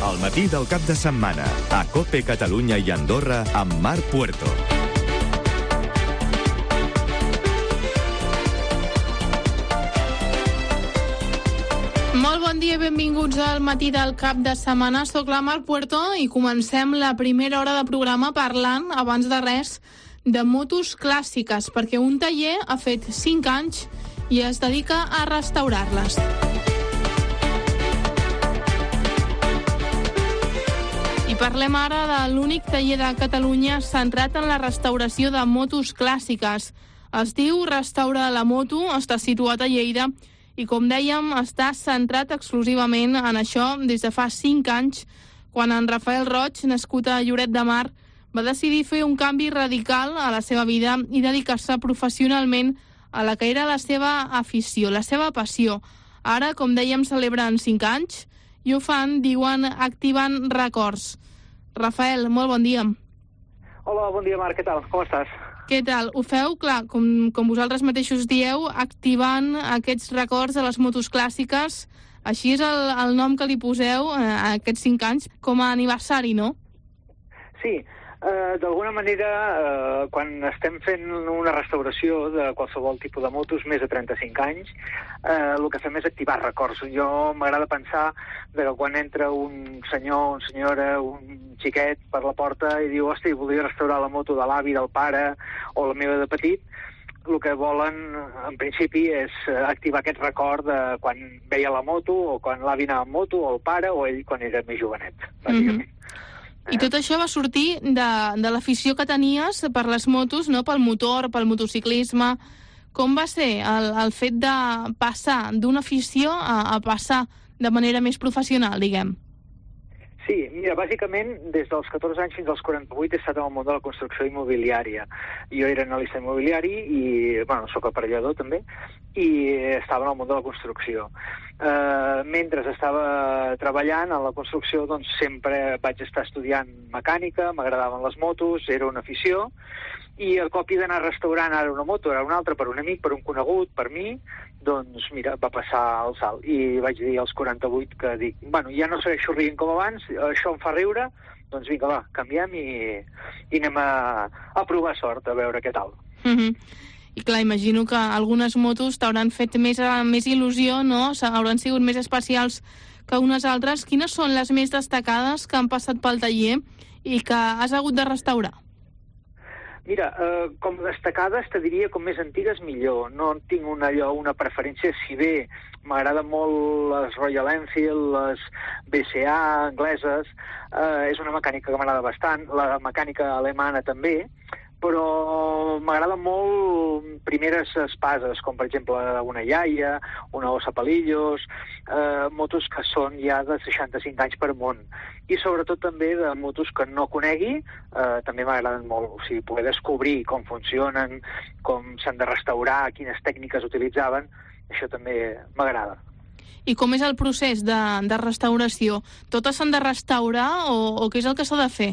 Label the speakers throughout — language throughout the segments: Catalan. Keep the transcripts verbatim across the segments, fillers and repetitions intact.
Speaker 1: El matí del cap de setmana, a COPE Catalunya i Andorra, amb Marc Puerto.
Speaker 2: Molt bon dia i benvinguts al matí del cap de setmana. Soc la Marc Puerto i comencem la primera hora de programa parlant, abans de res, de motos clàssiques, perquè un taller ha fet cinc anys i es dedica a restaurar-les. I parlem ara de l'únic taller de Catalunya centrat en la restauració de motos clàssiques. Es diu Restaura la Moto, està situat a Lleida i, com dèiem, està centrat exclusivament en això des de fa cinc anys, quan en Rafael Roig, nascut a Lloret de Mar, va decidir fer un canvi radical a la seva vida i dedicar-se professionalment a la que era la seva afició, la seva passió. Ara, com dèiem, celebren cinc anys i ho fan, diuen, activant records. Rafael, molt bon dia.
Speaker 3: Hola, bon dia, Marc, què tal? Com estàs?
Speaker 2: Què tal? Ho feu, clar, com, com vosaltres mateixos dieu, activant aquests records de les motos clàssiques. Així és el, el nom que li poseu eh, a aquests cinc anys, com a aniversari, no?
Speaker 3: Sí. Uh, d'alguna manera, uh, quan estem fent una restauració de qualsevol tipus de motos, més de trenta-cinc anys, uh, el que fem és activar records. Jo m'agrada pensar que quan entra un senyor, una senyora, un xiquet per la porta i diu, hosti, volia restaurar la moto de l'avi, del pare o la meva de petit, el que volen, en principi, és activar aquest record de quan veia la moto, o quan l'avi anava en moto, o el pare, o ell quan era més jovenet, bàsicament. Mm-hmm.
Speaker 2: I tot això va sortir de, de l'afició que tenies per les motos, no? Pel motor, pel motociclisme. Com va ser el, el fet de passar d'una afició a, a passar de manera més professional, diguem?
Speaker 3: Sí, mira, bàsicament, des dels catorze anys fins als quaranta-vuit he estat en el món de la construcció immobiliària. Jo era analista immobiliari i, bueno, soc aparellador també, i estava en el món de la construcció. Uh, mentre estava treballant en la construcció, doncs sempre vaig estar estudiant mecànica, m'agradaven les motos, era una afició, i el cop d'anar restaurant ara una moto, ara una altra, per un amic, per un conegut, per mi, doncs mira, va passar el salt. I vaig dir als quaranta-vuit que dic, bueno, ja no segueixo rient com abans, això em fa riure, doncs vinga, va, canviem i, i anem a, a provar sort, a veure què tal.
Speaker 2: Mm-hmm. I clar, imagino que algunes motos t'hauran fet més, més il·lusió, no? Hauran sigut més especials que unes altres. Quines són les més destacades que han passat pel taller i que has hagut de restaurar?
Speaker 3: Mira, eh, com destacades, te diria com més antigues millor. No tinc una, allò, una preferència, si bé m'agraden molt les Royal Enfield, les B C A angleses, eh, és una mecànica que m'agrada bastant, la mecànica alemana també, però m'agraden molt primeres espases, com per exemple una Iaia, una Ossa Palillos, eh, motos que són ja de seixanta-cinc anys per món. I sobretot també de motos que no conegui, eh, també m'agraden molt. O sigui, poder descobrir com funcionen, com s'han de restaurar, quines tècniques utilitzaven, això també m'agrada.
Speaker 2: I com és el procés de, de restauració? Totes s'han de restaurar o, o què és el que s'ha de fer?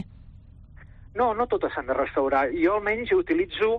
Speaker 3: No, no totes s'han de restaurar. Jo almenys utilitzo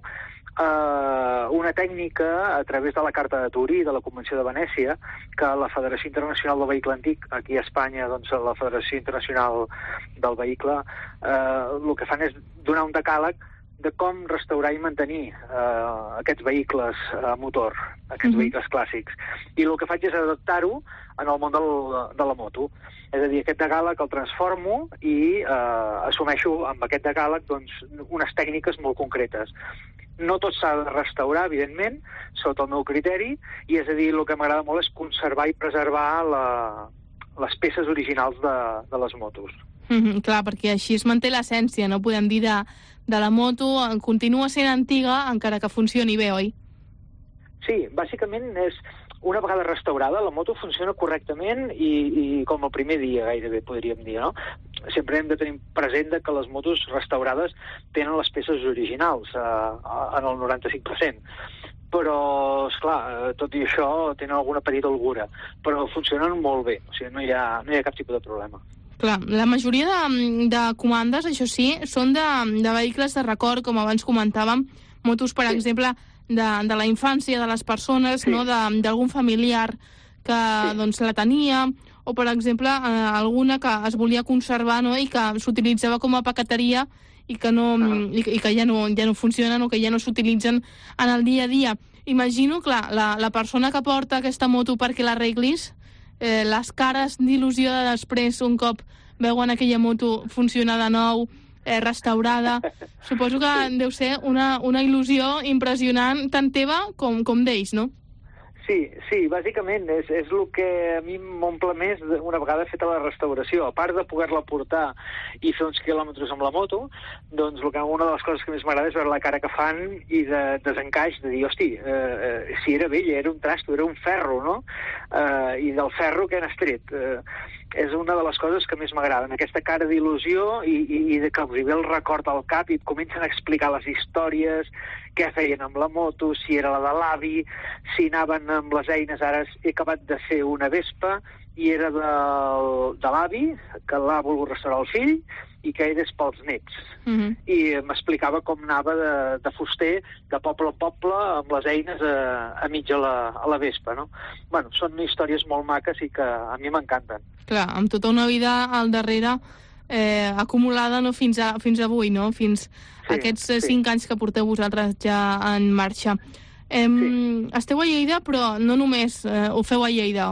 Speaker 3: eh, una tècnica a través de la Carta de Turí, de la Convenció de Venècia, que la Federació Internacional del Vehicle Antic, aquí a Espanya, doncs la Federació Internacional del Vehicle, eh, el que fan és donar un decàleg de com restaurar i mantenir eh, aquests vehicles a motor, aquests mm-hmm. vehicles clàssics. I el que faig és adaptar-ho en el món del, de la moto. És a dir, aquest decàleg el transformo i eh, assumeixo amb aquest decàleg doncs, unes tècniques molt concretes. No tot s'ha de restaurar, evidentment, sota el meu criteri, i és a dir, el que m'agrada molt és conservar i preservar la, les peces originals de, de les motos.
Speaker 2: Mm-hmm, clar, perquè així es manté l'essència, no podem dir de, de la moto, continua sent antiga encara que funcioni bé, oi?
Speaker 3: Sí, bàsicament és una vegada restaurada, la moto funciona correctament i, i com el primer dia gairebé podríem dir, no? Sempre hem de tenir present que les motos restaurades tenen les peces originals eh, en el noranta-cinc per cent. Però, esclar, tot i això tenen alguna petita holgura, però funcionen molt bé, o sigui, no hi ha, no hi ha cap tipus de problema.
Speaker 2: Clar, la majoria de, de comandes, això sí, són de, de vehicles de record, com abans comentàvem, motos, per sí. exemple, de, de la infància de les persones, sí. no, d'algun familiar que sí. doncs, la tenia, o, per exemple, eh, alguna que es volia conservar, no?, i que s'utilitzava com a paqueteria i que, no, ah. i, i que ja no, ja no funcionen o que ja no s'utilitzen en el dia a dia. Imagino, clar, la, la persona que porta aquesta moto perquè l'arreglis, eh, les cares d'il·lusió de després, un cop veuen aquella moto funcionar de nou, eh, restaurada, suposo que deu ser una, una il·lusió impressionant, tant teva com, com d'ells, no?
Speaker 3: Sí, sí, bàsicament és, és el que a mi m'omple més una vegada feta la restauració. A part de poder-la portar i fer uns quilòmetres amb la moto, doncs el que, una de les coses que més m'agrada és veure la cara que fan i de desencaix, de dir, hosti, eh, eh, si era vell, era un trasto, era un ferro, no? Eh, I del ferro que han estret. Eh, és una de les coses que més m'agraden, aquesta cara d'il·lusió i, i, i de que els hi ve el record al cap i et comencen a explicar les històries, què feien amb la moto, si era la de l'avi, si anaven amb les eines. Ara he acabat de fer una Vespa i era del, de l'avi, que l'ha volgut restaurar el fill, i que ell és pels nets. Mm-hmm. I m'explicava com anava de, de fuster, de poble a poble, amb les eines a, a mitja la, a la Vespa, no? Bueno, són històries molt maques i que a mi m'encanten.
Speaker 2: Clar, amb tota una vida al darrere eh, acumulada, no, fins, a, fins avui, no? Fins sí, aquests sí. cinc anys que porteu vosaltres ja en marxa. Eh, sí. Esteu a Lleida, però no només eh, ho feu a Lleida.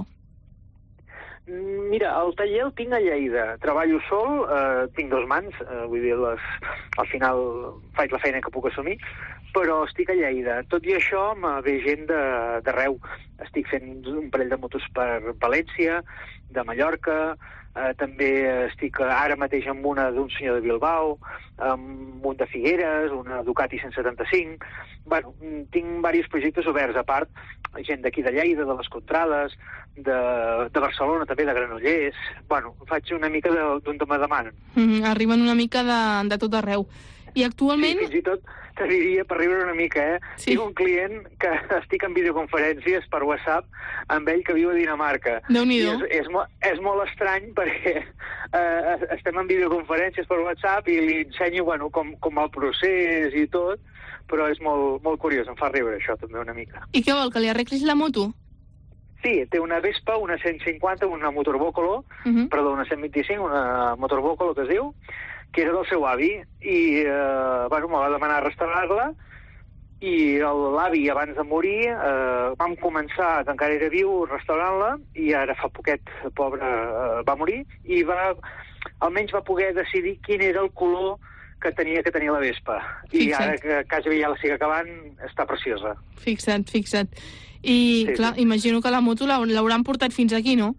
Speaker 3: Mira, el taller el tinc a Lleida. Treballo sol, eh, tinc dos mans, eh, vull dir, les, al final faig la feina que puc assumir, però estic a Lleida. Tot i això, me ve gent d'arreu. Estic fent un parell de motos per València, de Mallorca, eh, també estic ara mateix amb una d'un senyor de Bilbao, amb un de Figueres, una Ducati cent setanta-cinc... Bueno, tinc diversos projectes oberts, a part, gent d'aquí de Lleida, de les Contrades, de, de Barcelona, també de Granollers. Bueno, faig una mica d'on me demanen.
Speaker 2: Mm, arriben una mica de, de tot arreu. I actualment...
Speaker 3: Sí, fins i tot te diria per riure una mica, eh? Sí. Tinc un client que estic en videoconferències per WhatsApp amb ell que viu a Dinamarca.
Speaker 2: Déu-n'hi-do.
Speaker 3: És, és, és molt estrany perquè eh, estem en videoconferències per WhatsApp i li ensenyo, bueno, com, com el procés i tot, però és molt, molt curiós, em fa riure això també una mica.
Speaker 2: I què vol, que li arreglis la moto?
Speaker 3: Sí, té una Vespa, una cent cinquanta, una Motorbocolo, uh-huh. perdó, una cent vint-i-cinc, una Motorbocolo que es diu, que era del seu avi, i eh, bueno, me va demanar restaurar-la, i l'avi, abans de morir, eh, vam començar, que encara era viu, restaurant-la, i ara fa poquet, pobre, eh, va morir, i va, almenys va poder decidir quin era el color que tenia que tenir la Vespa. I fixa't. Ara que quasi ja la estic acabant, està preciosa.
Speaker 2: Fixa't, fixa't. I, sí, clar, sí. Imagino que la moto l'hauran portat fins aquí, no?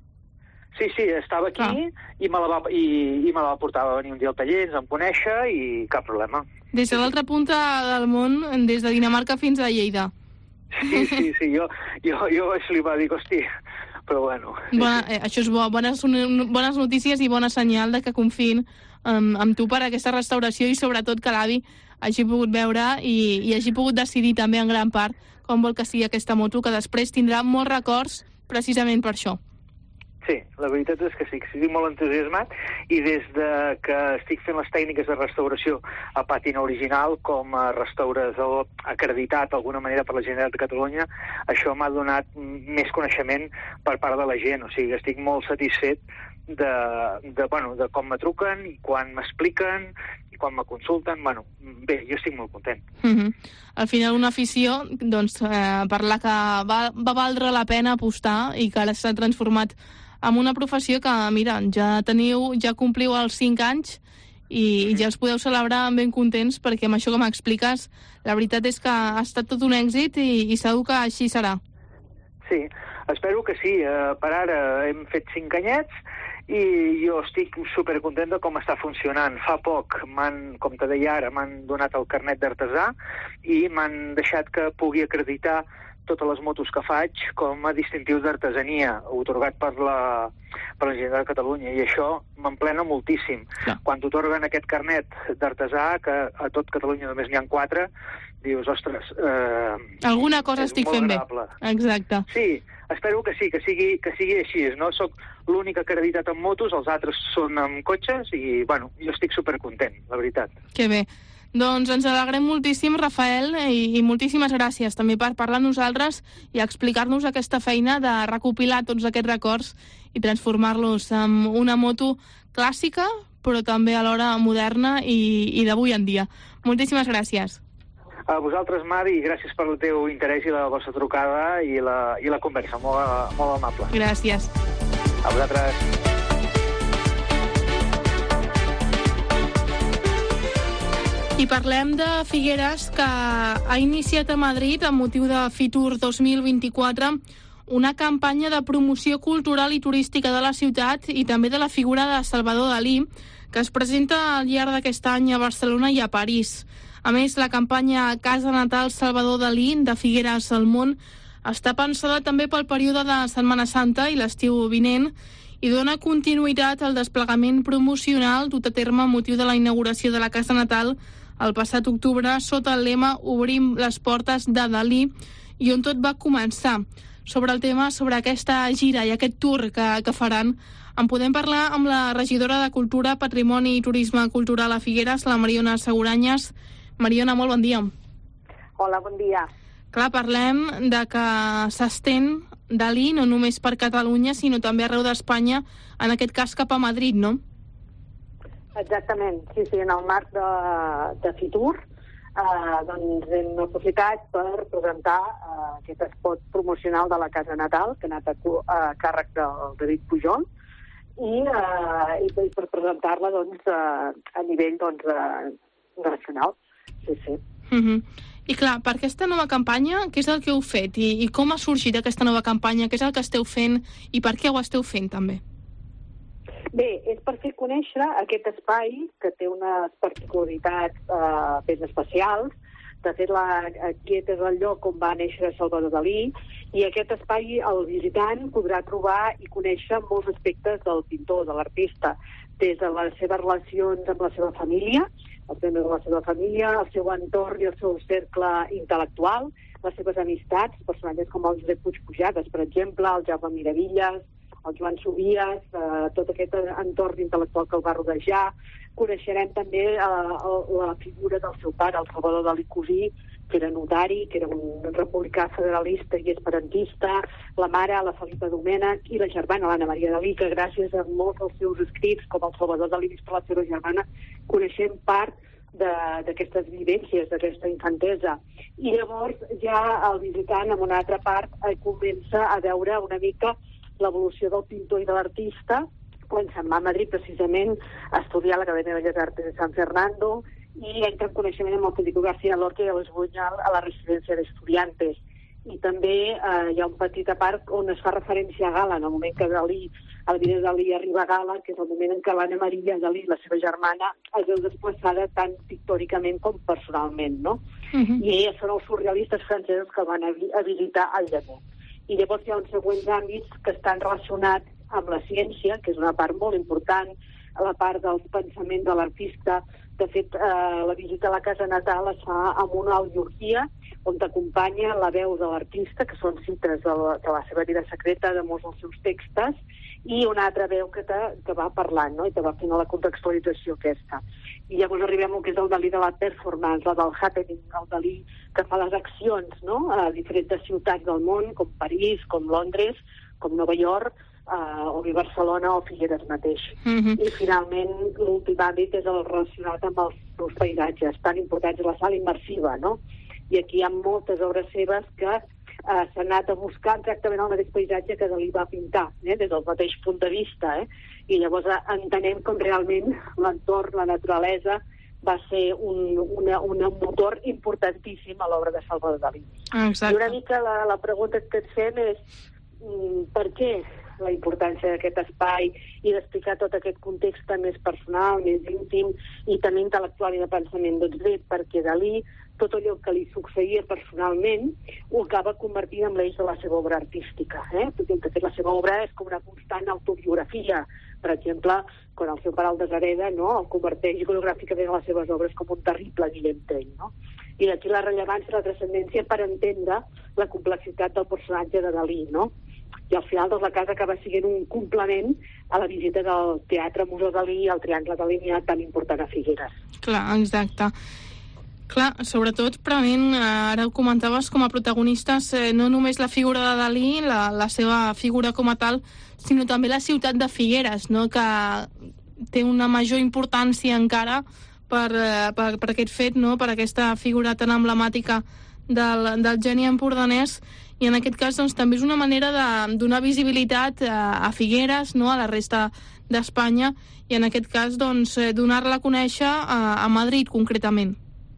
Speaker 3: Sí, sí, estava aquí ah. i, me la va, i, i me la va portar a venir un dia al taller, ens vam conèixer i cap problema.
Speaker 2: Des de l'altra punta del món, des de Dinamarca fins a Lleida.
Speaker 3: Sí, sí, sí, jo, jo, jo li va dir, hosti, però bueno...
Speaker 2: Bona, eh, això és bo, bones, bones notícies i bona senyal de que confiïn um, amb tu per aquesta restauració i sobretot que l'avi hagi pogut veure i, i hagi pogut decidir també en gran part com vol que sigui aquesta moto, que després tindrà molts records precisament per això.
Speaker 3: Sí, la veritat és que sí, que estic molt entusiasmat i des de que estic fent les tècniques de restauració a pàtina original com a restaurador acreditat d'alguna manera per la Generalitat de Catalunya, això m'ha donat més coneixement per part de la gent, o sigui, estic molt satisfet de, de, bueno, de com me truquen i quan m'expliquen i quan me consulten, bueno, bé, jo estic molt content.
Speaker 2: Mm-hmm. Al final una afició, doncs, eh, per la que va, va valdre la pena apostar i que ara s'ha transformat amb una professió que, mira, ja teniu, ja compliu els cinc anys i ja els podeu celebrar ben contents perquè amb això que m'expliques, la veritat és que ha estat tot un èxit i, i segur que així serà.
Speaker 3: Sí, espero que sí. Uh, per ara hem fet cinc anyets i jo estic supercontent de com està funcionant. Fa poc, m'han, com te deia ara, m'han donat el carnet d'artesà i m'han deixat que pugui acreditar totes les motos que faig com a distintius d'artesania, otorgat per la, per la Generalitat de Catalunya, i això m'emplena moltíssim. Ja. Quan t'otorguen aquest carnet d'artesà, que a tot Catalunya només n'hi ha quatre, dius, ostres... Eh,
Speaker 2: alguna cosa estic fent agradable. Bé. Exacte.
Speaker 3: Sí, espero que sí, que sigui, que sigui així. No soc l'únic acreditat en motos, els altres són amb cotxes, i, bueno, jo estic supercontent, la veritat.
Speaker 2: Que bé. Doncs ens alegrem moltíssim, Rafael, i, i moltíssimes gràcies també per parlar amb nosaltres i explicar-nos aquesta feina de recopilar tots aquests records i transformar-los en una moto clàssica, però també alhora moderna i, i d'avui en dia. Moltíssimes gràcies.
Speaker 3: A vosaltres, Mar, i gràcies per el teu interès i la vostra trucada i la, i la conversa. Molt, molt amable.
Speaker 2: Gràcies.
Speaker 3: A vosaltres.
Speaker 2: I parlem de Figueres, que ha iniciat a Madrid, amb motiu de Fitur dos mil vint-i-quatre, una campanya de promoció cultural i turística de la ciutat i també de la figura de Salvador Dalí, que es presenta al llarg d'aquest any a Barcelona i a París. A més, la campanya Casa Natal Salvador Dalí, de Figueres al món, està pensada també pel període de Setmana Santa i l'estiu vinent i dona continuïtat al desplegament promocional dut a terme amb motiu de la inauguració de la Casa Natal el passat octubre sota el lema Obrim les portes de Dalí, i on tot va començar. Sobre el tema, sobre aquesta gira i aquest tour que, que faran, en podem parlar amb la regidora de Cultura, Patrimoni i Turisme Cultural a Figueres, la Mariona Seguranyes. Mariona, molt bon dia.
Speaker 4: Hola, bon dia.
Speaker 2: Clar, parlem de que s'estén Dalí no només per Catalunya, sinó també arreu d'Espanya, en aquest cas cap a Madrid, no?
Speaker 4: Exactament, sí, sí, en el marc de, de Fitur, eh, doncs hem aprofitat per presentar eh, aquest espot promocional de la Casa Natal, que ha anat a, a càrrec del David Pujol, i, eh, i per presentar-la doncs, a, a nivell doncs, eh, nacional. Sí, sí.
Speaker 2: Uh-huh. I clar, per aquesta nova campanya, què és el que heu fet? I, I com ha sorgit aquesta nova campanya? Què és el que esteu fent i per què ho esteu fent, també?
Speaker 4: Bé, és per fer conèixer aquest espai que té unes particularitats eh, ben especials. De fet, la, aquest és el lloc on va néixer Salvador Dalí, i aquest espai el visitant podrà trobar i conèixer molts aspectes del pintor, de l'artista, des de les seves relacions amb la seva família, els membres de la seva família, el seu entorn i el seu cercle intel·lectual, les seves amistats, personatges com el Josep Puig Pujades, per exemple, el Jaume Miravilles, el Joan Subies, eh, tot aquest entorn intel·lectual que el va rodejar. Coneixerem també eh, la figura del seu pare, el Salvador Dalí Cosí, que era notari, que era un republicà federalista i esperantista, la mare, la Felipa Domènech, i la germana, l'Anna Maria Dalí, que gràcies a molts dels seus escrits, com el Salvador Dalí vist per la seva germana, coneixem part d'aquestes vivències, d'aquesta infantesa. I llavors ja el visitant, en una altra part, eh, comença a veure una mica l'evolució del pintor i de l'artista, quan se'n va a Madrid precisament a estudiar a l'Acadèmia de Belles Artes de San Fernando, i entra en coneixement amb el Federico García Lorca i a l'Esbunyal a la residència d'estudiantes. I també eh, hi ha un petit part on es fa referència a Gala, en el moment que Dalí, el vida de Dalí arriba a Gala, que és el moment en què l'Anna Maria Dalí, la seva germana, es veu desplaçada tant pictòricament com personalment, no? Uh-huh. I elles són els surrealistes francesos que van a, vi a visitar el Lledó. I llavors hi ha uns següents àmbits que estan relacionats amb la ciència, que és una part molt important, la part del pensament de l'artista. De fet, eh, la visita a la Casa Natal es fa amb una audiologia on t'acompanya la veu de l'artista, que són cites de la, de la seva vida secreta, de molts dels seus textos, i una altra veu que, te, que va parlant, no? I te va fent la contextualització aquesta. I llavors arribem al que és el Dalí de la performance, el del happening, el Dalí que fa les accions, no? A diferents ciutats del món, com París, com Londres, com Nova York, Uh, o bé Barcelona o Figueres mateix. Uh-huh. I finalment l'últim àmbit és el relacionat amb els seus paisatges tan importants, la sala immersiva, no? I aquí hi ha moltes obres seves que uh, s'han anat a buscar exactament el mateix paisatge que Dalí va pintar, eh? Des del mateix punt de vista, eh? I llavors uh, entenem com realment l'entorn, la naturalesa va ser un, una, una motor importantíssim a l'obra de Salvador Dalí.
Speaker 2: Exacte.
Speaker 4: I una mica la, la pregunta que et fem és mm, per què la importància d'aquest espai i d'explicar tot aquest context tan més personal, més íntim i també intel·lectual i de pensament. Doncs bé, perquè Dalí, tot allò que li succeïa personalment, ho acaba convertint en l'eix de la seva obra artística. Eh? De fet, la seva obra és com una constant autobiografia. Per exemple, quan el seu pare el deshereda, no? El converteix iconogràficament en les seves obres com un terrible Guillem Tell, no? I d'aquí la rellevància i la transcendència per entendre la complexitat del personatge de Dalí, no? I al final doncs, la casa acaba sent un complement a la visita del Teatre Museu Dalí i al Triangle Dalí tan important a Figueres.
Speaker 2: Clar, exacte. Clar, sobretot prenent, ara ho comentaves, com a protagonistes eh, no només la figura de Dalí, la, la seva figura com a tal, sinó també la ciutat de Figueres, no?, que té una major importància encara per, eh, per, per aquest fet, no?, per aquesta figura tan emblemàtica del, del geni empordanès, i en aquest cas doncs, també és una manera de donar visibilitat a, a Figueres, no?, a la resta d'Espanya, i en aquest cas doncs, donar-la a conèixer a, a Madrid concretament.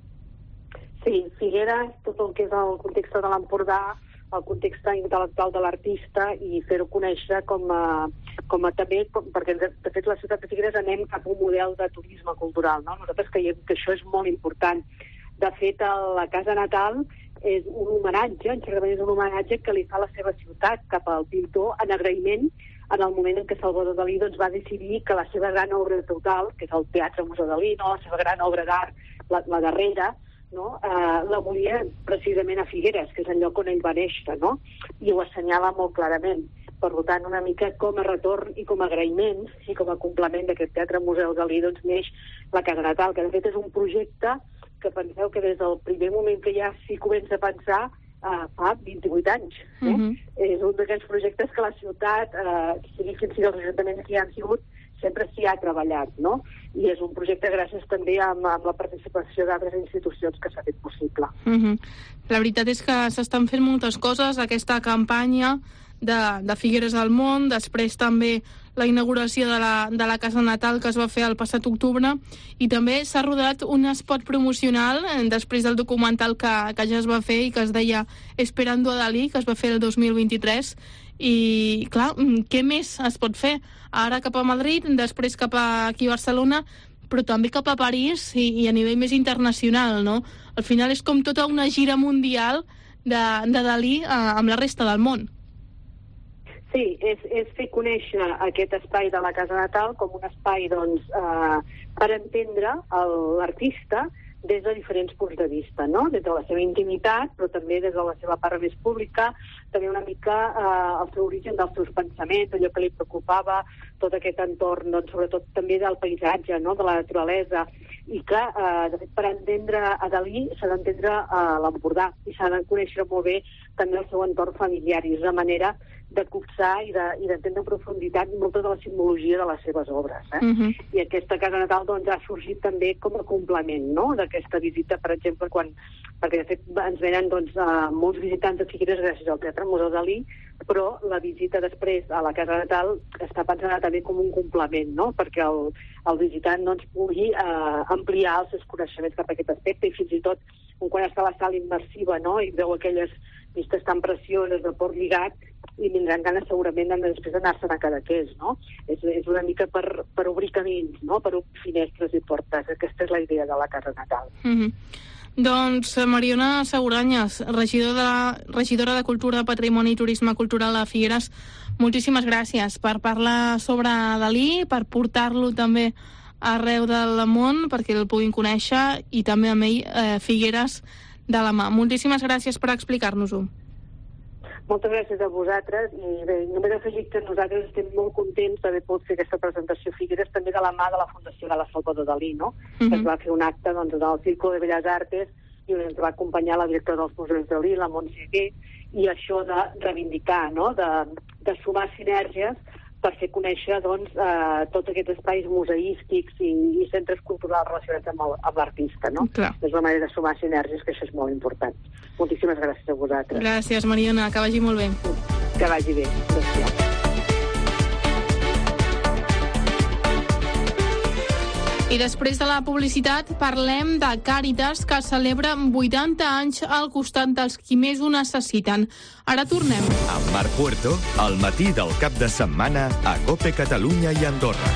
Speaker 4: Sí, Figueres, tot el que és el context de l'Empordà, el context intel·lectual de l'artista, i fer-ho conèixer com a, com a també, com, perquè de, de fet la ciutat de Figueres anem cap a un model de turisme cultural, no? Nosaltres creiem que això és molt important. De fet, la casa natal és un homenatge, en certa manera és un homenatge que li fa la seva ciutat cap al pintor en agraïment en el moment en què Salvador Dalí doncs, va decidir que la seva gran obra total, que és el Teatre Museu Dalí, no? La seva gran obra d'art, la, la darrera, no? Uh, la volia precisament a Figueres, que és el lloc on ell va néixer, no? I ho assenyala molt clarament. Per tant, una mica com a retorn i com a agraïment i com a complement d'aquest Teatre Museu Dalí, doncs neix la Casa Natal, que de fet és un projecte que penseu que des del primer moment que ja s'hi comença a pensar uh, fa vint-i-vuit anys. Eh? Uh-huh. És un d'aquests projectes que la ciutat, uh, sigui fins i tot els ajuntaments que hi han sigut, sempre s'hi ha treballat, no? I és un projecte gràcies també amb, amb la participació d'altres institucions que s'ha fet possible.
Speaker 2: Uh-huh. La veritat és que s'estan fent moltes coses, aquesta campanya de, de Figueres al món, després també la inauguració de la, de la Casa Natal que es va fer el passat octubre, i també s'ha rodat un spot promocional eh, després del documental que, que ja es va fer i que es deia Esperando a Dalí, que es va fer el dos mil vint-i-tres, i clar, què més es pot fer? Ara cap a Madrid, després cap a aquí a Barcelona, però també cap a París i, i a nivell més internacional, no? Al final és com tota una gira mundial de, de Dalí eh, amb la resta del món.
Speaker 4: Sí, és, és fer conèixer aquest espai de la Casa Natal com un espai doncs, eh, per entendre l'artista des de diferents punts de vista, no? Des de la seva intimitat, però també des de la seva part més pública, també una mica eh, el seu origen dels seus pensaments, allò que li preocupava, tot aquest entorn, doncs, sobretot també del paisatge, no? De la naturalesa, i que, eh, de fet, per entendre a Dalí s'ha d'entendre a l'Empordà, i s'ha de conèixer molt bé també el seu entorn familiar, i és una manera de copsar i d'entendre en profunditat molta de la simbologia de les seves obres. Eh? Uh-huh. I aquesta Casa Natal doncs, ha sorgit també com a complement, no?, d'aquesta visita, per exemple, quan, perquè de fet ens venen doncs, uh, molts visitants de Figueres gràcies al Teatre Museu Dalí, però la visita després a la Casa Natal està pensada també com un complement, no?, perquè el, el visitant doncs, pugui uh, ampliar els seus coneixements cap a aquest aspecte, i fins i tot quan està a la sala immersiva, no?, i veu aquelles vistes tan precioses de Port Lligat, i vindran ganes segurament després d'anar-se'n a Cadaqués, no? És, és una mica per, per obrir camins, no?, per obrir finestres i portes. Aquesta és la idea de la Casa Natal.
Speaker 2: Mm-hmm. Doncs Mariona Seguranyes, regidora de, regidora de Cultura, Patrimoni i Turisme Cultural a Figueres, moltíssimes gràcies per parlar sobre Dalí, per portar-lo també arreu del món perquè el puguin conèixer, i també amb ell eh, Figueres de la mà. Moltíssimes gràcies per explicar-nos-ho.
Speaker 4: Moltes gràcies a vosaltres, i bé, només afegir que nosaltres estem molt contents d'haver pogut fer aquesta presentació a Figueres, també de la mà de la Fundació de la Salvador Dalí, no? Uh-huh. Que es va fer un acte doncs, del Círculo de Belles Artes, i ens va acompanyar la directora dels Museus Dalí, la Montse Gué, i això de reivindicar, no?, de, de sumar sinergies per fer conèixer doncs, eh, tots aquests espais museístics i, i centres culturals relacionats amb, amb l'artista, no? Clar. És una manera de sumar sinergies, que això és molt important. Moltíssimes gràcies a vosaltres.
Speaker 2: Gràcies, Mariona, que vagi molt bé.
Speaker 4: Que vagi bé. Gràcies.
Speaker 2: I després de la publicitat parlem de Càritas, que celebra vuitanta anys al costat dels qui més ho necessiten. Ara tornem.
Speaker 1: Amb Marc Puerto, al matí del cap de setmana a COPE Catalunya i Andorra.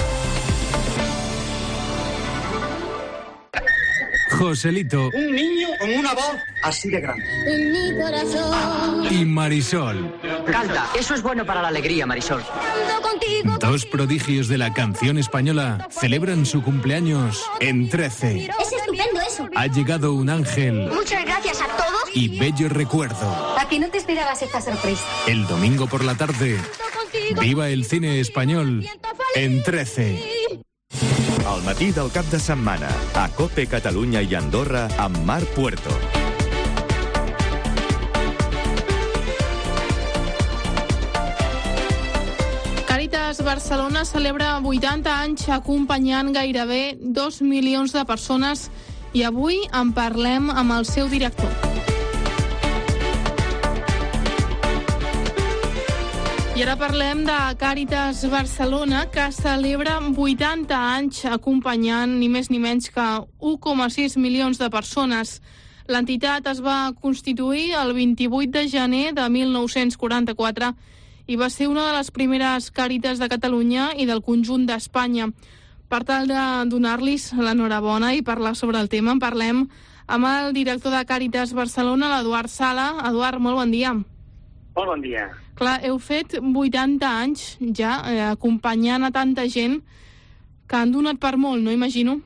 Speaker 5: Joselito.
Speaker 6: Un niño con una voz así de grande.
Speaker 7: En mi corazón.
Speaker 5: Y Marisol.
Speaker 6: Canta, eso es bueno para la alegría, Marisol.
Speaker 7: Contigo,
Speaker 5: Dos prodigios de la canción española celebran su cumpleaños en trece.
Speaker 7: es estupendo eso.
Speaker 5: Ha llegado un ángel
Speaker 7: Muchas gracias a todos.
Speaker 5: y bello recuerdo.
Speaker 7: ¿A que no te esperabas esta sorpresa?
Speaker 5: El domingo por la tarde, viva el cine español en trece.
Speaker 1: El matí del cap de setmana, a COPE Catalunya i Andorra, amb Marc Puerto.
Speaker 2: Càritas Barcelona celebra vuitanta anys acompanyant gairebé dos milions de persones i avui en parlem amb el seu director. I ara parlem de Càritas Barcelona, que celebra vuitanta anys acompanyant ni més ni menys que u coma sis milions de persones. L'entitat es va constituir el vint-i-vuit de gener de mil nou-cents quaranta-quatre i va ser una de les primeres Càritas de Catalunya i del conjunt d'Espanya. Per tal de donar-los l'enhorabona i parlar sobre el tema, en parlem amb el director de Càritas Barcelona, l'Eduard Sala. Eduard, molt bon dia.
Speaker 8: Molt bon dia.
Speaker 2: Clar, heu fet vuitanta anys ja eh, acompanyant a tanta gent que han donat per molt, no imagino?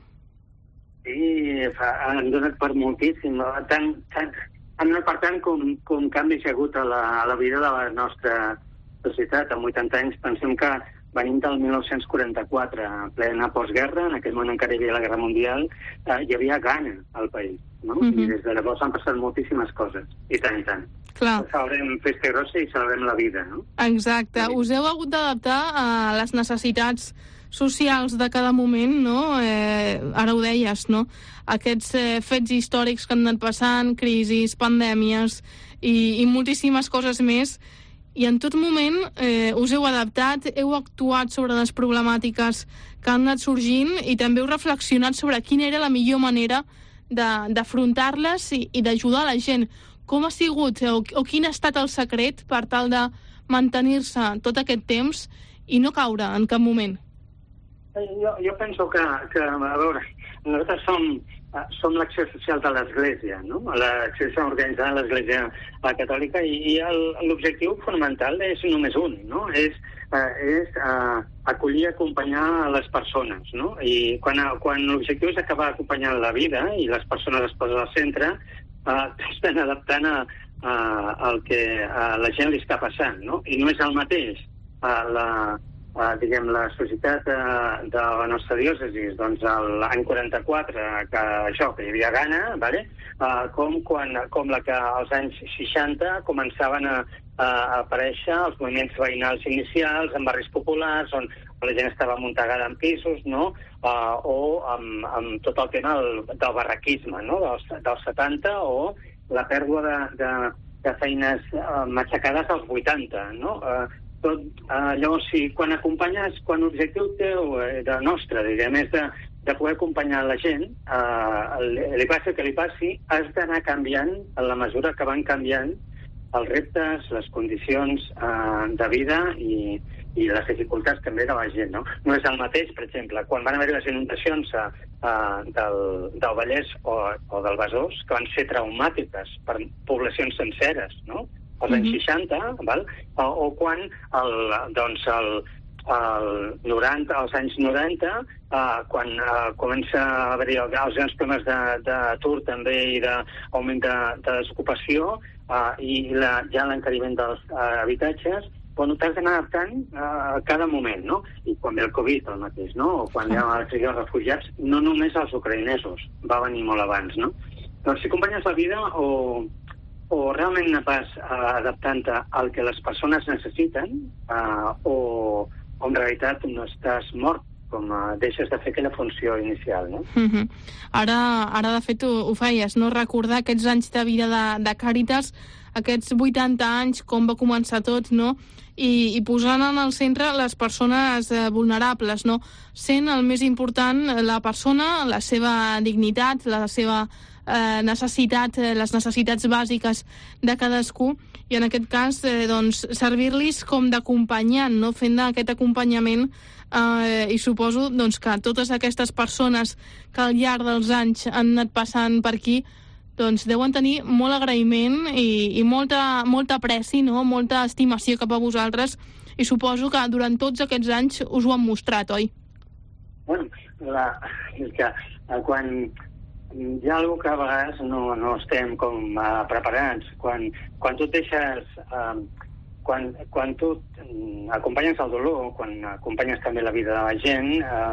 Speaker 8: Sí, fa, han donat per moltíssim. Tant, tant, han donat per tant com, com canvis hi ha hagut a la, a la vida de la nostra societat. En vuitanta anys pensem que venim del mil nou-cents quaranta-quatre, en plena postguerra, en aquell moment encara hi havia la Guerra Mundial, eh, hi havia gana al país, no? Uh-huh. I des de llavors han passat moltíssimes coses, i tant i tant.
Speaker 2: Clar.
Speaker 8: Celebrem festa grossa i celebrem la vida, no?
Speaker 2: Exacte. Sí. Us heu hagut d'adaptar a les necessitats socials de cada moment, no? Eh, ara ho deies, no? Aquests eh, fets històrics que han anat passant, crisis, pandèmies i, i moltíssimes coses més. I en tot moment eh, us heu adaptat, heu actuat sobre les problemàtiques que han anat sorgint i també heu reflexionat sobre quina era la millor manera d'afrontar-les i, i d'ajudar la gent. Com ha sigut o, o quin ha estat el secret per tal de mantenir-se tot aquest temps i no caure en cap moment?
Speaker 8: Jo, jo penso que, que, a veure, nosaltres som, som l'acció social de l'Església, no? L'acció social organitzada de l'Església Catòlica, i, i l'objectiu fonamental és només un, no? És, és uh, acollir i acompanyar les persones, no? I quan, quan l'objectiu és acabar acompanyant la vida i les persones es posen al centre, Uh, estan adaptant a, a, al que a la gent li està passant, no? I no és el mateix uh, la, uh, diguem, la societat uh, de la nostra diòcesi, doncs l'any quaranta-quatre, que això, que hi havia gana, vale? uh, com, quan, com la que als anys seixanta començaven a, a aparèixer els moviments veïnals inicials en barris populars, on la gent estava amuntegada en pisos, no? Uh, o amb, amb tot el tema del, del barraquisme, no? dels, dels setanta, o la pèrdua de, de, de feines uh, matxacades als vuitanta. No? Uh, tot, uh, llavors, si quan acompanyes, quan l'objectiu teu eh, de nostre, diguem, és de, de poder acompanyar la gent, uh, li, li passi el que li passi, has d'anar canviant en la mesura que van canviant els reptes, les condicions uh, de vida i, i les dificultats també de la gent, no? No és el mateix, per exemple, quan van haver les inundacions uh, del, del Vallès o, o del Besòs, que van ser traumàtiques per poblacions senceres, no? Als anys seixanta, val? O, o quan el, doncs el, el noranta, als anys noranta, uh, quan uh, comença a haver els grans problemes d'atur també i d'augment de, de desocupació, Uh, i la, ja l'encariment dels uh, habitatges, bueno, t'has d'anar adaptant uh, a cada moment, no? I quan ve el Covid, el mateix, no? O quan hi ha la crisi dels refugiats, no només els ucraïnesos, va venir molt abans, no? Doncs si acompanyes la vida o, o realment vas uh, adaptant-te al que les persones necessiten uh, o, o en realitat no estàs mort, com uh, deixes de fer aquella funció inicial, no?
Speaker 2: Uh-huh. Ara, ara, de fet, ho, ho feies, no? Recordar aquests anys de vida de, de Càritas, aquests vuitanta anys, com va començar tot, no? I, i posant en el centre les persones eh, vulnerables, no? Sent el més important la persona, la seva dignitat, la seva eh, necessitat, eh, les necessitats bàsiques de cadascú, i en aquest cas, eh, doncs, servir-los com d'acompanyant, no? Fent aquest acompanyament. Uh, i suposo doncs, que totes aquestes persones que al llarg dels anys han anat passant per aquí doncs, deuen tenir molt agraïment i, i molta, molta apreci, no? Molta estimació cap a vosaltres, i suposo que durant tots aquests anys us ho han mostrat, oi?
Speaker 8: Bueno, la, és que uh, quan hi ha alguna que a vegades no, no estem com uh, preparats, quan, quan tu et deixes... Uh, Quan, quan tu acompanyes el dolor, quan acompanyes també la vida de la gent, eh,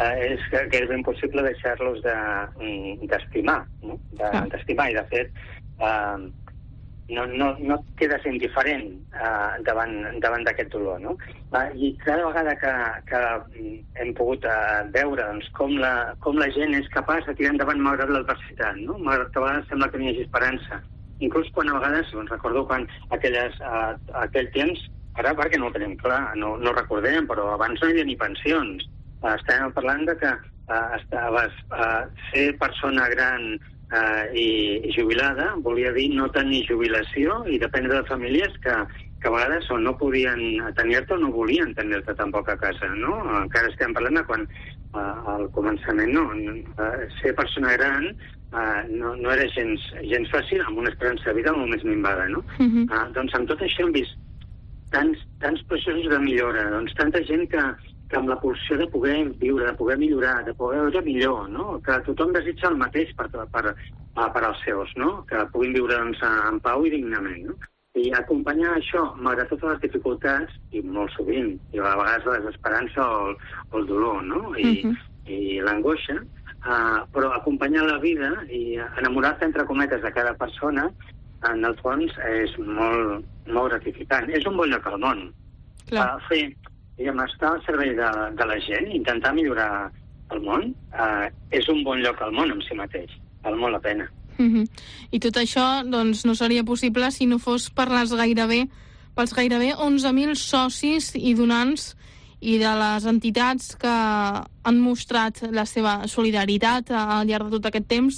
Speaker 8: eh, és gairebé impossible deixar-los de, d'estimar, no? De,
Speaker 2: ah.
Speaker 8: d'estimar, i de fet eh, no, no, no et quedes indiferent eh, davant, davant d'aquest dolor, no? Eh, I cada vegada que, que hem pogut eh, veure doncs, com, la, com la gent és capaç de tirar endavant malgrat l'adversitat, no? Malgrat que a vegades sembla que no hi hagi esperança. Inclús quan a vegades, doncs, recordo quan aquelles, eh, aquell temps, ara perquè no ho tenim clar, no, no ho recordem, però abans no hi havia ni pensions. Eh, estàvem parlant de que eh, estaves, eh, ser persona gran Uh, i, i jubilada volia dir no tenir jubilació i dependre de famílies que, que a vegades o no podien tenir-te o no volien tenir-te tampoc a casa, no? Encara estem parlant de quan uh, al començament no, uh, ser persona gran uh, no, no era gens, gens fàcil, amb una esperança de vida molt més minvada, no? Uh-huh. Uh, doncs amb tot això hem vist tants, tants processos de millora, doncs tanta gent que que amb la pulsió de poder viure, de poder millorar, de poder viure millor, no? Que tothom desitja el mateix per, per, per als seus, no? Que puguin viure doncs, en pau i dignament, no? I acompanyar això, malgrat totes les dificultats, i molt sovint, i a vegades la desesperança o el, o el dolor, no? I, uh-huh. i l'angoixa, uh, però acompanyar la vida i enamorar-se, entre cometes, de cada persona, en el fons, és molt, molt gratificant. És un bon lloc al món.
Speaker 2: Clar.
Speaker 8: Uh, fer diguem, estar al servei de, de la gent, intentar millorar el món, eh, és un bon lloc al món en si mateix. Val molt la pena.
Speaker 2: Uh-huh. I tot això doncs, no seria possible si no fos per les gairebé, pels gairebé onze mil socis i donants i de les entitats que han mostrat la seva solidaritat al llarg de tot aquest temps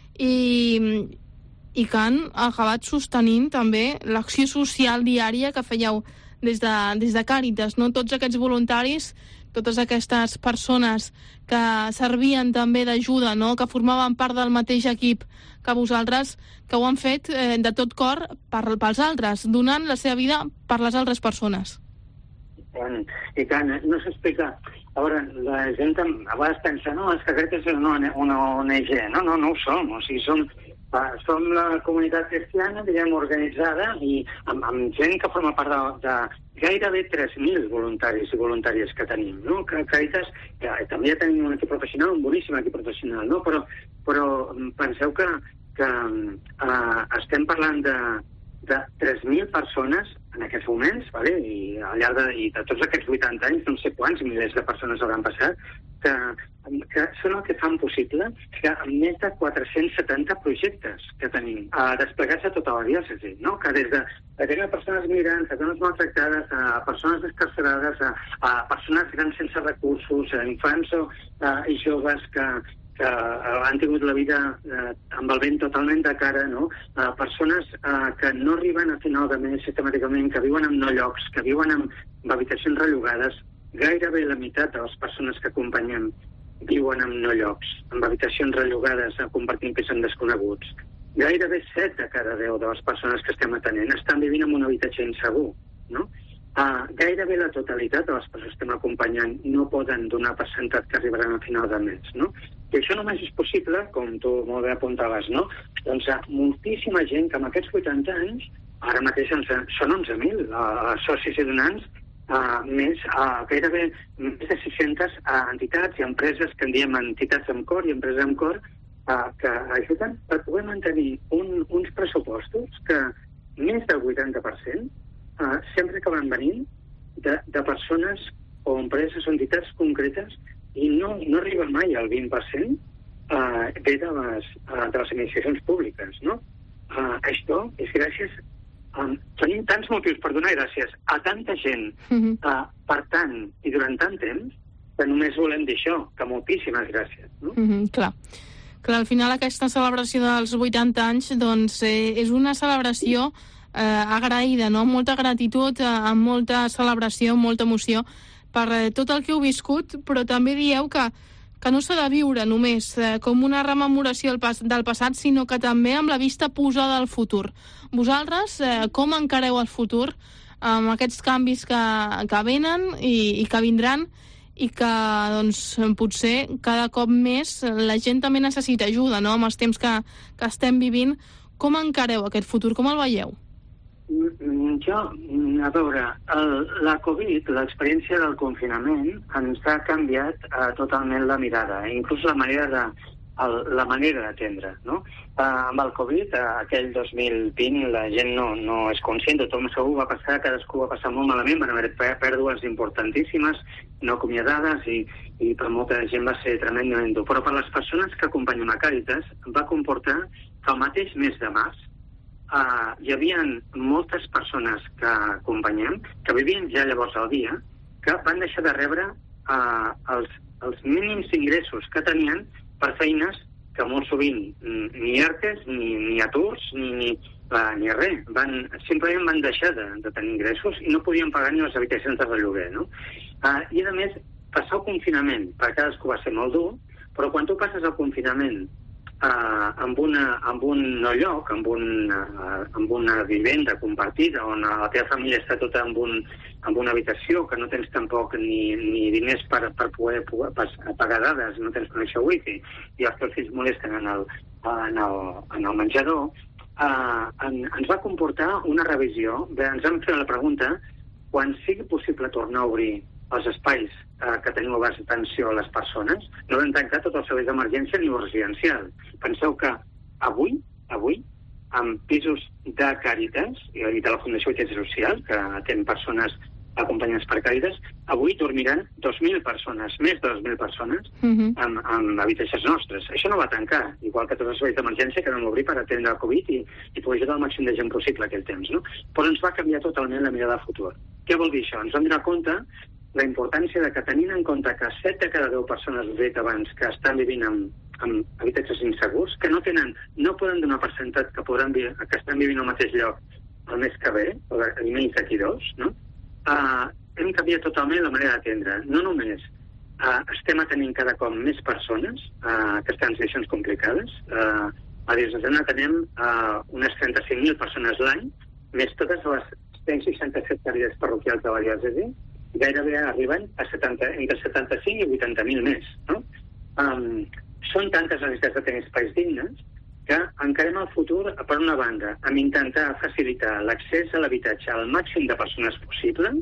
Speaker 2: i, i que han acabat sostenint també l'acció social diària que fèieu des de, des de Càritas, no? Tots aquests voluntaris, totes aquestes persones que servien també d'ajuda, no? Que formaven part del mateix equip que vosaltres, que ho han fet eh, de tot cor per, pels altres, donant la seva vida per les altres persones.
Speaker 8: I tant, no s'explica. A veure, la gent a vegades pensa, no, és que Càritas és una, una O N G. No, no, no ho som. O sigui, som som la comunitat cristiana, diguem, organitzada i amb, amb gent que forma part de, de gairebé tres mil voluntaris i voluntàries que tenim, no? Que Càritas, ja, també ja tenim un equip professional, un boníssim equip professional, no? Però, però penseu que, que uh, estem parlant de, de tres mil persones en aquests moments, vale? I al llarg de, i de tots aquests vuitanta anys, no sé quants milers de persones hauran passat, que, que són el que fan possible que amb més de quatre-cents setanta projectes que tenim a desplegar-se a tota la diòcesi, no? Que des de, de persones migrants, a dones maltractades, a persones descarcerades, a, a persones grans sense recursos, a infants o, a, i joves que, que han tingut la vida eh, amb el vent totalment de cara, no? A persones eh, que no arriben a final de mes sistemàticament, que viuen en no llocs, que viuen en, en habitacions rellogades. Gairebé la meitat de les persones que acompanyem viuen en no llocs, en habitacions rellogades, compartint pis amb desconeguts. Gairebé set de cada deu de les persones que estem atenent estan vivint en un habitatge insegur, no? Uh, gairebé la totalitat de les persones que estem acompanyant no poden donar per sentat que arribaran a final de mes, no? I això només és possible, com tu molt bé apuntaves, no? Doncs uh, moltíssima gent que amb aquests vuitanta anys, ara mateix són onze mil uh, socis i donants, Uh, més, uh, gairebé més de sis-centes uh, entitats i empreses que en diem entitats amb cor i empreses amb cor uh, que ajuden per poder mantenir un, uns pressupostos que més del vuitanta per cent uh, sempre acaben venint de, de persones o empreses o entitats concretes i no, no arriben mai al vint per cent uh, ve de les, uh, de les administracions públiques, no? Uh, això és gràcies Um, tenim tants motius per donar gràcies a tanta gent, uh-huh. uh, per tant i durant tant temps, que només volem dir això, que moltíssimes gràcies. No?
Speaker 2: Uh-huh, clar. Clar, al final aquesta celebració dels vuitanta anys doncs, eh, és una celebració eh, agraïda, no? Amb molta gratitud, eh, amb molta celebració, amb molta emoció per eh, tot el que heu viscut, però també dieu que que no s'ha de viure només eh, com una rememoració del, pas del passat, sinó que també amb la vista posada al futur. Vosaltres, eh, com encareu el futur amb aquests canvis que, que venen i, i que vindran i que, doncs, potser cada cop més la gent també necessita ajuda, no?, amb els temps que, que estem vivint. Com encareu aquest futur? Com el veieu?
Speaker 8: Jo, a veure, el, la Covid, l'experiència del confinament, ens ha canviat uh, totalment la mirada, inclús la manera de, el, la manera d'atendre, no? Uh, amb el Covid, uh, aquell dos mil vint, la gent no, no és conscient, tothom segur va passar, cadascú va passar molt malament, van haver pèrdues importantíssimes, no acomiadades, i, i per molta gent va ser tremendament dur. Però per les persones que acompanyen a Càritas va comportar que el mateix mes de març Uh, hi havia moltes persones que acompanyem, que vivien ja llavors al dia, que van deixar de rebre uh, els, els mínims ingressos que tenien per feines que molt sovint ni ERTEs, ni, ni aturs, ni, ni, uh, ni res. Van, simplement van deixar de, de tenir ingressos i no podien pagar ni les habitacions de lloguer, no? Uh, I, a més, passar el confinament, per cadascú va ser molt dur, però quan tu passes el confinament Uh, amb, una, amb un no lloc, amb, un, uh, amb una vivenda compartida, on la teva família està tota amb, un, amb una habitació, que no tens tampoc ni, ni diners per, per poder, poder pagar dades, no tens connexió wifi, i els teus fills molesten en el, en el, en el menjador, uh, en, ens va comportar una revisió. Bé, ens vam fer la pregunta, quan sigui possible tornar a obrir els espais eh, que teniu a atenció a les persones, no vam tancar tots els serveis d'emergència ni residencial. Penseu que avui, avui, amb pisos de Càritas i de la Fundació Habitatge Social, que atén persones acompanyades per Càritas, avui dormiran dos mil persones, més de dos mil persones, uh-huh. amb, amb habitatges nostres. Això no va tancar, igual que tots els serveis d'emergència que vam obrir per atendre el Covid i, i poder ajudar el màxim de gent possible aquell temps, no? Però ens va canviar totalment la mirada a futur. Què vol dir això? Ens vam donar compte la importància de que, tenint en compte que set de cada deu persones, us he dit abans, que estan vivint en, en habitatges insegurs, que no tenen, no poden donar per sentat que, podran vi- que estan vivint al mateix lloc el mes que ve, o almenys d'aquí dos, no? Uh, hem canviat totalment la manera d'atendre. No només uh, estem atenent cada cop més persones uh, que estan en situacions complicades. Uh, a Diocesana tenem uh, unes trenta-cinc mil persones l'any, més totes les cent seixanta-set càritas parroquials de la diòcesi, gairebé arriben a setanta, entre setanta-cinc i vuitanta mil més, no? Um, són tantes les necessitats de tenir espais dignes que encarem el futur, per una banda, amb intentar facilitar l'accés a l'habitatge al màxim de persones possible,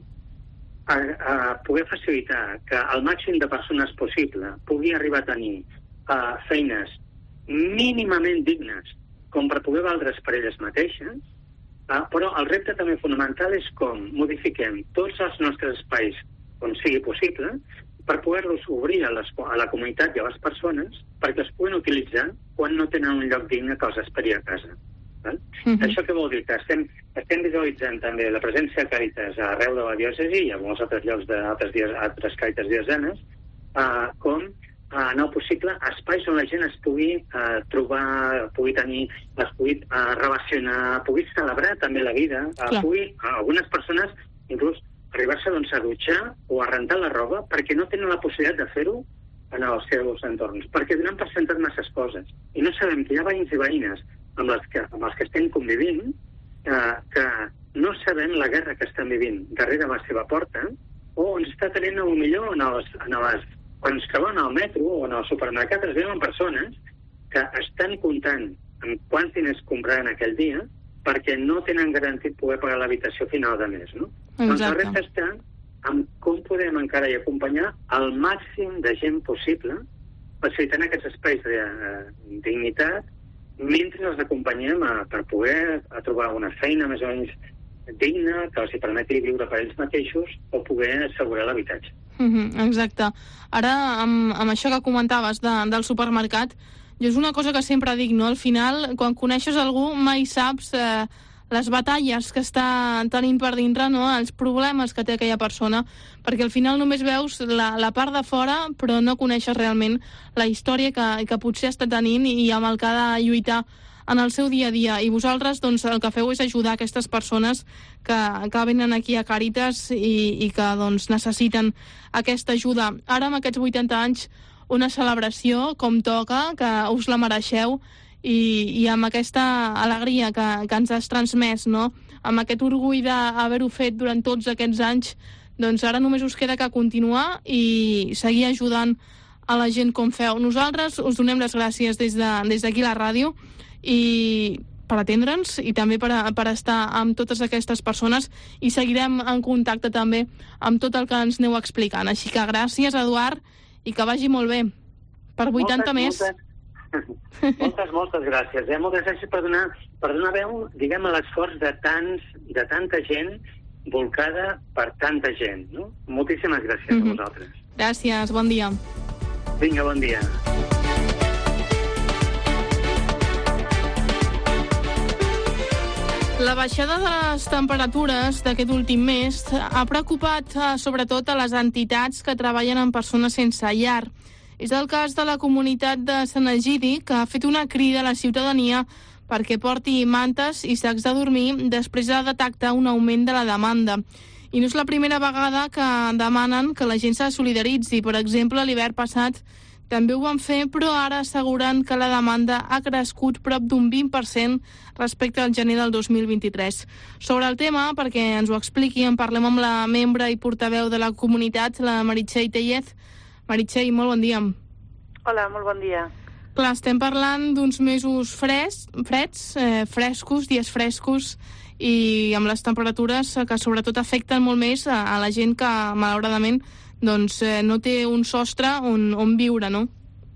Speaker 8: a, a poder facilitar que el màxim de persones possible pugui arribar a tenir uh, feines mínimament dignes com per poder valdre's per elles mateixes. Uh, però el repte també fonamental és com modifiquem tots els nostres espais on sigui possible per poder-los obrir a, les, a la comunitat i a les persones perquè els puguin utilitzar quan no tenen un lloc digne que els esperi a casa. Val? Uh-huh. Això què vol dir? Que estem, estem visualitzant també la presència de Càritas arreu de la diòcesi i a molts altres llocs d'altres altres Càritas diocesanes, uh, com Uh, en el possible, espais on la gent es pugui uh, trobar, pugui tenir, es pugui uh, relacionar, pugui celebrar també la vida, uh, pugui, uh, algunes persones, inclús, arribar-se doncs, a dutxar o a rentar la roba perquè no tenen la possibilitat de fer-ho en els seus entorns, perquè donen per sentat masses coses. I no sabem que hi ha veïns i veïnes amb les que, amb els que estem convivint, uh, que no sabem la guerra que estan vivint darrere la seva porta, o ens està tenint, potser en els, en les quan ens troben al metro o en el supermercat es veuen persones que estan comptant amb quants diners compraran aquell dia perquè no tenen garantit poder pagar l'habitació final de mes, no? Exacte. Doncs el repte està en com podem encara i acompanyar el màxim de gent possible facilitant aquests espais de uh, dignitat mentre els acompanyem a, per poder a trobar una feina més o menys digna que els hi permeti viure per ells mateixos o poder assegurar l'habitatge.
Speaker 2: Mm-hmm, exacte. Ara, amb, amb això que comentaves de, del supermercat, jo és una cosa que sempre dic, no? Al final, quan coneixes algú, mai saps eh, les batalles que està tenint per dintre, no? Els problemes que té aquella persona, perquè al final només veus la, la part de fora, però no coneixes realment la història que, que potser està tenint i amb el que ha de lluitar en el seu dia a dia. I vosaltres, doncs, el que feu és ajudar aquestes persones que, que venen aquí a Càritas i, i que, doncs, necessiten aquesta ajuda. Ara, amb aquests vuitanta anys, una celebració com toca, que us la mereixeu, i, i amb aquesta alegria que, que ens has transmès, no? Amb aquest orgull d'haver-ho fet durant tots aquests anys, doncs ara només us queda que continuar i seguir ajudant a la gent com feu. Nosaltres us donem les gràcies des de, des d'aquí la ràdio i per atendre'ns i també per, a, per estar amb totes aquestes persones, i seguirem en contacte també amb tot el que ens aneu explicant. Així que gràcies, Eduard, i que vagi molt bé. Per vuitanta
Speaker 8: moltes,
Speaker 2: més.
Speaker 8: Moltes, moltes, moltes gràcies. Eh? Moltes gràcies per donar, per donar veu, diguem, a l'esforç de, tants, de tanta gent volcada per tanta gent. No? Moltíssimes gràcies mm-hmm. a vosaltres.
Speaker 2: Gràcies, bon dia.
Speaker 8: Vinga, bon dia.
Speaker 2: La baixada de les temperatures d'aquest últim mes ha preocupat eh, sobretot a les entitats que treballen amb persones sense llar. És el cas de la comunitat de Sant Egidi, que ha fet una crida a la ciutadania perquè porti mantes i sacs de dormir després de detectar un augment de la demanda. I no és la primera vegada que demanen que la gent se solidaritzi. Per exemple, l'hivern passat també ho van fer, però ara asseguren que la demanda ha crescut prop d'un vint per cent respecte al gener del dos mil vint-i-tres. Sobre el tema, perquè ens ho expliqui, en parlem amb la membre i portaveu de la comunitat, la Meritxell Tellez. Meritxell, molt bon dia.
Speaker 9: Hola, molt bon dia.
Speaker 2: Clar, estem parlant d'uns mesos freds, freds eh, frescos, dies frescos, i amb les temperatures que sobretot afecten molt més a, a la gent que, malauradament, doncs, eh, no té un sostre on, on viure, no?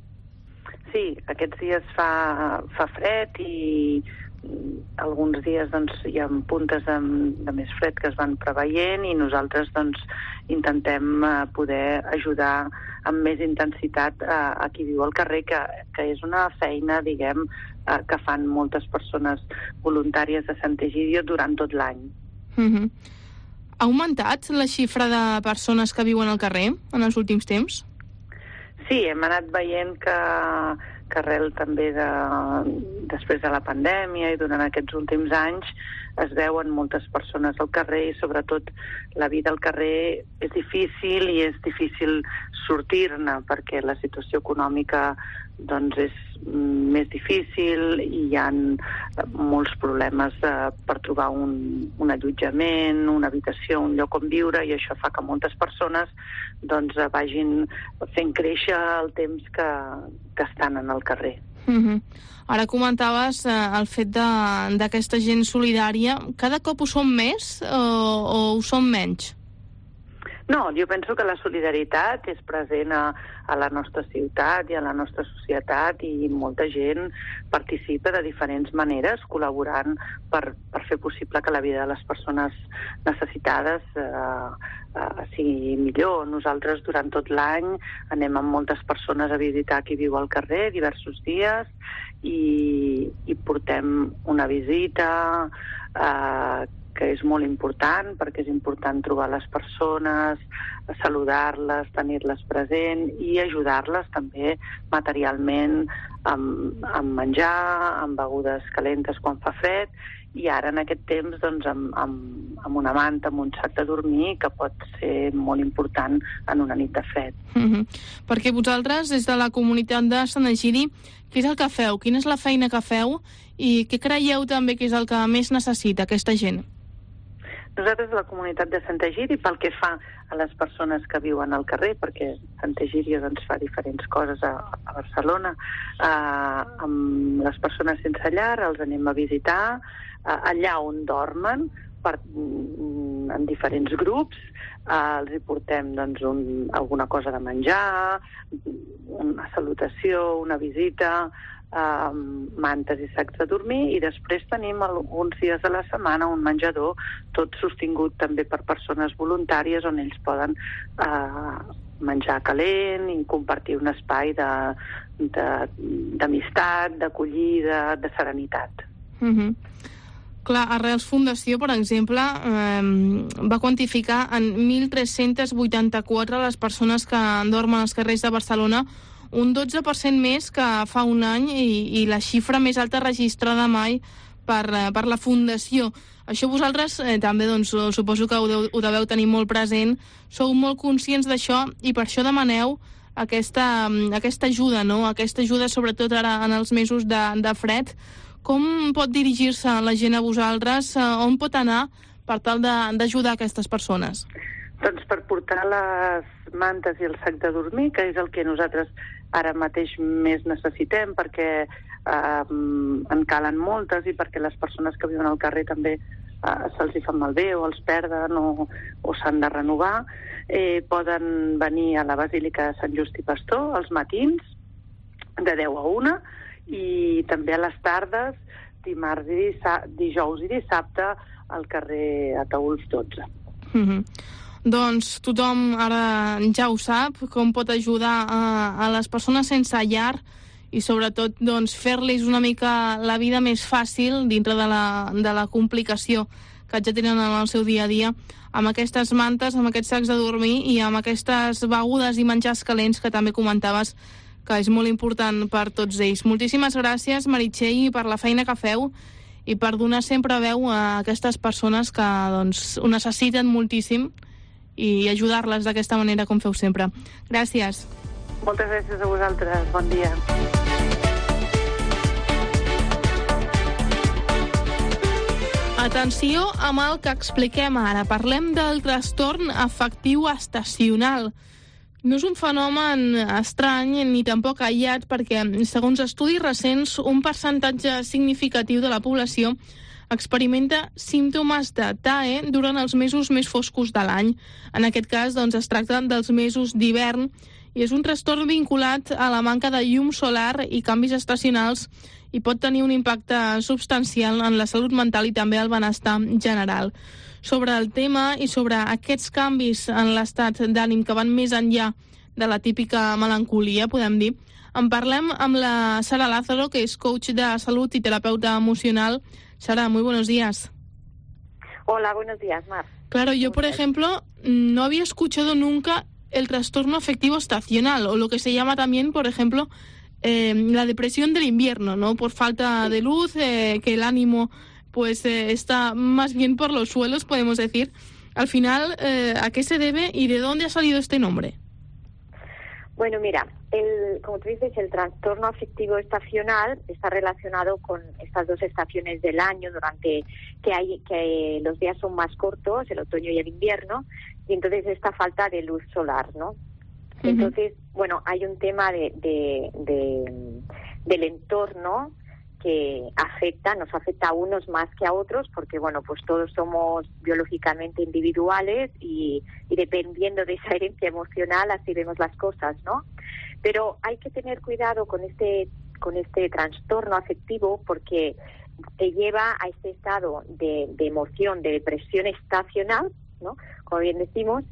Speaker 9: Sí, aquests dies fa, fa fred i alguns dies doncs, hi ha puntes de, de més fred que es van preveient i nosaltres doncs, intentem uh, poder ajudar amb més intensitat uh, a qui viu al carrer, que, que és una feina, diguem, uh, que fan moltes persones voluntàries de Sant Egidio durant tot l'any.
Speaker 2: Mm-hmm. Ha augmentat la xifra de persones que viuen al carrer en els últims temps?
Speaker 9: Sí, hem anat veient que, que arrel també de, després de la pandèmia i durant aquests últims anys es veuen moltes persones al carrer i sobretot la vida al carrer és difícil i és difícil sortir-ne perquè la situació econòmica doncs és més difícil i hi ha molts problemes eh, per trobar un, un allotjament, una habitació, un lloc on viure, i això fa que moltes persones doncs, vagin fent créixer el temps que, que estan en el carrer.
Speaker 2: Mm-hmm. Ara comentaves eh, el fet d'aquesta gent solidària. Cada cop ho són més o, o ho són menys?
Speaker 9: No, jo penso que la solidaritat és present a, a la nostra ciutat i a la nostra societat i molta gent participa de diferents maneres col·laborant per, per fer possible que la vida de les persones necessitades eh, eh, sigui millor. Nosaltres durant tot l'any anem amb moltes persones a visitar qui viu al carrer diversos dies i, i portem una visita eh, que és molt important, perquè és important trobar les persones, saludar-les, tenir-les present i ajudar-les també materialment amb, amb menjar, amb begudes calentes quan fa fred, i ara en aquest temps doncs, amb, amb, amb una manta, amb un sac de dormir, que pot ser molt important en una nit de fred.
Speaker 2: Mm-hmm. Perquè vosaltres, des de la comunitat de Sant Egidi, què és el que feu? Quina és la feina que feu? I què creieu també que és el que més necessita aquesta gent?
Speaker 9: Nosaltres, la comunitat de Sant Egidi, pel que fa a les persones que viuen al carrer, perquè Sant Egidi doncs, fa diferents coses a, a Barcelona, eh, amb les persones sense llar els anem a visitar eh, allà on dormen, per, en diferents grups, eh, els hi portem doncs, un, alguna cosa de menjar, una salutació, una visita, Uh, mantes i sacs de dormir, i després tenim alguns dies de la setmana un menjador tot sostingut també per persones voluntàries on ells poden uh, menjar calent i compartir un espai d'amistat, d'acollida, de serenitat.
Speaker 2: Mm-hmm. Clar, Arrels Fundació, per exemple, eh, va quantificar en mil tres-cents vuitanta-quatre les persones que dormen als carrers de Barcelona, un dotze per cent més que fa un any i, i la xifra més alta registrada mai per, per la Fundació. Això vosaltres eh, també doncs, suposo que ho, deu, ho deveu tenir molt present, sou molt conscients d'això i per això demaneu aquesta, aquesta ajuda, no? Aquesta ajuda sobretot ara en els mesos de, de fred. Com pot dirigir-se la gent a vosaltres? On pot anar per tal d'ajudar aquestes persones?
Speaker 9: Doncs per portar les mantes i el sac de dormir, que és el que nosaltres ara mateix més necessitem, perquè eh, en calen moltes i perquè les persones que viuen al carrer també eh, se'ls hi fan malbé o els perden o, o s'han de renovar. Eh, poden venir a la Basílica de Sant Just i Pastor als matins de deu a una i també a les tardes, dimarts i dissa- dijous i dissabte al carrer Ataülf dotze.
Speaker 2: Mm-hmm. Doncs tothom ara ja ho sap, com pot ajudar a, a les persones sense llar i sobretot doncs, fer-los una mica la vida més fàcil dintre de la, de la complicació que ja tenen en el seu dia a dia, amb aquestes mantes, amb aquests sacs de dormir i amb aquestes begudes i menjars calents que també comentaves que és molt important per tots ells. Moltíssimes gràcies, Meritxell, per la feina que feu i per donar sempre veu a aquestes persones que doncs, ho necessiten moltíssim i ajudar-les d'aquesta manera com feu sempre. Gràcies.
Speaker 9: Moltes gràcies a vosaltres. Bon dia.
Speaker 2: Atenció amb el que expliquem ara. Parlem del trastorn afectiu estacional. No és un fenomen estrany ni tampoc aïllat perquè, segons estudis recents, un percentatge significatiu de la població experimenta símptomes de T A E durant els mesos més foscos de l'any. En aquest cas, doncs, es tracta dels mesos d'hivern i és un trastorn vinculat a la manca de llum solar i canvis estacionals i pot tenir un impacte substancial en la salut mental i també el benestar general. Sobre el tema i sobre aquests canvis en l'estat d'ànim que van més enllà de la típica melancolia, podem dir, en parlem amb la Sara Lázaro, que és coach de salut i terapeuta emocional. Sara, muy buenos días.
Speaker 10: Hola, buenos días, Mar.
Speaker 2: Claro, yo, por ejemplo, no había escuchado nunca el trastorno afectivo estacional, o lo que se llama también, por ejemplo, eh, la depresión del invierno, ¿no? Por falta de luz, eh, que el ánimo pues eh, está más bien por los suelos, podemos decir. Al final, eh, ¿a qué se debe y de dónde ha salido este nombre?
Speaker 10: Bueno, mira, el, como tú dices, el trastorno afectivo estacional está relacionado con estas dos estaciones del año durante que hay que los días son más cortos, el otoño y el invierno, y entonces esta falta de luz solar, ¿no? Uh-huh. Entonces, bueno, hay un tema de, de, de del entorno que afecta, nos afecta a unos más que a otros, porque bueno, pues todos somos biológicamente individuales y, y dependiendo de esa herencia emocional así vemos las cosas, ¿no? Pero hay que tener cuidado con este con este trastorno afectivo porque te lleva a este estado de, de emoción, de depresión estacional, ¿no? Como bien decimos,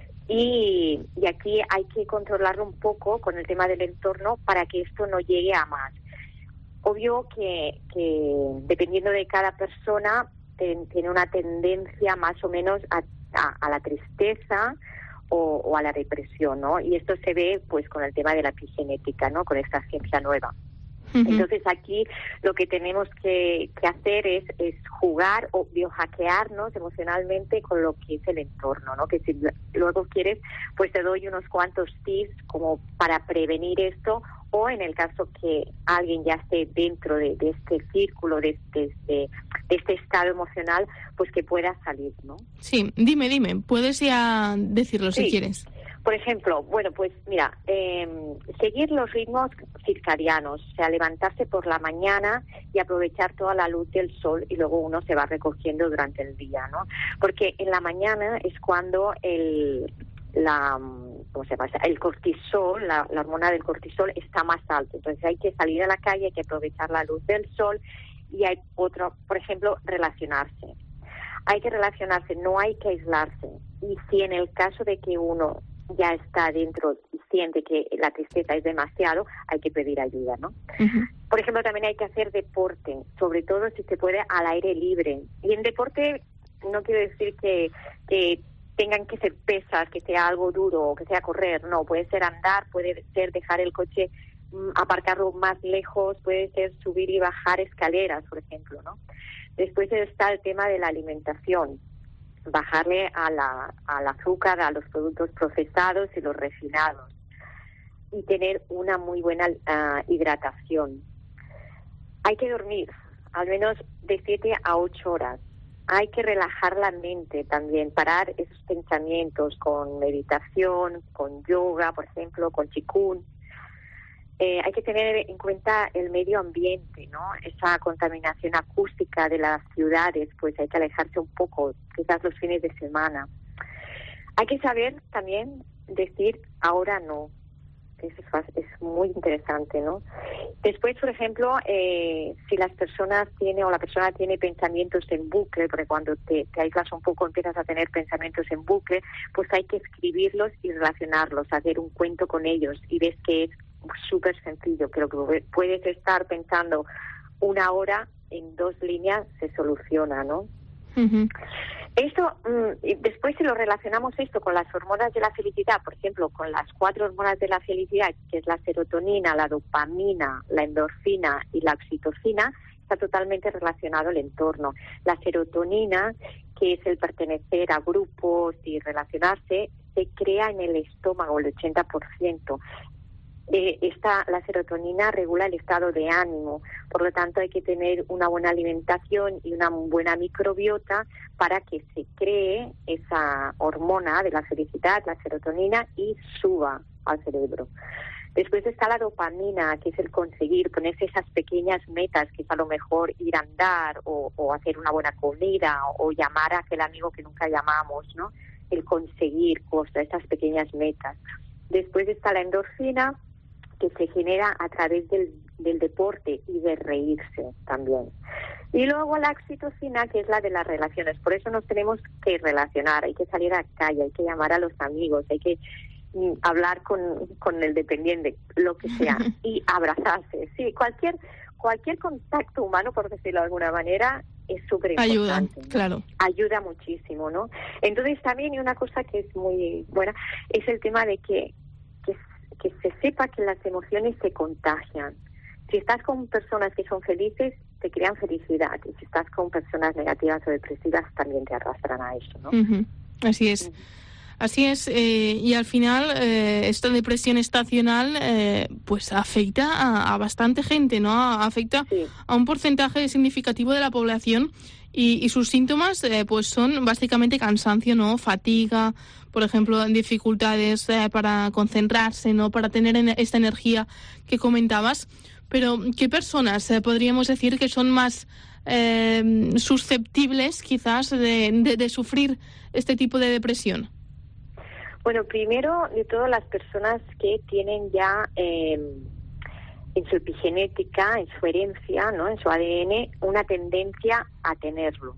Speaker 10: y, y aquí hay que controlarlo un poco con el tema del entorno para que esto no llegue a más. Obvio que, que dependiendo de cada persona ten, tiene una tendencia más o menos a, a, a la tristeza o, o a la depresión, ¿no? Y esto se ve pues con el tema de la epigenética, ¿no? Con esta ciencia nueva. Uh-huh. Entonces aquí lo que tenemos que, que hacer es, es jugar o biohackearnos emocionalmente con lo que es el entorno, ¿no? Que si luego quieres, pues te doy unos cuantos tips como para prevenir esto, o en el caso que alguien ya esté dentro de, de este círculo, de, de, de, de este estado emocional, pues que pueda salir, ¿no?
Speaker 2: Sí, dime, dime, puedes ya decirlo si
Speaker 10: sí.
Speaker 2: quieres.
Speaker 10: Por ejemplo, bueno, pues mira, eh, seguir los ritmos circadianos, o sea, levantarse por la mañana y aprovechar toda la luz del sol y luego uno se va recogiendo durante el día, ¿no? Porque en la mañana es cuando el... la ¿cómo se llama? el cortisol, la, la hormona del cortisol está más alto, entonces hay que salir a la calle, hay que aprovechar la luz del sol y hay otro, por ejemplo, relacionarse. Hay que relacionarse, no hay que aislarse. Y si en el caso de que uno ya está dentro y siente que la tristeza es demasiado, hay que pedir ayuda, ¿no? Uh-huh. Por ejemplo, también hay que hacer deporte, sobre todo si se puede al aire libre. Y en deporte no quiero decir que, que tengan que ser pesas, que sea algo duro o que sea correr, no, puede ser andar, puede ser dejar el coche, aparcarlo más lejos, puede ser subir y bajar escaleras, por ejemplo, ¿no? Después está el tema de la alimentación, bajarle a la, al azúcar, a los productos procesados y los refinados y tener una muy buena uh, hidratación. Hay que dormir, al menos de siete a ocho horas. Hay que relajar la mente también, parar esos pensamientos con meditación, con yoga, por ejemplo, con qigong. eh, hay que tener en cuenta el medio ambiente, ¿no? Esa contaminación acústica de las ciudades, pues hay que alejarse un poco, quizás los fines de semana. Hay que saber también decir ahora no. Eso es, es muy interesante, ¿no? Después, por ejemplo, eh, si las personas tienen o la persona tiene pensamientos en bucle, porque cuando te, te aíslas un poco empiezas a tener pensamientos en bucle, pues hay que escribirlos y relacionarlos, hacer un cuento con ellos, y ves que es súper sencillo, pero que puedes estar pensando una hora en dos líneas, se soluciona, ¿no? Uh-huh. Esto, mmm, después si lo relacionamos esto con las hormonas de la felicidad, por ejemplo, con las cuatro hormonas de la felicidad, que es la serotonina, la dopamina, la endorfina y la oxitocina, está totalmente relacionado el entorno. La serotonina, que es el pertenecer a grupos y relacionarse, se crea en el estómago, el ochenta por ciento. Eh, esta, la serotonina regula el estado de ánimo, por lo tanto hay que tener una buena alimentación y una buena microbiota para que se cree esa hormona de la felicidad, la serotonina, y suba al cerebro. Después está la dopamina, que es el conseguir, ponerse esas pequeñas metas, que es a lo mejor ir a andar o, o hacer una buena comida o, o llamar a aquel amigo que nunca llamamos, ¿no? El conseguir cosas, esas pequeñas metas. Después está la endorfina, que se genera a través del, del deporte y de reírse también. Y luego la oxitocina, que es la de las relaciones. Por eso nos tenemos que relacionar, hay que salir a la calle, hay que llamar a los amigos, hay que mm, hablar con, con el dependiente, lo que sea, y abrazarse. Sí, cualquier cualquier contacto humano, por decirlo de alguna manera, es súper importante.
Speaker 2: Ayuda, claro.
Speaker 10: Ayuda muchísimo, ¿no? Entonces también, y una cosa que es muy buena, es el tema de que que se sepa que las emociones se contagian. Si estás con personas que son felices, te crean felicidad. Y si estás con personas negativas o depresivas, también te arrastran a eso, ¿no?
Speaker 2: Uh-huh. Así es. Uh-huh. Así es. Eh, y al final, eh, esta depresión estacional, eh, pues afecta a, a bastante gente, ¿no? Afecta sí. a un porcentaje significativo de la población. Y, y sus síntomas, eh, pues son básicamente cansancio, ¿no? Fatiga, por ejemplo, dificultades eh, para concentrarse, ¿no? Para tener en esta energía que comentabas. Pero, ¿qué personas eh, podríamos decir que son más eh, susceptibles, quizás, de, de, de sufrir este tipo de depresión?
Speaker 10: Bueno, primero de todo, las personas que tienen ya Eh... en su epigenética, en su herencia, ¿no? En su A D N, una tendencia a tenerlo.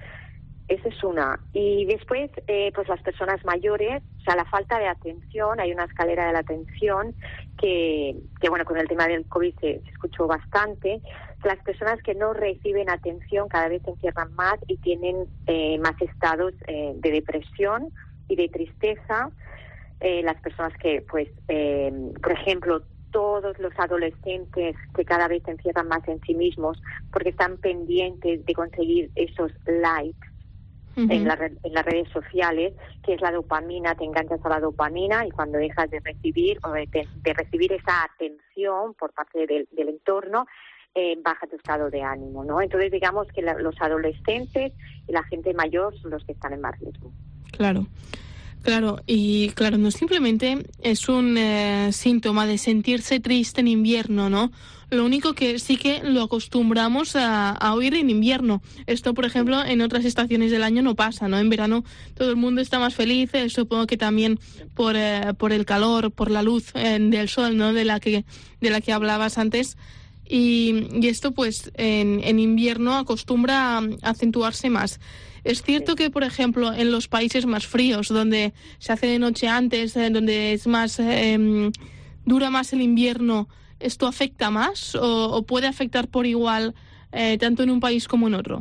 Speaker 10: Esa es una. Y después, eh, pues las personas mayores, o sea, la falta de atención, hay una escalera de la atención que, que bueno, con el tema del COVID se, se escuchó bastante. Las personas que no reciben atención cada vez se encierran más y tienen eh, más estados eh, de depresión y de tristeza. Eh, las personas que, pues, eh, por ejemplo, todos los adolescentes que cada vez se encierran más en sí mismos porque están pendientes de conseguir esos likes uh-huh. en, la, en las redes sociales, que es la dopamina, te enganchas a la dopamina y cuando dejas de recibir o de, de recibir esa atención por parte del, del entorno, eh, baja tu estado de ánimo, ¿no? Entonces digamos que la, los adolescentes y la gente mayor son los que están en más riesgo.
Speaker 2: Claro. Claro, y claro, no simplemente es un eh, síntoma de sentirse triste en invierno, ¿no? Lo único que sí que lo acostumbramos a, a oír en invierno. Esto, por ejemplo, en otras estaciones del año no pasa, ¿no? En verano todo el mundo está más feliz, eh, supongo que también por eh, por el calor, por la luz eh, del sol, ¿no? De la que de la que hablabas antes. Y, y esto, pues, en, en invierno acostumbra a acentuarse más. Es cierto que, por ejemplo, en los países más fríos, donde se hace de noche antes, eh, donde es más eh, dura más el invierno, ¿esto afecta más o, o puede afectar por igual eh, tanto en un país como en otro?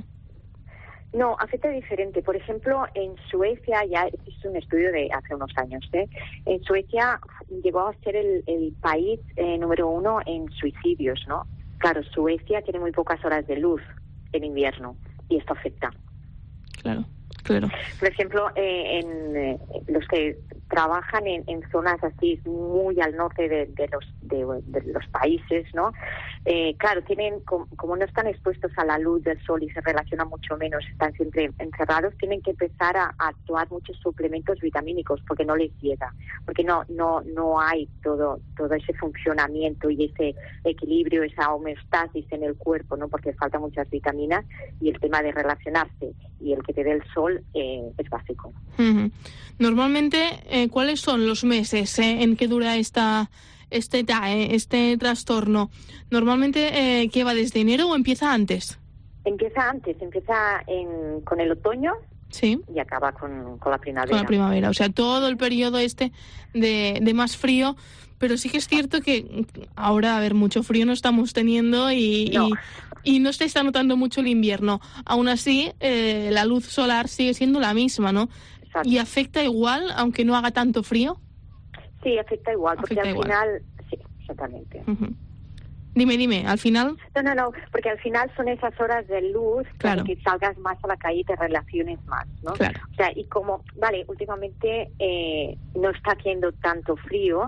Speaker 10: No, afecta diferente. Por ejemplo, en Suecia, ya es un estudio de hace unos años, ¿eh? En Suecia llegó a ser el, el país eh, número uno en suicidios, ¿no? Claro, Suecia tiene muy pocas horas de luz en invierno y esto afecta.
Speaker 2: Claro, claro.
Speaker 10: Por ejemplo, eh, en eh, los que trabajan en, en zonas así muy al norte de, de, los, de, de los países, ¿no? Eh, claro, tienen como, como no están expuestos a la luz del sol y se relacionan mucho menos, están siempre encerrados, tienen que empezar a, a actuar muchos suplementos vitamínicos porque no les llega, porque no no no hay todo todo ese funcionamiento y ese equilibrio, esa homeostasis en el cuerpo, ¿no? Porque faltan muchas vitaminas y el tema de relacionarse y el que te dé el sol eh, es básico.
Speaker 2: Uh-huh. Normalmente, eh, ¿cuáles son los meses eh, en que dura esta este T A E, este trastorno? Normalmente, eh, ¿qué va desde enero o empieza antes?
Speaker 10: Empieza antes, empieza en, con el otoño.
Speaker 2: Sí.
Speaker 10: Y acaba con, con la primavera.
Speaker 2: Con la primavera, o sea, todo el periodo este de, de más frío, pero sí que es cierto que ahora, a ver, mucho frío no estamos teniendo y no, y, y no se está notando mucho el invierno. Aún así, eh, la luz solar sigue siendo la misma, ¿no? Exacto. ¿Y afecta igual, aunque no haga tanto frío?
Speaker 10: Sí, afecta igual, porque
Speaker 2: afecta
Speaker 10: al
Speaker 2: igual.
Speaker 10: final, sí, exactamente.
Speaker 2: Uh-huh. Dime, dime, ¿al final?
Speaker 10: No, no, no, porque al final son esas horas de luz
Speaker 2: claro.
Speaker 10: para que salgas más a la calle y te relaciones más, ¿no?
Speaker 2: Claro.
Speaker 10: O sea, y como, vale, últimamente eh, no está haciendo tanto frío,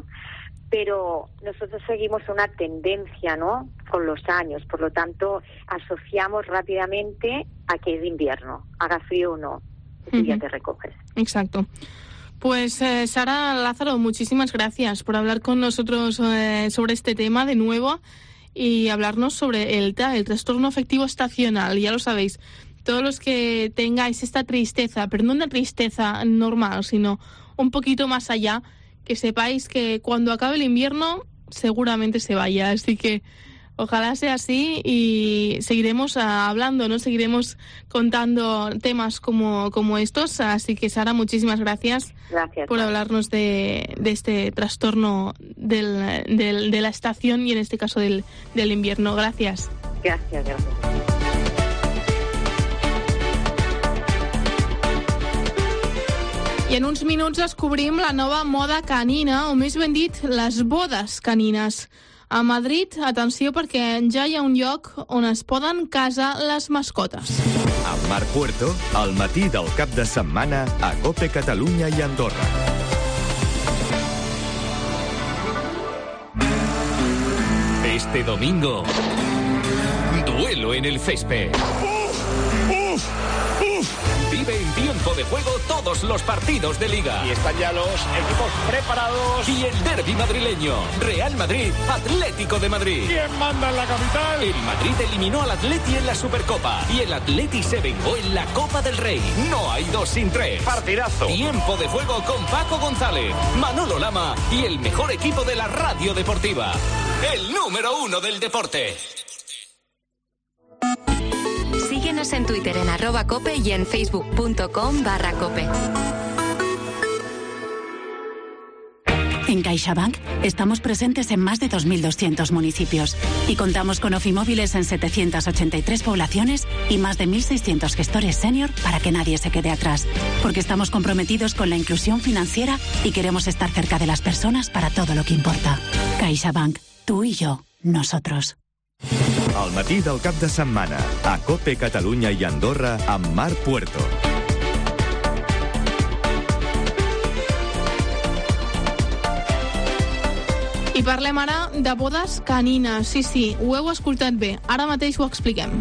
Speaker 10: pero nosotros seguimos una tendencia, ¿no?, con los años, por lo tanto, asociamos rápidamente a que es invierno, haga frío o no, y uh-huh. ya te recoges.
Speaker 2: Exacto. Pues eh, Sara Lázaro, muchísimas gracias por hablar con nosotros eh, sobre este tema de nuevo y hablarnos sobre el T A, el trastorno afectivo estacional. Ya lo sabéis, todos los que tengáis esta tristeza, pero no una tristeza normal, sino un poquito más allá, que sepáis que cuando acabe el invierno seguramente se vaya. Así que ojalá sea así y seguiremos uh, hablando, ¿no? Seguiremos contando temas como, como estos. Así que, Sara, muchísimas gracias,
Speaker 10: gracias
Speaker 2: por hablarnos de, de este trastorno del, del, de la estación y en este caso del, del invierno. Gracias.
Speaker 10: Gracias, gracias.
Speaker 2: I en uns minuts descobrim la nova moda canina, o més ben dit, les bodes canines. A Madrid, atenció, perquè ja hi ha un lloc on es poden casar les mascotes.
Speaker 1: Amb Marc Puerto, al matí del cap de setmana a COPE Catalunya i Andorra.
Speaker 5: Este domingo, duelo en el césped. Vive en tiempo de juego todos los partidos de Liga.
Speaker 11: Y están ya los equipos preparados.
Speaker 5: Y el derbi madrileño. Real Madrid, Atlético de Madrid.
Speaker 11: ¿Quién manda en la capital?
Speaker 5: El Madrid eliminó al Atleti en la Supercopa. Y el Atleti se vengó en la Copa del Rey. No hay dos sin tres.
Speaker 11: Partidazo.
Speaker 5: Tiempo de juego con Paco González, Manolo Lama y el mejor equipo de la radio deportiva. El número uno del deporte.
Speaker 12: Síguenos en Twitter en arroba cope y en facebook.com barra cope.
Speaker 13: En CaixaBank estamos presentes en más de dos mil doscientos municipios y contamos con Ofimóviles en setecientas ochenta y tres poblaciones y más de mil seiscientos gestores senior para que nadie se quede atrás. Porque estamos comprometidos con la inclusión financiera y queremos estar cerca de las personas para todo lo que importa. CaixaBank, tú y yo, nosotros.
Speaker 1: Al matí del cap de setmana, a COPE Catalunya i Andorra, amb Marc Puerto.
Speaker 2: I parlem ara de bodes canines. Sí, sí, ho heu escoltat bé. Ara mateix ho expliquem.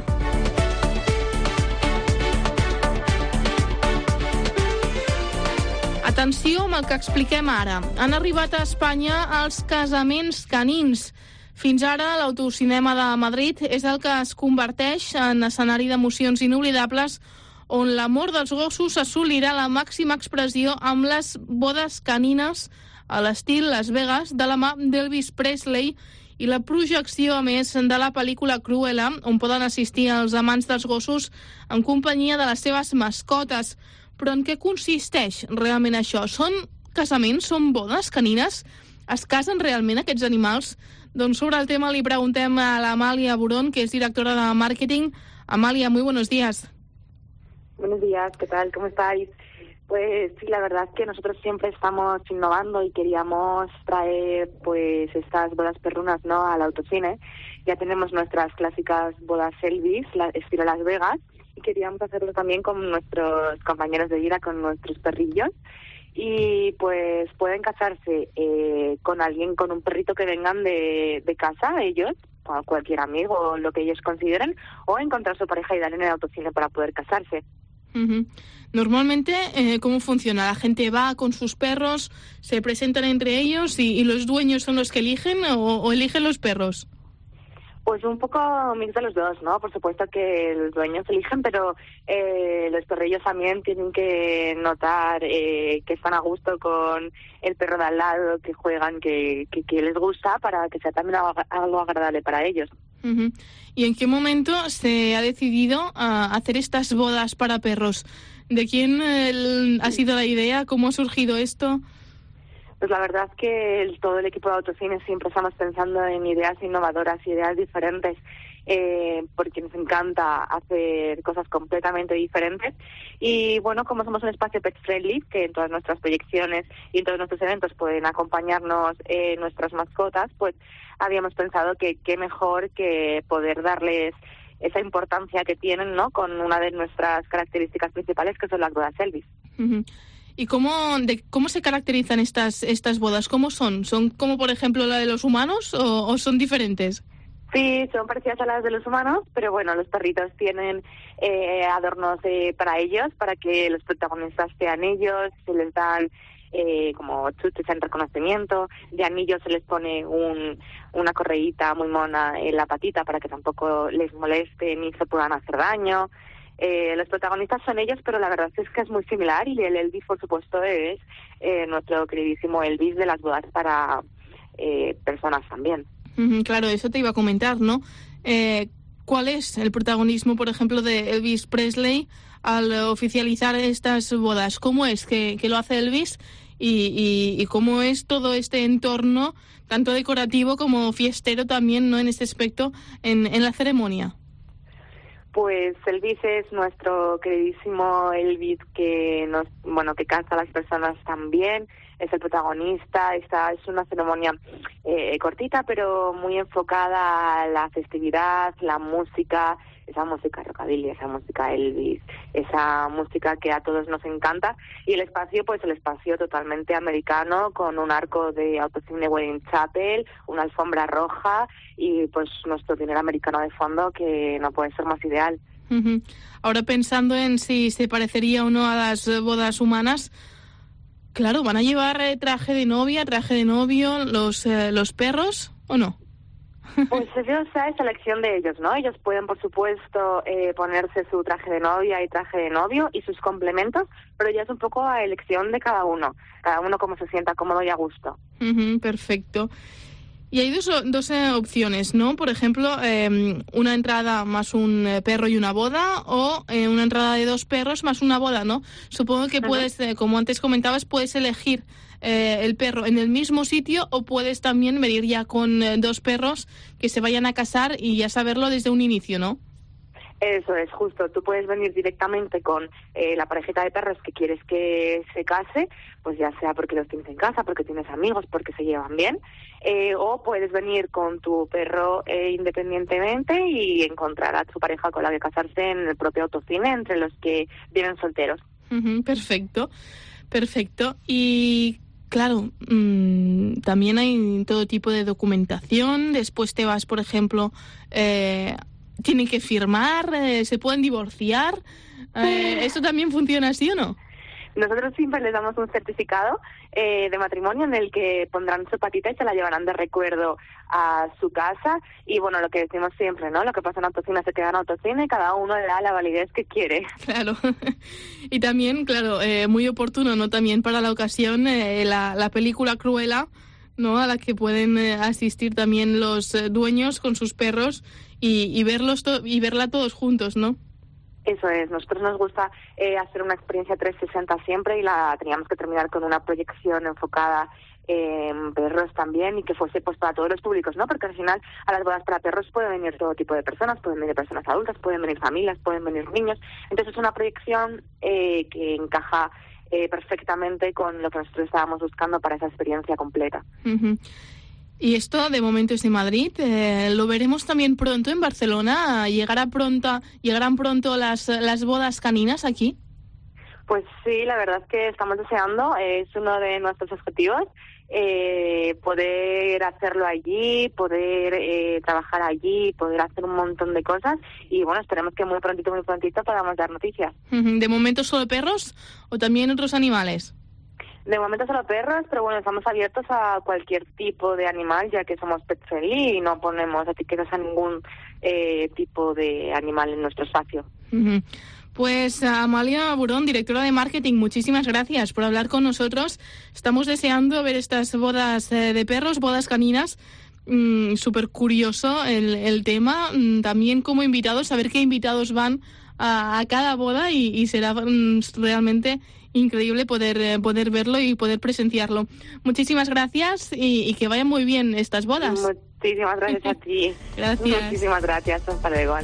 Speaker 2: Atenció amb el que expliquem ara. Han arribat a Espanya els casaments canins. Fins ara, l'Autocinema de Madrid és el que es converteix en escenari d'emocions inoblidables on l'amor dels gossos assolirà la màxima expressió amb les bodes canines a l'estil Las Vegas de la mà d'Elvis Presley i la projecció, a més, de la pel·lícula Cruella, on poden assistir els amants dels gossos en companyia de les seves mascotes. Però en què consisteix realment això? Són casaments? Són bodes canines? Es casen realment aquests animals? Doncs sobre el tema li preguntem a la Amalia Burón, que es directora de marketing. Amalia, muy buenos días.
Speaker 14: Buenos días, ¿qué tal? ¿Cómo estáis? Pues sí, la verdad es que nosotros siempre estamos innovando y queríamos traer pues estas bodas perrunas, ¿no?, al autocine. Ya tenemos nuestras clásicas bodas Elvis, la, estilo Las Vegas, y queríamos hacerlo también con nuestros compañeros de vida, con nuestros perrillos. y pues pueden casarse eh, con alguien, con un perrito que vengan de, de casa, ellos, o cualquier amigo, o lo que ellos consideren, o encontrar su pareja y darle en el autocine para poder casarse.
Speaker 2: Uh-huh. Normalmente, eh, ¿cómo funciona? ¿La gente va con sus perros, se presentan entre ellos y, y los dueños son los que eligen o, o eligen los perros?
Speaker 14: Pues un poco mix de los dos, ¿no? Por supuesto que los dueños eligen, pero eh, los perrillos también tienen que notar eh, que están a gusto con el perro de al lado, que juegan, que, que, que les gusta, para que sea también algo agradable para ellos.
Speaker 2: Uh-huh. ¿Y en qué momento se ha decidido uh, hacer estas bodas para perros? ¿De quién eh, ha sido la idea? ¿Cómo ha surgido esto?
Speaker 14: Pues la verdad es que el, todo el equipo de Autocine siempre estamos pensando en ideas innovadoras, ideas diferentes, eh, porque nos encanta hacer cosas completamente diferentes. Y bueno, como somos un espacio pet friendly, que en todas nuestras proyecciones y en todos nuestros eventos pueden acompañarnos eh, nuestras mascotas, pues habíamos pensado que qué mejor que poder darles esa importancia que tienen, ¿no?, con una de nuestras características principales, que son las bodas Elvis.
Speaker 2: Uh-huh. ¿Y cómo, de, cómo se caracterizan estas estas bodas? ¿Cómo son? ¿Son como, por ejemplo, la de los humanos o, o son diferentes?
Speaker 14: Sí, son parecidas a las de los humanos, pero bueno, los perritos tienen eh, adornos eh, para ellos, para que los protagonistas sean ellos, se les dan eh, como chuches en reconocimiento, de anillos se les pone un, una correíta muy mona en la patita para que tampoco les moleste ni se puedan hacer daño. Eh, los protagonistas son ellos, pero la verdad es que es muy similar, y el Elvis, por supuesto, es eh, nuestro queridísimo Elvis de las bodas para eh, personas también.
Speaker 2: Uh-huh, claro, eso te iba a comentar, ¿no? Eh, ¿Cuál es el protagonismo, por ejemplo, de Elvis Presley al oficializar estas bodas? ¿Cómo es que, que lo hace Elvis y, y, y cómo es todo este entorno, tanto decorativo como fiestero también, ¿no?, en este aspecto, en, en la ceremonia?
Speaker 14: Pues Elvis es nuestro queridísimo Elvis que nos, bueno, que casa a las personas también, es el protagonista. Esta es una ceremonia eh, cortita, pero muy enfocada a la festividad, la música, esa música rockabilly, esa música Elvis, esa música que a todos nos encanta. Y el espacio, pues el espacio totalmente americano, con un arco de Autocine Wedding Chapel, una alfombra roja y pues nuestro dinero americano de fondo, que no puede ser más ideal.
Speaker 2: Uh-huh. Ahora, pensando en si se parecería o no a las bodas humanas, claro, ¿van a llevar eh, traje de novia, traje de novio, los, eh, los perros o no?
Speaker 14: Pues ellos, es elección de ellos, ¿no? Ellos pueden, por supuesto, eh, ponerse su traje de novia y traje de novio y sus complementos, pero ya es un poco a elección de cada uno, cada uno como se sienta cómodo y a gusto.
Speaker 2: Uh-huh, perfecto. Y hay dos, dos eh, opciones, ¿no? Por ejemplo, eh, una entrada más un eh, perro y una boda, o eh, una entrada de dos perros más una boda, ¿no? Supongo que puedes, eh, como antes comentabas, puedes elegir eh, el perro en el mismo sitio, o puedes también venir ya con eh, dos perros que se vayan a casar y ya saberlo desde un inicio, ¿no?
Speaker 14: Eso es, justo. Tú puedes venir directamente con eh, la parejita de perros que quieres que se case, pues ya sea porque los tienes en casa, porque tienes amigos, porque se llevan bien, eh, o puedes venir con tu perro eh, independientemente y encontrar a tu pareja con la que casarse en el propio autocine, entre los que vienen solteros.
Speaker 2: Uh-huh, perfecto, perfecto. Y claro, mmm, también hay todo tipo de documentación. Después te vas, por ejemplo, eh, tienen que firmar, eh, se pueden divorciar. Eh, ¿Eso también funciona así o no?
Speaker 14: Nosotros siempre les damos un certificado eh, de matrimonio en el que pondrán su patita y se la llevarán de recuerdo a su casa. Y bueno, lo que decimos siempre, ¿no? Lo que pasa en autocine se queda en autocine y cada uno le da la validez que quiere.
Speaker 2: Claro. Y también, claro, eh, muy oportuno, ¿no? También para la ocasión, eh, la, la película Cruella, ¿no?, a la que pueden eh, asistir también los eh, dueños con sus perros y, y verlos to- y verla todos juntos, ¿no?
Speaker 14: Eso es, nosotros nos gusta eh, hacer una experiencia trescientos sesenta siempre, y la teníamos que terminar con una proyección enfocada en perros también, y que fuese pues para todos los públicos, ¿no? Porque al final a las bodas para perros pueden venir todo tipo de personas, pueden venir personas adultas, pueden venir familias, pueden venir niños. Entonces es una proyección eh, que encaja eh, perfectamente con lo que nosotros estábamos buscando para esa experiencia completa.
Speaker 2: Uh-huh. Y esto de momento es de Madrid. Eh, ¿Lo veremos también pronto en Barcelona? ¿Llegará pronto, ¿Llegarán pronto las, las bodas caninas aquí?
Speaker 14: Pues sí, la verdad es que estamos deseando, es uno de nuestros objetivos, eh, poder hacerlo allí, poder eh, trabajar allí, poder hacer un montón de cosas y bueno, esperemos que muy prontito, muy prontito podamos dar noticias.
Speaker 2: ¿De momento solo perros o también otros animales?
Speaker 14: De momento solo perros, pero bueno, estamos abiertos a cualquier tipo de animal, ya que somos pet friendly y no ponemos etiquetas a ningún eh, tipo de animal en nuestro espacio.
Speaker 2: Uh-huh. Pues Amalia Burón, directora de marketing, muchísimas gracias por hablar con nosotros. Estamos deseando ver estas bodas eh, de perros, bodas caninas. Mm, súper curioso el, el tema. Mm, también como invitados, saber qué invitados van a, a cada boda y, y será mm, realmente increíble poder, eh, poder verlo y poder presenciarlo. Muchísimas gracias y, y que vayan muy bien estas bodas.
Speaker 14: Muchísimas gracias a ti.
Speaker 2: Gracias.
Speaker 14: Muchísimas gracias. Hasta luego.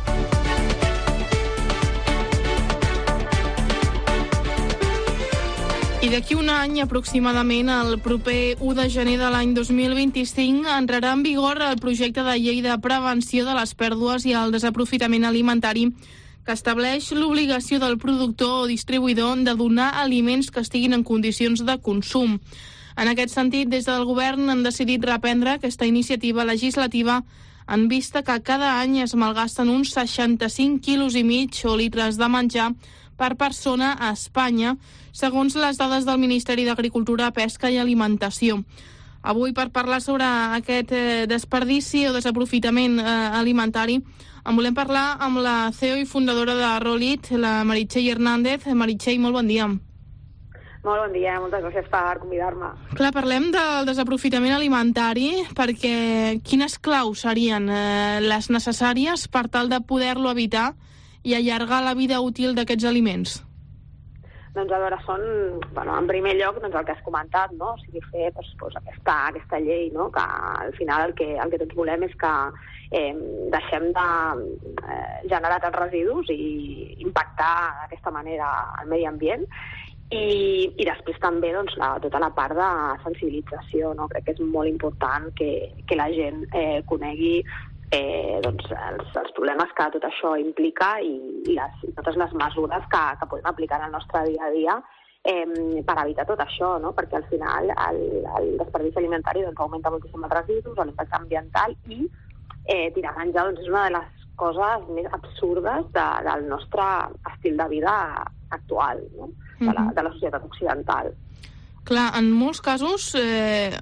Speaker 2: I d'aquí un any, aproximadament, el proper u de gener de l'any dos mil vint-i-cinc, entrarà en vigor el projecte de llei de prevenció de les pèrdues i el desaprofitament alimentari, que estableix l'obligació del productor o distribuïdor de donar aliments que estiguin en condicions de consum. En aquest sentit, des del govern han decidit reprendre aquesta iniciativa legislativa en vista que cada any es malgasten uns seixanta-cinc quilos i mig o litres de menjar per persona a Espanya, segons les dades del Ministeri d'Agricultura, Pesca i Alimentació. Avui, per parlar sobre aquest eh, desperdici o desaprofitament eh, alimentari, en volem parlar amb la C E O i fundadora de Rolit, la Meritxell Hernández. Meritxell, molt bon dia.
Speaker 4: Molt bon dia, moltes gràcies per convidar-me.
Speaker 2: Clar, parlem del desaprofitament alimentari, perquè quines claus serien eh, les necessàries per tal de poder-lo evitar i allargar la vida útil d'aquests aliments?
Speaker 4: Doncs a veure, són, bueno, en primer lloc, doncs el que has comentat, no? O sigui, fer doncs, doncs, aquesta, aquesta llei, no? Que al final el que, el que tots volem és que eh, deixem de eh, generar tants residus i impactar d'aquesta manera el medi ambient. I, i després també doncs, la, tota la part de sensibilització, no? Crec que és molt important que, que la gent eh, conegui eh, doncs, els, els problemes que tot això implica i, i les, totes les mesures que, que podem aplicar en el nostre dia a dia eh, per evitar tot això, no? Perquè al final el, el desperdici alimentari doncs, augmenta moltíssim els residus, l'impacte ambiental i eh, tirar menjar doncs, és una de les coses més absurdes de, del nostre estil de vida actual, no? De, la, de la societat occidental.
Speaker 2: Clar, en molts casos eh,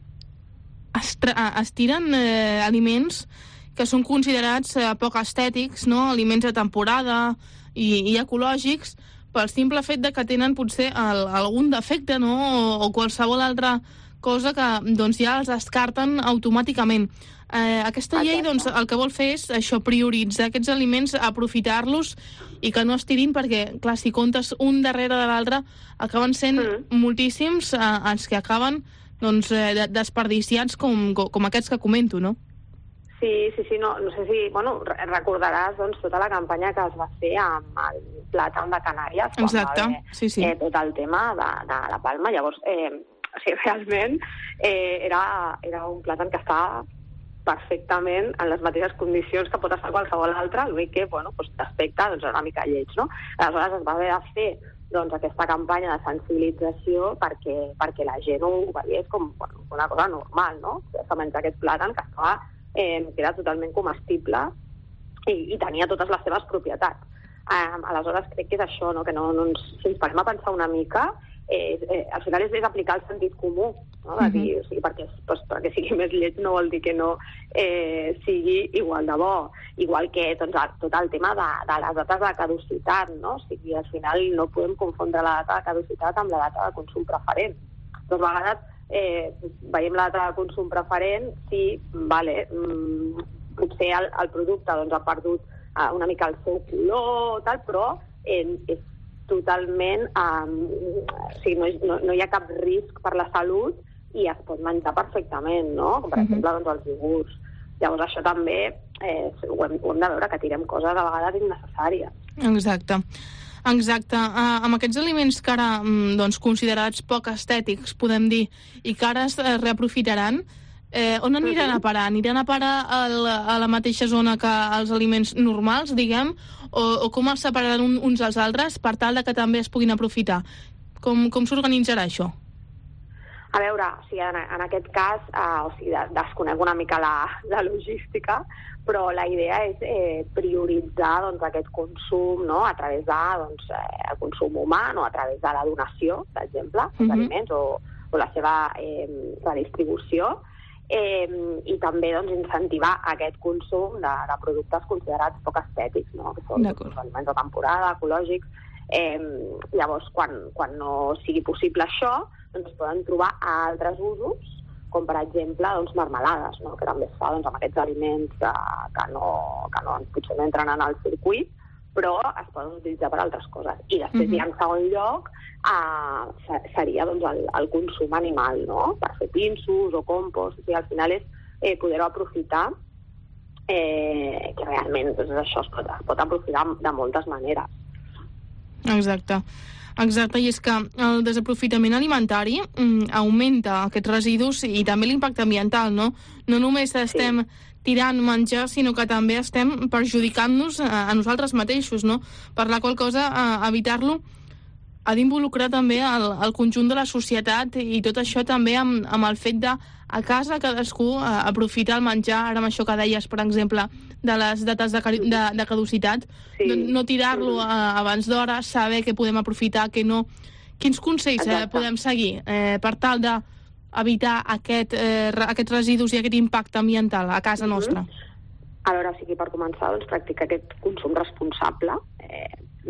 Speaker 2: es, es tiren eh, aliments que són considerats eh, poc estètics, no? Aliments de temporada i, i ecològics, pel simple fet de que tenen potser el, algun defecte, no? O, o qualsevol altra cosa que doncs, ja els descarten automàticament. Eh, aquesta llei doncs, el que vol fer és això, prioritzar aquests aliments, aprofitar-los i que no es tirin perquè, clar, si comptes un darrere de l'altre, acaben sent mm. moltíssims eh, els que acaben doncs, eh, desperdiciats com, com aquests que comento, no?
Speaker 4: Sí, sí, sí, no, no sé si, bueno, recordaràs doncs, tota la campanya que es va fer amb el plàtan de Canàries, quan
Speaker 2: Exacte.
Speaker 4: va haver
Speaker 2: sí, sí.
Speaker 4: Eh, tot el tema de, de la palma. Llavors, eh, o sigui, realment eh, era, era un plàtan que estava perfectament en les mateixes condicions que pot estar qualsevol altre, l'únic que, bueno, doncs, d'aspecte doncs, una mica lleig, no? Aleshores es va haver de fer doncs, aquesta campanya de sensibilització perquè, perquè la gent ho veiés com bueno, una cosa normal, no? Que menjar aquest plàtan que estava eh, que era totalment comestible i, i tenia totes les seves propietats. Eh, aleshores crec que és això, no? Que no, no ens, si ens parem a pensar una mica, eh, eh, al final és, és aplicar el sentit comú, no? De dir, o sigui, perquè, doncs, perquè sigui més lleig no vol dir que no eh, sigui igual de bo. Igual que doncs, tot el tema de, de les dates de caducitat, no? O sigui, al final no podem confondre la data de caducitat amb la data de consum preferent. Doncs a vegades eh, veiem la data de consum preferent, sí, vale, mm, potser el, el producte doncs, ha perdut eh, una mica el seu color, tal, però eh, és totalment... Eh, o sigui, no, no, no hi ha cap risc per la salut i es pot menjar perfectament, no? Com per uh-huh. exemple doncs, els iogurts. Llavors això també eh, ho, hem, ho hem de veure, que tirem coses a vegades innecessàries.
Speaker 2: Exacte. Exacte. Uh, amb aquests aliments que ara doncs, considerats poc estètics, podem dir, i que ara es reaprofitaran, eh, on aniran a parar? Aniran a parar al, a la mateixa zona que els aliments normals, diguem, o, o com els separaran un, uns als altres per tal de que també es puguin aprofitar? Com, com s'organitzarà això?
Speaker 14: A veure, o sigui, en, en aquest cas, eh, o sigui, desconec una mica la, la logística, però la idea és eh, prioritzar doncs, aquest consum, no?, a través de doncs, eh, el consum humà, no?, a través de la donació, per exemple, dels
Speaker 2: Mhm.
Speaker 14: aliments, o, o la seva eh, redistribució, eh, i també doncs, incentivar aquest consum de, de productes considerats poc estètics, no?, que són
Speaker 2: D'acord.
Speaker 14: els aliments de temporada, ecològics. Eh, llavors, quan, quan no sigui possible això, doncs es poden trobar altres usos, com per exemple doncs, marmelades, no?, que també es fa doncs, amb aquests aliments que, que, no, que no, potser no entren en el circuit, però es poden utilitzar per altres coses. I després,
Speaker 2: Mhm.
Speaker 14: ja en segon lloc, eh, seria doncs, el, el consum animal, no?, per fer pinsos o compost. O sigui, al final és eh, poder-ho aprofitar, eh, que realment doncs, això es pot, es pot aprofitar de moltes maneres.
Speaker 2: Exacte. Exacte, i és que el desaprofitament alimentari mm, augmenta aquests residus i també l'impacte ambiental, no? No només estem tirant menjar, sinó que també estem perjudicant-nos a, a nosaltres mateixos, no? Per la qual cosa, a, evitar-lo ha d'involucrar també el, el conjunt de la societat i tot això també amb, amb el fet de a casa cadascú a, aprofitar el menjar, ara amb això que deies, per exemple, de les dates de, cari- de, de caducitat, sí. no, no tirar-lo a, abans d'hora, saber què podem aprofitar, què no. Quins consells eh, podem seguir eh, per tal d'evitar aquest, eh, re- aquests residus i aquest impacte ambiental a casa nostra?
Speaker 14: A veure, o sigui, per començar, doncs, practicar aquest consum responsable. Eh,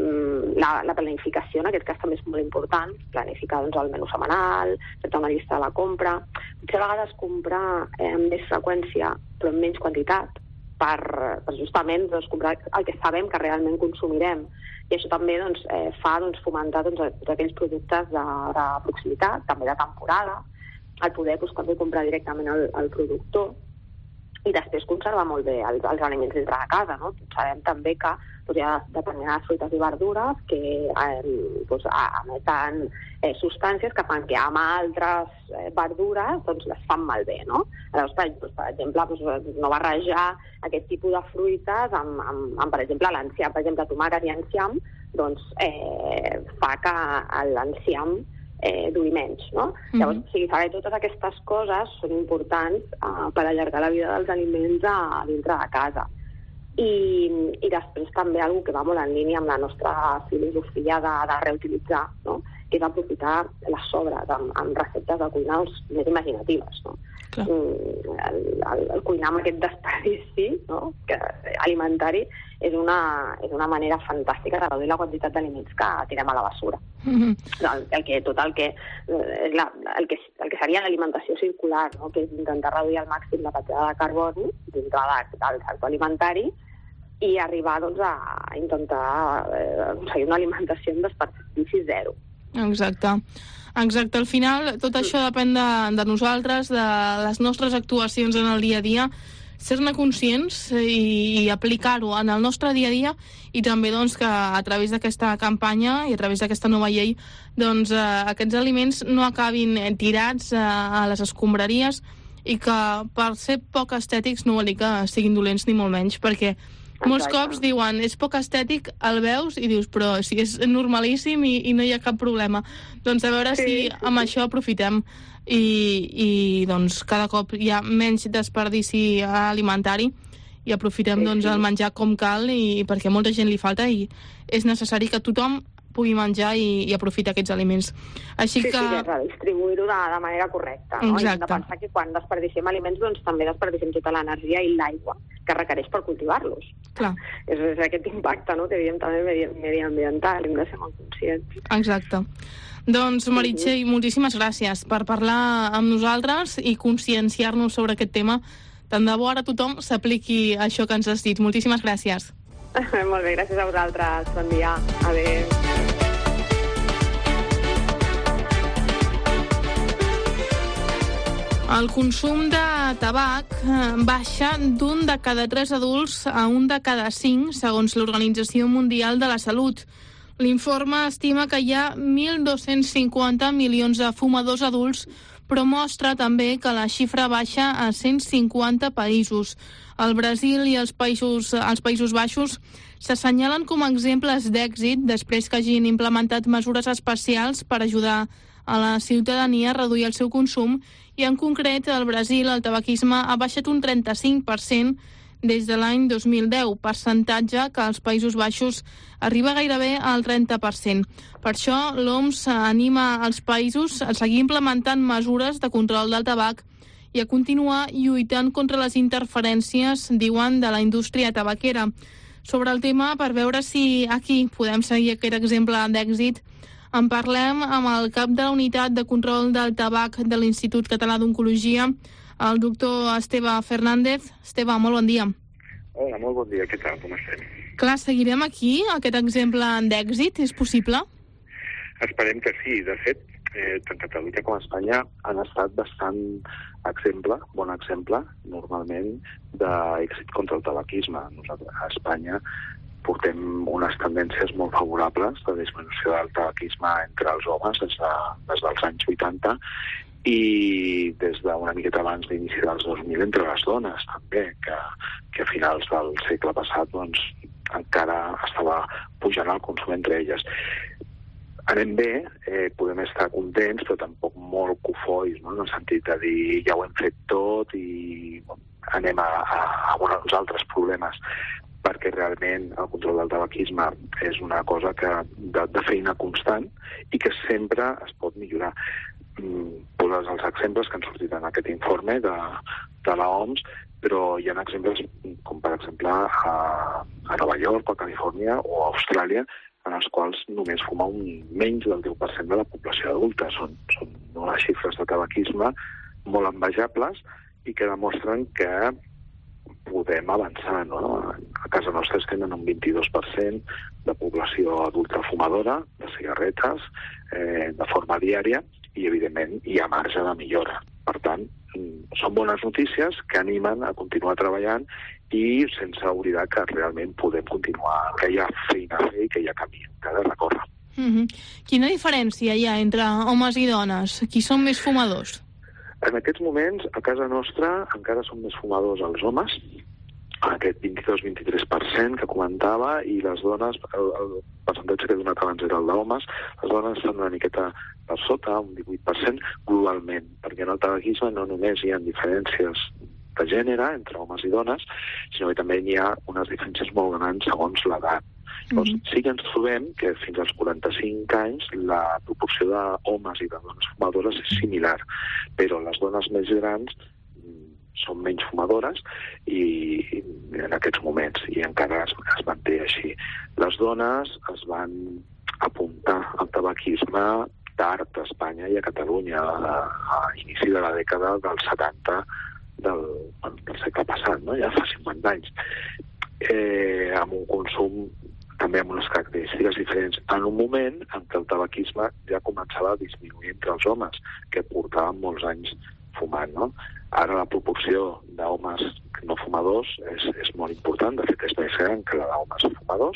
Speaker 14: la, la planificació, en aquest cas, també és molt important. Planificar doncs, el menú setmanal, fer una llista de la compra. Potser a vegades comprar eh, amb més freqüència, però amb menys quantitat, per, per justament doncs, comprar el que sabem que realment consumirem. I això també doncs, eh, fa doncs, fomentar doncs, tots aquells productes de, de proximitat, també de temporada, el poder doncs, també comprar directament al, al productor, i després conservar molt bé els, els aliments dintre de casa, no? Sabem també que doncs, hi ha determinades fruites i verdures que eh, doncs, emeten eh, substàncies que fan que amb altres eh, verdures doncs, les fan malbé, no? Llavors, per, doncs, per exemple, doncs, no barrejar aquest tipus de fruites amb, amb, amb per exemple, l'enciam, per exemple, tomàquet i enciam, doncs eh, fa que l'enciam Eh, duri menys, no? Mm-hmm. Llavors, o sigui, saber totes aquestes coses són importants eh, per allargar la vida dels aliments a, a dintre de casa. I, i després també una cosa que va molt en línia amb la nostra filosofia de, de reutilitzar, no? Que és aprofitar les sobres amb, amb receptes de cuina més imaginatives, no? Mm, el, el, el cuinar amb aquest desperdici, no? Que, alimentari és una, és una manera fantàstica de reduir la quantitat d'aliments que tirem a la basura.
Speaker 2: Mm-hmm.
Speaker 14: El, el que, tot el que, eh, la, el que, el que seria l'alimentació circular, no? Que és intentar reduir al màxim la petjada de carboni dintre de, del sector alimentari i arribar doncs, a intentar eh, aconseguir una alimentació amb desperdici zero.
Speaker 2: Exacte. Exacte. Al final, tot això depèn de, de nosaltres, de les nostres actuacions en el dia a dia, ser-ne conscients i, i aplicar-ho en el nostre dia a dia i també doncs, que a través d'aquesta campanya i a través d'aquesta nova llei doncs, eh, aquests aliments no acabin tirats eh, a les escombraries i que per ser poc estètics no vol dir que siguin dolents ni molt menys, perquè molts cops diuen, és poc estètic, el veus i dius, però si és normalíssim i, i no hi ha cap problema. Doncs a veure sí, si amb sí. això aprofitem i, i doncs cada cop hi ha menys desperdici alimentari i aprofitem sí, doncs, sí. el menjar com cal i perquè a molta gent li falta i és necessari que tothom pugui menjar i, i aprofitar aquests aliments. Així
Speaker 14: sí,
Speaker 2: que...
Speaker 14: Sí, redistribuir-ho de, de manera correcta. No?
Speaker 2: Exacte.
Speaker 14: I hem de pensar que quan desperdiciem aliments doncs també desperdiciem tota l'energia i l'aigua que requereix per cultivar-los.
Speaker 2: Clar.
Speaker 14: És, és aquest impacte, no?, que diem també medi, mediambiental, hem de ser molt conscients.
Speaker 2: Exacte. Doncs, Meritxell, uh-huh. moltíssimes gràcies per parlar amb nosaltres i conscienciar-nos sobre aquest tema. Tant de bo ara tothom s'apliqui això que ens has dit. Moltíssimes gràcies.
Speaker 14: Molt bé, gràcies a vosaltres. Bon dia. Adéu.
Speaker 2: El consum de tabac baixa d'un de cada tres adults a un de cada cinc, segons l'Organització Mundial de la Salut. L'informe estima que hi ha mil dos-cents cinquanta milions de fumadors adults, però mostra també que la xifra baixa a cent cinquanta països. El Brasil i els Països, els Països Baixos s'assenyalen com a exemples d'èxit després que hagin implementat mesures especials per ajudar a la ciutadania a reduir el seu consum i, en concret, al Brasil el tabaquisme ha baixat un trenta-cinc per cent des de l'any dos mil deu, percentatge que als Països Baixos arriba gairebé al trenta per cent. Per això, l'O M S anima els països a seguir implementant mesures de control del tabac i a continuar lluitant contra les interferències, diuen, de la indústria tabaquera. Sobre el tema, per veure si aquí podem seguir aquest exemple d'èxit, en parlem amb el cap de la Unitat de Control del Tabac de l'Institut Català d'Oncologia, el doctor Esteve Fernández. Esteve, molt bon dia.
Speaker 15: Hola, molt bon dia. Què tal? Com estem?
Speaker 2: Clar, seguirem aquí aquest exemple d'èxit? És possible?
Speaker 15: Esperem que sí. De fet, eh, tant Catalunya com Espanya han estat bastant exemple, bon exemple, normalment, d'èxit contra el tabaquisme. Nosaltres a Espanya portem unes tendències molt favorables de disminució del tabaquisme entre els homes des, de, des dels anys vuitanta i des d'una miqueta abans d'inici dels dos mil entre les dones també, que, que a finals del segle passat doncs, encara estava pujant el consum entre elles. Anem bé, eh, podem estar contents, però tampoc molt cofois, no? En el sentit de dir ja ho hem fet tot i anem a, a, a uns altres problemes, perquè realment el control del tabaquisme és una cosa que de, de feina constant i que sempre es pot millorar. Mm, poses els exemples que han sortit en aquest informe de, de l'O M S, però hi ha exemples com per exemple a, a Nova York, a Califòrnia o a Austràlia, en els quals només fuma un menys del deu per cent de la població adulta. Són, són unes xifres de tabaquisme molt envejables i que demostren que podem avançar, no? A casa nostra estem en un vint-i-dos per cent de població adulta fumadora de cigarretes eh, de forma diària i, evidentment, hi ha marge de millora. Per tant, són bones notícies que animen a continuar treballant i sense oblidar que realment podem continuar, que hi ha feina a fer i que hi ha camí que ha de recórrer.
Speaker 2: Mm-hmm. Quina diferència hi ha entre homes i dones? Qui són més fumadors?
Speaker 15: En aquests moments, a casa nostra, encara són més fumadors els homes, aquest vint-i-dos a vint-i-tres per cent que comentava, i les dones, el, el percentatge que he donat abans era el d'homes, les dones estan una miqueta per sota, un divuit per cent globalment, perquè en el tabaquisme no només hi ha diferències de gènere entre homes i dones, sinó que també hi ha unes diferències molt grans segons l'edat. Llavors, mm-hmm. sí que ens trobem que fins als quaranta-cinc anys la proporció d'homes i de dones fumadores és similar, però les dones més grans són menys fumadores i en aquests moments, i encara es, es manté així. Les dones es van apuntar al tabaquisme tard a Espanya i a Catalunya a, a inici de la dècada dels setanta del, del segle passat, no? Ja fa cinquanta anys, eh, amb un consum també amb unes característiques diferents, en un moment en què el tabaquisme ja començava a disminuir entre els homes, que portaven molts anys fumant, no? Ara la proporció d'homes no fumadors és, és molt important, de fet és més gran que la d'homes fumadors,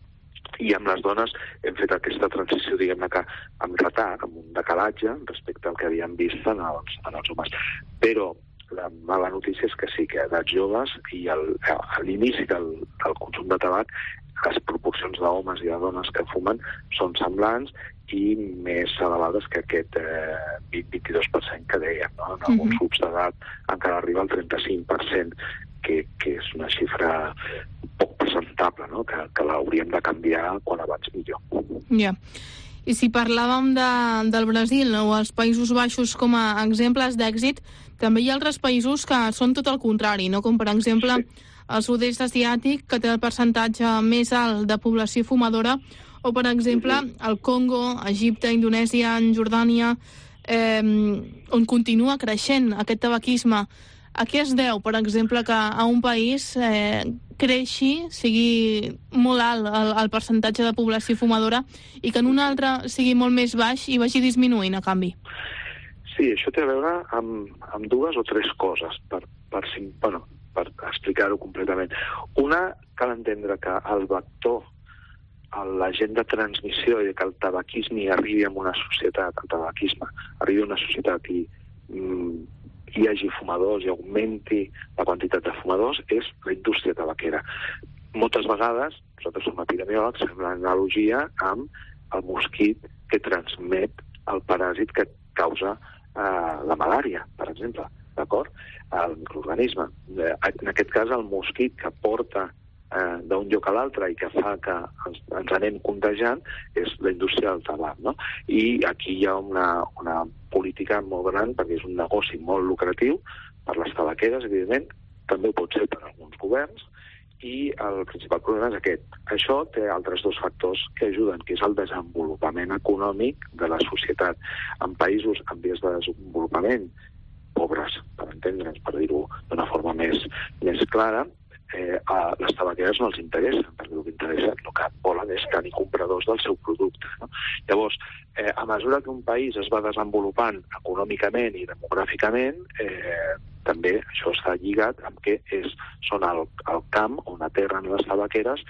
Speaker 15: i amb les dones hem fet aquesta transició, diguem-ne que amb retard, amb un decalatge respecte al que havíem vist en els, en els homes. Però la mala notícia és que sí, que a edats joves i al, a l'inici del, del consum de tabac les proporcions d'homes i de dones que fumen són semblants i més elevades que aquest eh, vint a vint-i-dos per cent que dèiem, no? En alguns mm-hmm. grups d'edat encara arriba al trenta-cinc per cent, que, que és una xifra poc presentable, no? que, que l'hauríem de canviar quan abans millor.
Speaker 2: Ja. I si parlàvem de, del Brasil o els Països Baixos com a exemples d'èxit, també hi ha altres països que són tot el contrari, no? Com per exemple sí. el sud-est asiàtic, que té el percentatge més alt de població fumadora, o per exemple el Congo, Egipte, Indonèsia, Jordània, eh, on continua creixent aquest tabaquisme. A què es deu, per exemple, que a un país eh, creixi, sigui molt alt el, el percentatge de població fumadora i que en un altre sigui molt més baix i vagi disminuint, a canvi?
Speaker 15: Sí, això té a veure amb, amb dues o tres coses, per, per, bueno, per explicar-ho completament. Una, cal entendre que el vector, l'agent de transmissió i que el tabaquisme arribi a una societat, el tabaquisme arribi a una societat i, mm, hi hagi fumadors i augmenti la quantitat de fumadors és la indústria tabaquera. Moltes vegades, nosaltres som epidemiòlegs, fem l'analogia amb el mosquit que transmet el paràsit que causa eh, la malària, per exemple, d'acord? El microorganisme. Eh, en aquest cas, el mosquit que porta eh, d'un lloc a l'altre i que fa que ens, ens anem contagiant és la indústria del tabac, no? I aquí hi ha una, una política molt gran, perquè és un negoci molt lucratiu per les tabaqueres, evidentment, també ho pot ser per alguns governs, i el principal problema és aquest. Això té altres dos factors que ajuden, que és el desenvolupament econòmic de la societat. En països en vies de desenvolupament, pobres, per entendre'ns, per dir-ho d'una forma més, més clara, eh, a les tabaqueres no els interessa, perquè el que interessa, el que volen és tenir compradors del seu producte, no? Llavors, eh, a mesura que un país es va desenvolupant econòmicament i demogràficament, eh, també això està lligat amb que és, són el, el camp on aterren les tabaqueres,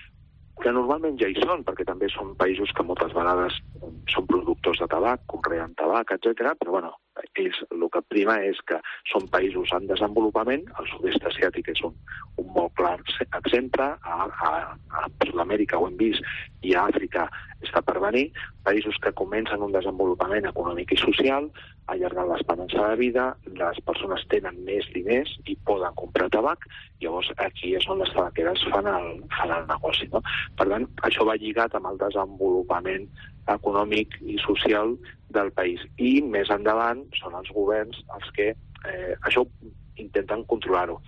Speaker 15: que normalment ja hi són, perquè també són països que moltes vegades són productors de tabac, conreen tabac, etcètera, però bueno, ells, el que prima és que són països en desenvolupament, el sud-est asiàtic és un, un molt clar exemple, a, a, a Sud-amèrica ho hem vist, i a Àfrica està per venir, països que comencen un desenvolupament econòmic i social, allargant l'esperança de vida, les persones tenen més diners i poden comprar tabac, llavors aquí és on les tabaqueres fan el, fan el negoci, no? Per tant, això va lligat amb el desenvolupament econòmic i social del país. I més endavant són els governs els que eh, això intenten controlar-ho.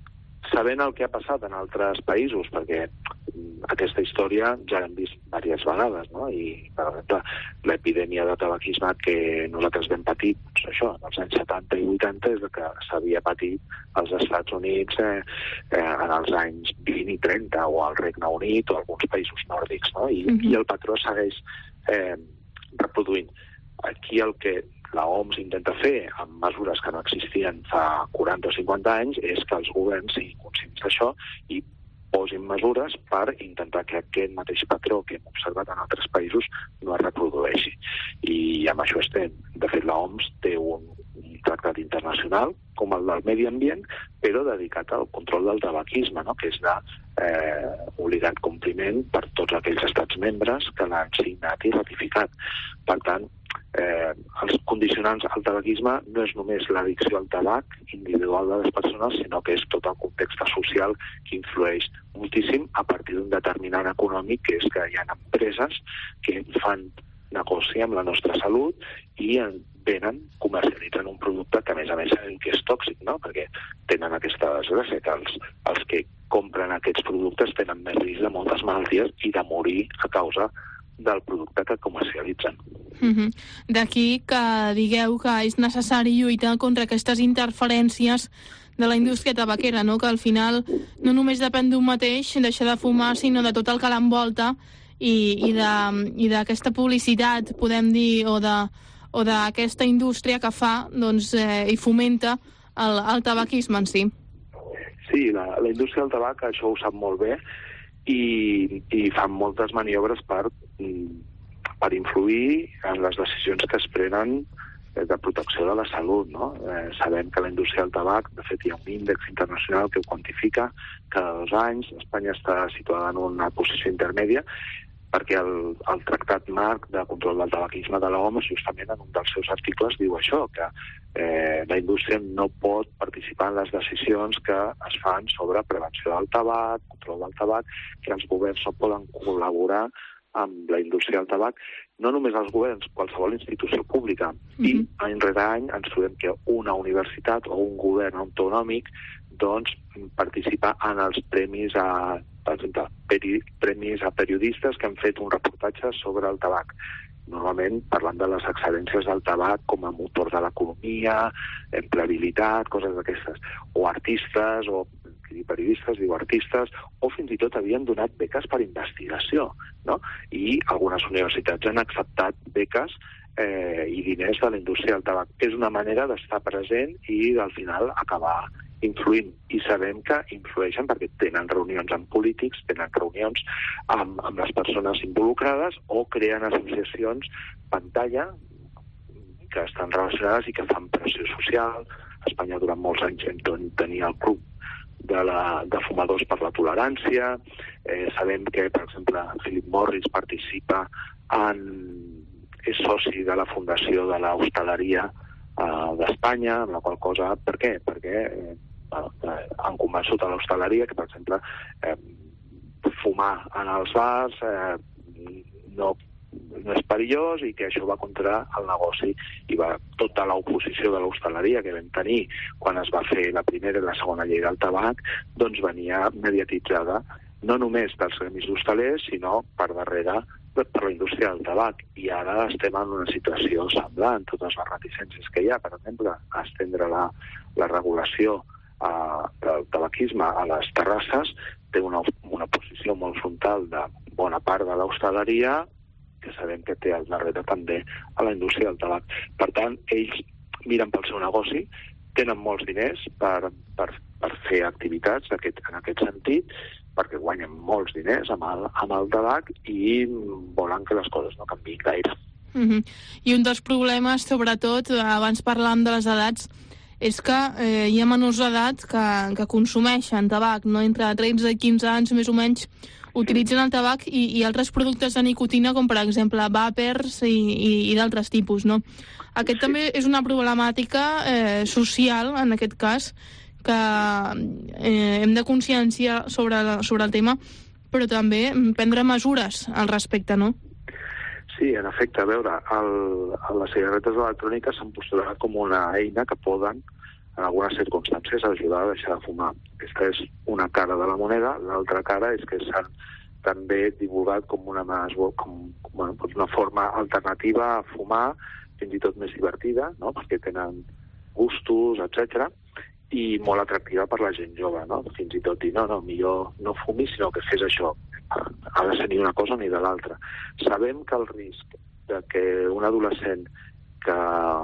Speaker 15: Sabent el que ha passat en altres països, perquè aquesta història ja l'hem vist diverses vegades, no? I, per exemple, l'epidèmia de tabaquisme que nosaltres vam patir, doncs això, als anys setanta i vuitanta, és que s'havia patit als Estats Units eh, eh, en els anys vint i trenta, o al Regne Unit, o alguns països nòrdics, no? I, mm-hmm. i el patró segueix eh, reproduint. Aquí el que la O M S intenta fer amb mesures que no existien fa quaranta o cinquanta anys és que els governs siguin conscients d'això i posin mesures per intentar que aquest mateix patró que hem observat en altres països no es reprodueixi. I amb això estem. De fet, la O M S té un, un tractat internacional, com el del medi ambient, però dedicat al control del tabaquisme, no? Que és de eh, obligat compliment per tots aquells estats membres que l'han signat i ratificat. Per tant, eh, els condicionants al tabaquisme no és només l'addicció al tabac individual de les persones, sinó que és tot el context social que influeix moltíssim a partir d'un determinant econòmic, que és que hi ha empreses que fan negoci amb la nostra salut i en venen, comercialitzen un producte que a més a més sabem que és tòxic, no? Perquè tenen aquesta desgràcia que els, els que compren aquests productes tenen més risc de moltes malalties i de morir a causa del producte que comercialitzen.
Speaker 2: Mm-hmm. D'aquí que digueu que és necessari lluitar contra aquestes interferències de la indústria tabaquera, no? Que al final no només depèn d'un mateix deixar de fumar, sinó de tot el que l'envolta i, i d'aquesta publicitat, podem dir, o de o d'aquesta indústria que fa doncs, eh, i fomenta el, el tabaquisme en si.
Speaker 15: Sí, la, la indústria del tabac això ho sap molt bé i, i fan moltes maniobres per, per influir en les decisions que es prenen de protecció de la salut, no? Eh, sabem que la indústria del tabac, de fet hi ha un índex internacional que ho quantifica cada dos anys. Espanya està situada en una posició intermèdia perquè el, el Tractat Marc de Control del Tabaquisme de l'O M S justament en un dels seus articles diu això, que eh, la indústria no pot participar en les decisions que es fan sobre prevenció del tabac, control del tabac, que els governs no poden col·laborar amb la indústria del tabac, no només els governs, qualsevol institució pública. Mm-hmm. I any rere any ens trobem que una universitat o un govern autonòmic doncs participa en els premis a, per exemple, peri, premis a periodistes que han fet un reportatge sobre el tabac. Normalment parlant de les excel·lències del tabac com a motor de l'economia, empleabilitat, coses d'aquestes. O artistes, o periodistes, diu artistes, o fins i tot havien donat beques per investigació, no? I algunes universitats han acceptat beques eh, i diners de la indústria del tabac. És una manera d'estar present i al final acabar influint, i sabem que influeixen perquè tenen reunions amb polítics, tenen reunions amb, amb les persones involucrades o creen associacions pantalla que estan relacionades i que fan pressió social. A Espanya durant molts anys vam tenir el club de, la, de fumadors per la tolerància. Eh, sabem que, per exemple, Philip Morris participa en... és soci de la fundació de l'hostaleria eh, d'Espanya, amb la qual cosa... Per què? Perquè eh, eh, han convençut a l'hostaleria que, per exemple, eh, fumar en els bars eh, no, no és perillós i que això va contra el negoci, i va tota l'oposició de l'hostaleria que vam tenir quan es va fer la primera i la segona llei del tabac, doncs venia mediatitzada no només dels gremis d'hostalers, sinó per darrere per la indústria del tabac. I ara estem en una situació semblant, totes les reticències que hi ha, per exemple, a estendre la, la regulació eh, del tabaquisme a les terrasses, té una, una posició molt frontal de bona part de l'hostaleria, que sabem que té al darrere també a la indústria del tabac. Per tant, ells miren pel seu negoci, tenen molts diners per, per, per fer activitats aquest, en aquest sentit, perquè guanyen molts diners amb el, amb el tabac i volen que les coses no canviïn gaire.
Speaker 2: Mm-hmm. I un dels problemes, sobretot, abans parlàvem de les edats, és que eh, hi ha menors d'edat que, que consumeixen tabac, no? Entre tretze i quinze anys, més o menys, utilitzen el tabac i, i altres productes de nicotina, com per exemple vàpers i, i, i d'altres tipus, no? Aquest sí. També és una problemàtica eh, social, en aquest cas, que eh, hem de conscienciar sobre, sobre el tema, però també prendre mesures al respecte, no?
Speaker 15: Sí, en efecte, a veure, el, les cigarretes elèctroniques s'han postulat com una eina que poden, en algunes circumstàncies, ajudar a deixar de fumar. Aquesta és una cara de la moneda, l'altra cara és que s'han també divulgat com una, com, com una forma alternativa a fumar, fins i tot més divertida, no? Perquè tenen gustos, etcètera, i molt atractiva per la gent jove, no? Fins i tot dir, no, no, millor no fumis, sinó que fes això. Ha de ser ni una cosa ni de l'altra. Sabem que el risc de que un adolescent que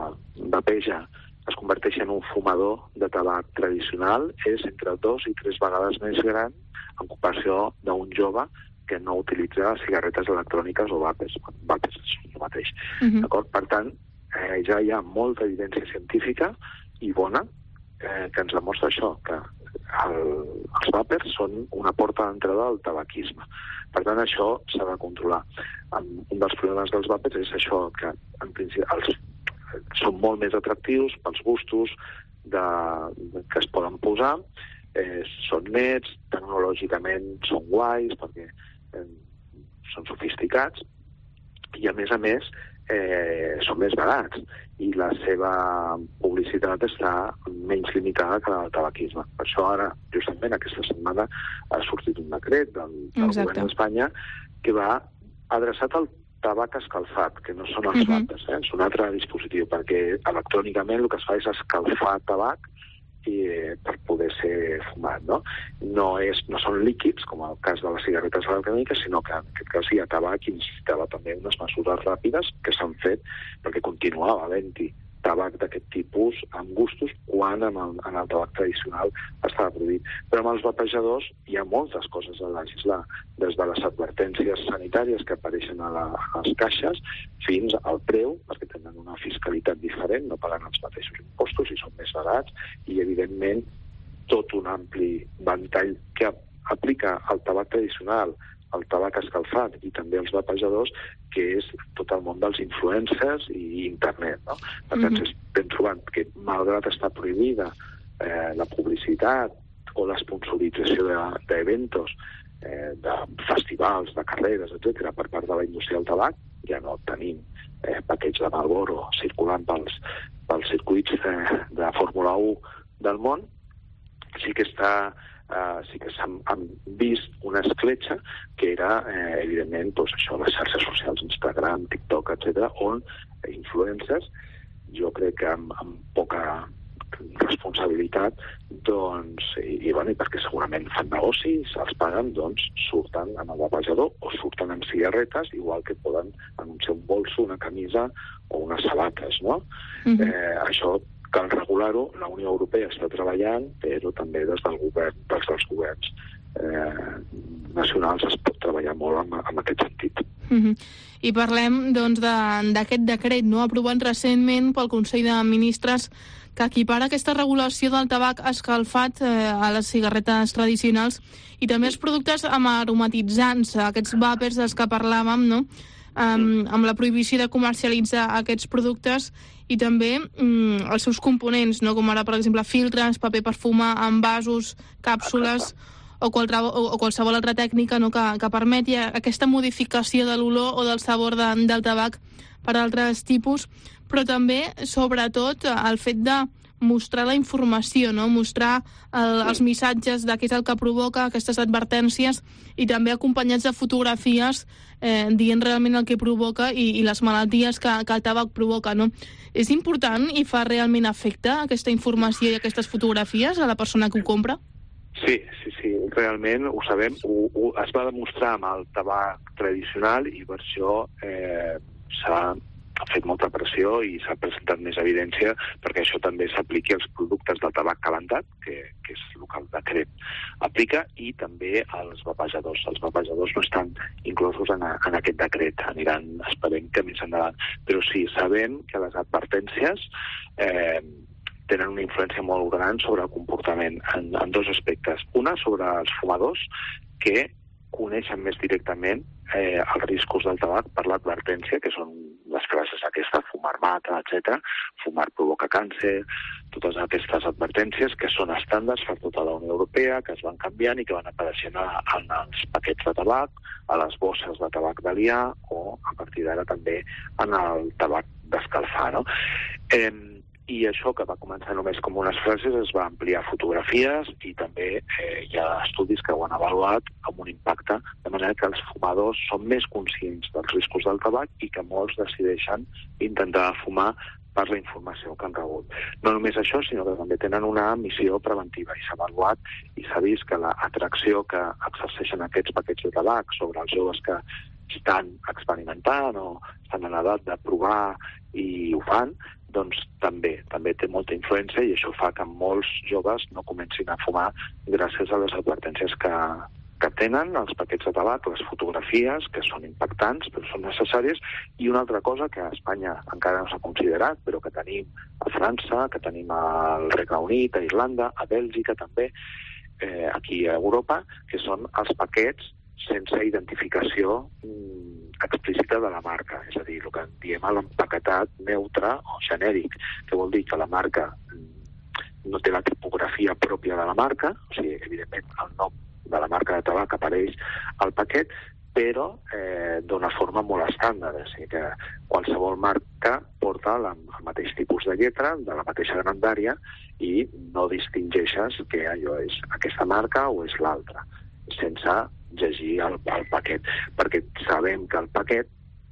Speaker 15: vapeja es converteix en un fumador de tabac tradicional és entre dos i tres vegades més gran en comparació d'un jove que no utilitza cigarretes electròniques o vapes. Vapes és el mateix. Uh-huh. D'acord? Per tant, eh, ja hi ha molta evidència científica i bona eh, que ens demostra això, que el, els vàpers són una porta d'entrada al tabaquisme. Per tant, això s'ha de controlar. Un dels problemes dels vàpers és això, que en principi els, són molt més atractius pels gustos de, de, que es poden posar, eh, són nets, tecnològicament són guais, perquè eh, són sofisticats, i a més a més eh, són més barats, i la seva publicitat està menys limitada que el tabaquisme. Per això ara, justament aquesta setmana, ha sortit un decret del, del govern d'Espanya que va adreçat al tabac escalfat, que no són els uh-huh. vapes, eh? És un altre dispositiu, perquè electrònicament el que es fa és escalfar tabac i, eh, per poder ser fumat, no? No, és, no són líquids, com el cas de les cigarretes electròniques, sinó que en aquest cas hi ha tabac i necessitava també unes mesures ràpides que s'han fet perquè continuava havent-hi tabac d'aquest tipus amb gustos quan en el, en el tabac tradicional estava prohibit. Però amb els vapejadors hi ha moltes coses a legislar, des de les advertències sanitàries que apareixen a, la, a les caixes fins al preu, perquè tenen una fiscalitat diferent, no paguen els mateixos impostos i són més barats, i evidentment tot un ampli ventall que aplica al tabac tradicional, el tabac escalfat i també els vapejadors, que és tot el món dels influencers i internet, no? Per tant, mm-hmm. estem trobant que, malgrat estar prohibida eh, la publicitat o l'esponsorització d'eventos, eh, de festivals, de carreres, etcètera, per part de la indústria del tabac, ja no tenim eh, paquets de Marlboro circulant pels, pels circuits eh, de Fórmula u del món, sí que està Uh, sí que s'han vist una escletxa que era, eh, evidentment, doncs això, les xarxes socials, Instagram, TikTok, etcètera, on influencers, jo crec que amb, amb poca responsabilitat, doncs, i, i, bueno, i perquè segurament fan negoci, se'ls paguen, doncs surten en el vapejador o surten en cigarretes, igual que poden anunciar un bolso, una camisa o unes sabates, no? Mm-hmm. eh, això cal regular-ho, la Unió Europea està treballant, però també des del govern, des dels governs eh, nacionals es pot treballar molt en, en aquest sentit.
Speaker 2: Uh-huh. I parlem doncs, d'aquest de, decret no, aprovat recentment pel Consell de Ministres que equipara aquesta regulació del tabac escalfat eh, a les cigarretes tradicionals i també els productes amb aromatitzants, aquests vàpers dels que parlàvem, no? Um, amb la prohibició de comercialitzar aquests productes i també um, els seus components, no? Com ara, per exemple, filtres, paper per fumar, envasos, càpsules o, qualtra, o, o qualsevol altra tècnica no? que, que permeti aquesta modificació de l'olor o del sabor de, del tabac per altres tipus, però també, sobretot, el fet de mostrar la informació, no? Mostrar el, els missatges de què és el que provoca aquestes advertències i també acompanyats de fotografies eh, dient realment el que provoca i, i les malalties que, que el tabac provoca, no? És important i fa realment efecte aquesta informació i aquestes fotografies a la persona que ho compra?
Speaker 15: Sí, sí, sí, realment ho sabem. Ho, ho, es va demostrar amb el tabac tradicional i per això eh, s'ha ha fet molta pressió i s'ha presentat més evidència perquè això també s'apliqui als productes del tabac calentat, que, que és el que el decret aplica, i també als vapejadors. Els vapejadors no estan inclosos en, a, en aquest decret, aniran, esperem que més endavant. Però sí, sabem que les advertències eh, tenen una influència molt gran sobre el comportament en, en dos aspectes. Una, sobre els fumadors, que coneixen més directament eh, els riscos del tabac per l'advertència, que són les frases aquestes, fumar mata, etcètera. Fumar provoca càncer, totes aquestes advertències que són estàndards per tota la Unió Europea, que es van canviant i que van apareixent en els paquets de tabac, a les bosses de tabac d'aliar o, a partir d'ara, també en el tabac d'escalfar, no? Eh, I això, que va començar només com unes frases, es va ampliar a fotografies i també eh, hi ha estudis que ho han avaluat amb un impacte, de manera que els fumadors són més conscients dels riscos del tabac i que molts decideixen intentar fumar per la informació que han rebut. No només això, sinó que també tenen una missió preventiva i s'ha avaluat i s'ha vist que l'atracció que exerceixen aquests paquets de tabac sobre els joves que estan experimentant o estan en edat de provar i ho fan, doncs també, també té molta influència i això fa que molts joves no comencin a fumar gràcies a les advertències que, que tenen els paquets de tabac, les fotografies, que són impactants però són necessàries, i una altra cosa que a Espanya encara no s'ha considerat, però que tenim a França, que tenim al Regne Unit, a Irlanda, a Bèlgica també, eh, aquí a Europa, que són els paquets sense identificació mm, explícita de la marca, és a dir, el que en diem l'empaquetat neutre o genèric, que vol dir que la marca mm, no té la tipografia pròpia de la marca, o sigui, evidentment el nom de la marca de tabac apareix al paquet, però eh, d'una forma molt estàndard, o sigui que qualsevol marca porta la, el mateix tipus de lletra, de la mateixa grandària, i no distingeixes que allò és aquesta marca o és l'altra, sense llegir el, el paquet, perquè sabem que el paquet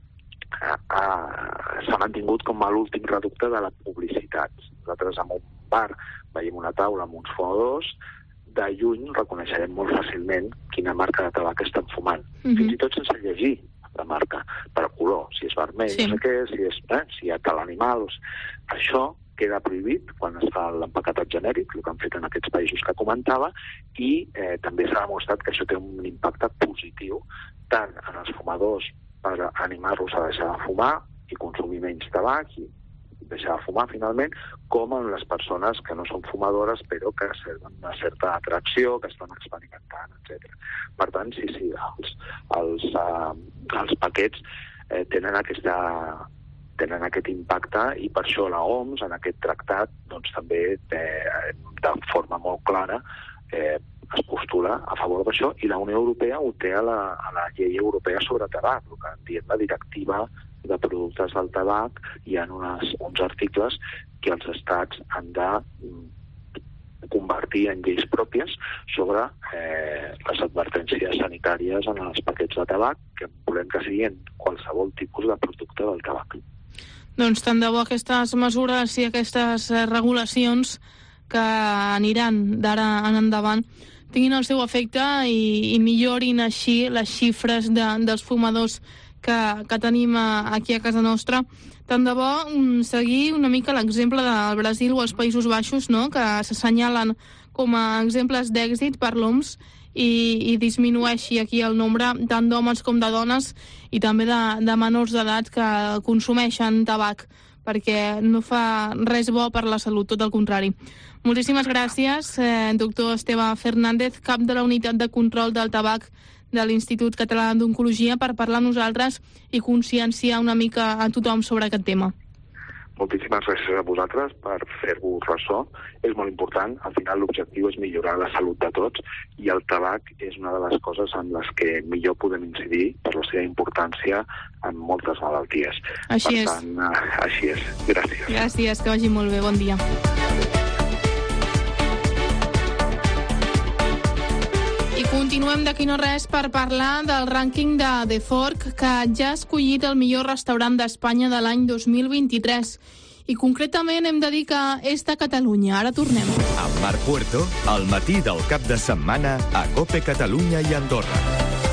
Speaker 15: s'ha mantingut com a l'últim reducte de la publicitat. Nosaltres en un bar veiem una taula amb uns fumadors, de lluny reconeixerem molt fàcilment quina marca de tabac estan fumant, mm-hmm. fins i tot sense llegir la marca, per color, si és vermell, sí. no sé què, si, és, eh, si hi ha tal animal. Això queda prohibit quan es fa l'empaquetat genèric, el que han fet en aquests països que comentava, i eh, també s'ha demostrat que això té un impacte positiu tant en els fumadors per animar-los a deixar de fumar i consumir menys tabac i deixar de fumar finalment, com en les persones que no són fumadores però que serven una certa atracció, que estan experimentant, etcètera. Per tant, sí, sí, els, els, uh, els paquets eh, tenen aquesta... tenen aquest impacte i per això la O M S en aquest tractat doncs, també té, de forma molt clara eh, es postula a favor d'això, i la Unió Europea ho té a la, a la llei europea sobre tabac, el que en diem la directiva de productes del tabac. Hi ha unes, uns articles que els estats han de convertir en lleis pròpies sobre eh, les advertències sanitàries en els paquets de tabac, que volem que siguin qualsevol tipus de producte del tabac.
Speaker 2: Doncs tant de bo aquestes mesures i aquestes regulacions que aniran d'ara en endavant tinguin el seu efecte i, i millorin així les xifres de, dels fumadors que, que tenim aquí a casa nostra. Tant de bo seguir una mica l'exemple del Brasil o els Països Baixos, no?, que s'assenyalen com a exemples d'èxit per l'O M S i, i disminueixi aquí el nombre tant d'homes com de dones i també de, de menors d'edat que consumeixen tabac, perquè no fa res bo per la salut, tot el contrari. Moltíssimes gràcies, eh, doctor Esteve Fernández, cap de la Unitat de Control del Tabac de l'Institut Català d'Oncologia, per parlar amb nosaltres i conscienciar una mica a tothom sobre aquest tema.
Speaker 15: Moltíssimes gràcies a vosaltres per fer-vos ressò. És molt important. Al final l'objectiu és millorar la salut de tots i el tabac és una de les coses en les que millor podem incidir per la seva importància en moltes malalties.
Speaker 2: Així
Speaker 15: per
Speaker 2: és.
Speaker 15: tant, eh, així és. Gràcies.
Speaker 2: Gràcies, que vagi molt bé. Bon dia. I continuem d'aquí no res per parlar del rànquing de The Fork, que ja ha escollit el millor restaurant d'Espanya de l'any dos mil vint-i-tres. I concretament hem de dir que és de Catalunya. Ara tornem.
Speaker 1: Amb Marc Puerto, al matí del cap de setmana a COPE Catalunya i Andorra.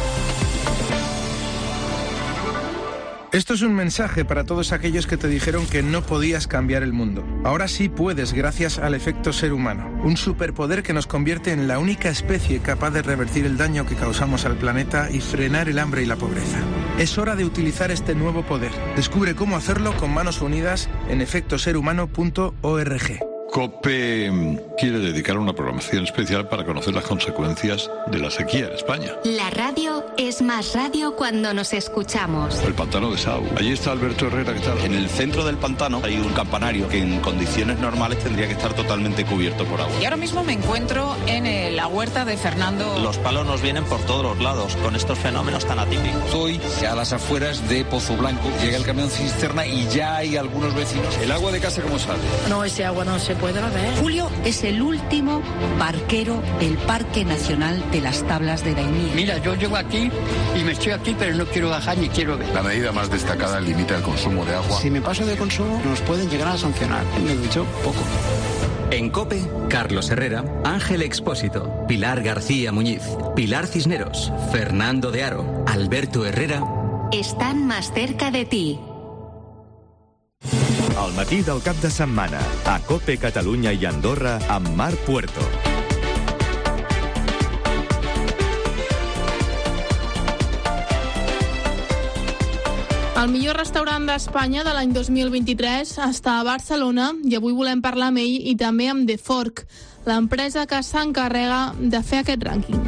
Speaker 16: Esto es un mensaje para todos aquellos que te dijeron que no podías cambiar el mundo. Ahora sí puedes, gracias al efecto ser humano, un superpoder que nos convierte en la única especie capaz de revertir el daño que causamos al planeta y frenar el hambre y la pobreza. Es hora de utilizar este nuevo poder. Descubre cómo hacerlo con manos unidas en efecto ser humano punto org.
Speaker 17: COPE quiere dedicar una programación especial para conocer las consecuencias de la sequía en España.
Speaker 12: La radio es más radio cuando nos escuchamos.
Speaker 17: El pantano de Sau. Allí está Alberto Herrera, ¿qué tal?
Speaker 18: En el centro del pantano hay un campanario que en condiciones normales tendría que estar totalmente cubierto por agua.
Speaker 19: Y ahora mismo me encuentro en eh, la huerta de Fernando.
Speaker 18: Los palos nos vienen por todos los lados con estos fenómenos tan atípicos.
Speaker 20: Estoy a las afueras de Pozo Blanco. Llega el camión cisterna y ya hay algunos vecinos. ¿El agua de casa cómo sale?
Speaker 21: No, ese agua no se puede beber.
Speaker 22: Julio es el último barquero del Parque Nacional de las Tablas de Daimiel.
Speaker 21: Mira, yo llego aquí y me estoy aquí, pero no quiero bajar ni quiero ver.
Speaker 23: La medida más destacada limita el consumo de agua.
Speaker 24: Si me paso de consumo, nos pueden llegar a sancionar. Me he dicho poco.
Speaker 25: En COPE, Carlos Herrera, Ángel Expósito, Pilar García Muñiz, Pilar Cisneros, Fernando de Aro, Alberto Herrera.
Speaker 12: Están más cerca de ti.
Speaker 1: Al matí del cap de setmana, a COPE Catalunya i Andorra, amb Marc Puerto.
Speaker 2: El millor restaurant d'Espanya de l'any dos mil vint-i-tres està a Barcelona i avui volem parlar amb ell i també amb The Fork, l'empresa que s'encarrega de fer aquest rànquing.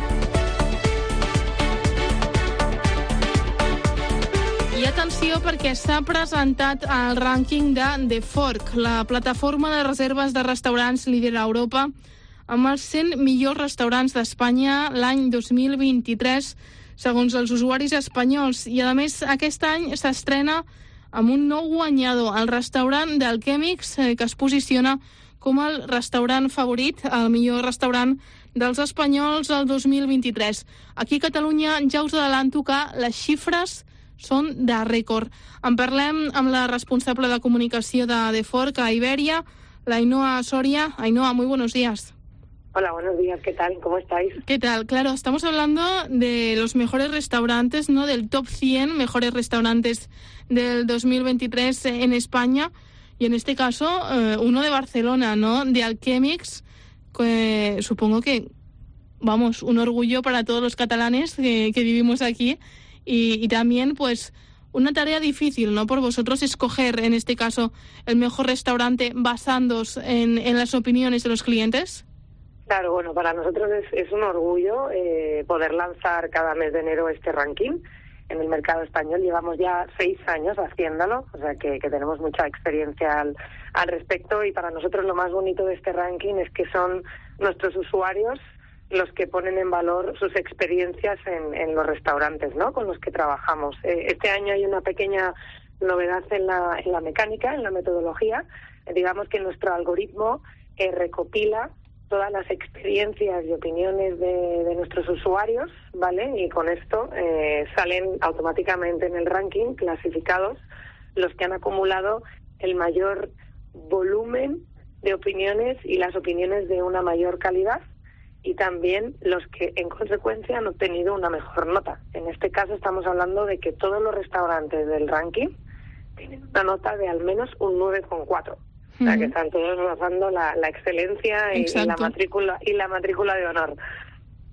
Speaker 2: I atenció, perquè s'ha presentat el rànquing de The Fork, la plataforma de reserves de restaurants líder a Europa, amb els cent millors restaurants d'Espanya l'any dos mil vint-i-tres, segons els usuaris espanyols. I, a més, aquest any s'estrena amb un nou guanyador, el restaurant d'Alchemix, que es posiciona com el restaurant favorit, el millor restaurant dels espanyols el dos mil vint-i-tres. Aquí a Catalunya ja us adelanto que les xifres són de rècord. En parlem amb la responsable de comunicació de The Fork a Iberia, la Ainhoa Soria. Ainhoa, muy buenos días.
Speaker 26: Hola, buenos días, ¿qué tal? ¿Cómo estáis?
Speaker 2: ¿Qué tal? Claro, estamos hablando de los mejores restaurantes, ¿no? Del top cien mejores restaurantes del dos mil veintitrés en España. Y en este caso, eh, uno de Barcelona, ¿no? De Alchemix, que supongo que, vamos, un orgullo para todos los catalanes que, que vivimos aquí. Y, y también, pues, una tarea difícil, ¿no? Por vosotros escoger, en este caso, el mejor restaurante basándoos en, en las opiniones de los clientes.
Speaker 26: Claro, bueno, para nosotros es, es un orgullo eh, poder lanzar cada mes de enero este ranking en el mercado español. Llevamos ya seis años haciéndolo, o sea que, que tenemos mucha experiencia al, al respecto, y para nosotros lo más bonito de este ranking es que son nuestros usuarios los que ponen en valor sus experiencias en, en los restaurantes, ¿no?, con los que trabajamos. Eh, este año hay una pequeña novedad en la, en la mecánica, en la metodología. Eh, digamos que nuestro algoritmo eh, recopila todas las experiencias y opiniones de, de nuestros usuarios, ¿vale? Y con esto eh, salen automáticamente en el ranking clasificados los que han acumulado el mayor volumen de opiniones y las opiniones de una mayor calidad, y también los que en consecuencia han obtenido una mejor nota. En este caso estamos hablando de que todos los restaurantes del ranking tienen una nota de al menos un nueve coma cuatro. O sea, que están todos rozando la, la excelencia y, y la matrícula y la matrícula de honor.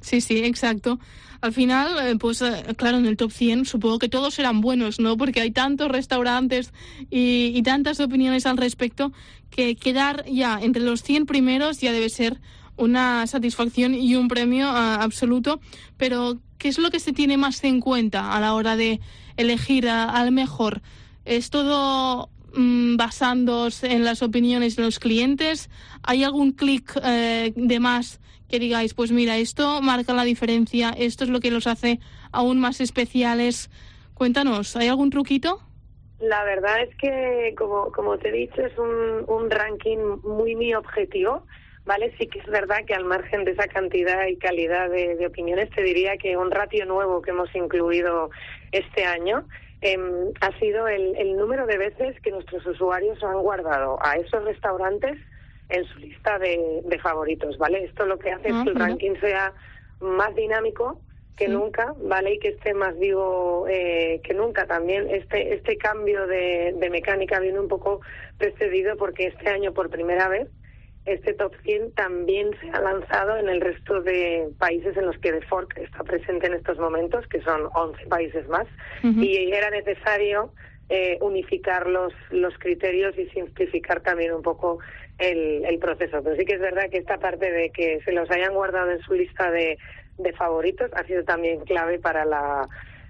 Speaker 2: Sí, sí, exacto. Al final, eh, pues eh, claro, en el top cien supongo que todos serán buenos, ¿no? Porque hay tantos restaurantes y, y tantas opiniones al respecto que quedar ya entre los cien primeros ya debe ser una satisfacción y un premio uh, absoluto. Pero, ¿qué es lo que se tiene más en cuenta a la hora de elegir a, al mejor? ¿Es todo mmm, basándose en las opiniones de los clientes? ¿Hay algún clic eh, de más que digáis, pues mira, esto marca la diferencia, esto es lo que los hace aún más especiales? Cuéntanos, ¿hay algún truquito?
Speaker 26: La verdad es que, como, como te he dicho, es un, un ranking muy, muy objetivo, ¿vale? Sí que es verdad que al margen de esa cantidad y calidad de, de opiniones, te diría que un ratio nuevo que hemos incluido este año eh, ha sido el, el número de veces que nuestros usuarios han guardado a esos restaurantes en su lista de, de favoritos, ¿vale? Esto lo que hace ah, es que el ranking sea más dinámico que sí. nunca, ¿vale? Y que esté más vivo eh, que nunca también. Este este cambio de, de mecánica viene un poco precedido porque este año, por primera vez, este top cien también se ha lanzado en el resto de países en los que The Fork está presente en estos momentos, que son once países más, uh-huh. y era necesario eh, unificar los, los criterios y simplificar también un poco el, el proceso. Pero sí que es verdad que esta parte de que se los hayan guardado en su lista de, de favoritos ha sido también clave para la,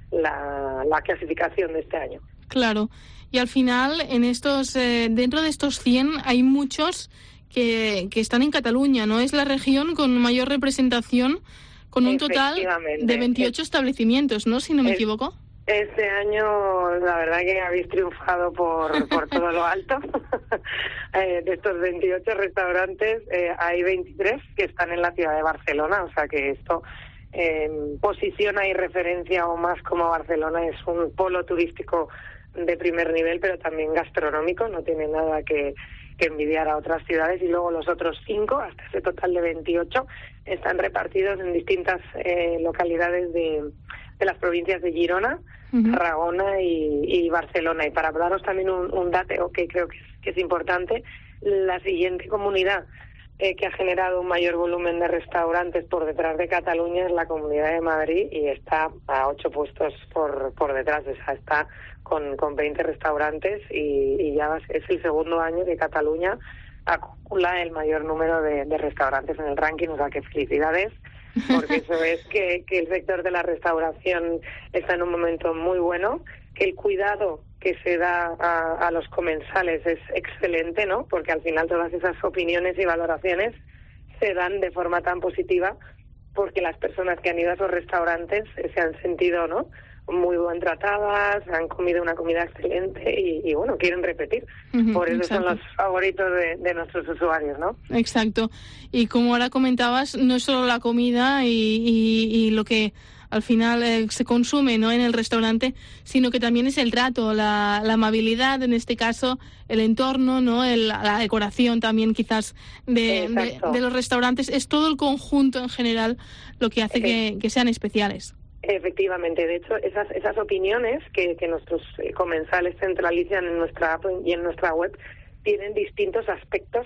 Speaker 26: la, la clasificación de este año.
Speaker 2: Claro, y al final, en estos eh, dentro de estos cien hay muchos que, que están en Cataluña, ¿no? Es la región con mayor representación, con un total de veintiocho establecimientos, ¿no? Si no me
Speaker 26: es,
Speaker 2: equivoco.
Speaker 26: Este año, la verdad que habéis triunfado por, por todo lo alto. eh, de estos veintiocho restaurantes, eh, hay veintitrés que están en la ciudad de Barcelona, o sea que esto eh, posiciona y referencia aún más como Barcelona es un polo turístico de primer nivel, pero también gastronómico, no tiene nada que, que envidiar a otras ciudades. Y luego los otros cinco, hasta ese total de veintiocho, están repartidos en distintas eh, localidades de, de las provincias de Girona, uh-huh. Tarragona y, y Barcelona. Y para daros también un, un dato que creo que es, que es importante, la siguiente comunidad eh, que ha generado un mayor volumen de restaurantes por detrás de Cataluña es la Comunidad de Madrid, y está a ocho puestos por, por detrás, o sea, está con, con veinte restaurantes, y, y ya es el segundo año que Cataluña acumula el mayor número de, de restaurantes en el ranking, o sea que felicidades, porque eso es que, que el sector de la restauración está en un momento muy bueno, que el cuidado que se da a, a los comensales es excelente, ¿no? Porque al final todas esas opiniones y valoraciones se dan de forma tan positiva porque las personas que han ido a esos restaurantes se han sentido, ¿no?, muy bien tratadas, han comido una comida excelente y, y bueno, quieren repetir. Uh-huh, Por eso exacto. son los favoritos de, de nuestros usuarios, ¿no?
Speaker 2: Exacto. Y como ahora comentabas, no es solo la comida y, y, y lo que al final eh, se consume, ¿no?, en el restaurante, sino que también es el trato, la, la amabilidad, en este caso, el entorno, ¿no?, el, la decoración también quizás de, de, de los restaurantes. Es todo el conjunto en general lo que hace que, que sean especiales.
Speaker 26: Efectivamente, de hecho, esas esas opiniones que, que nuestros comensales centralizan en nuestra app y en nuestra web tienen distintos aspectos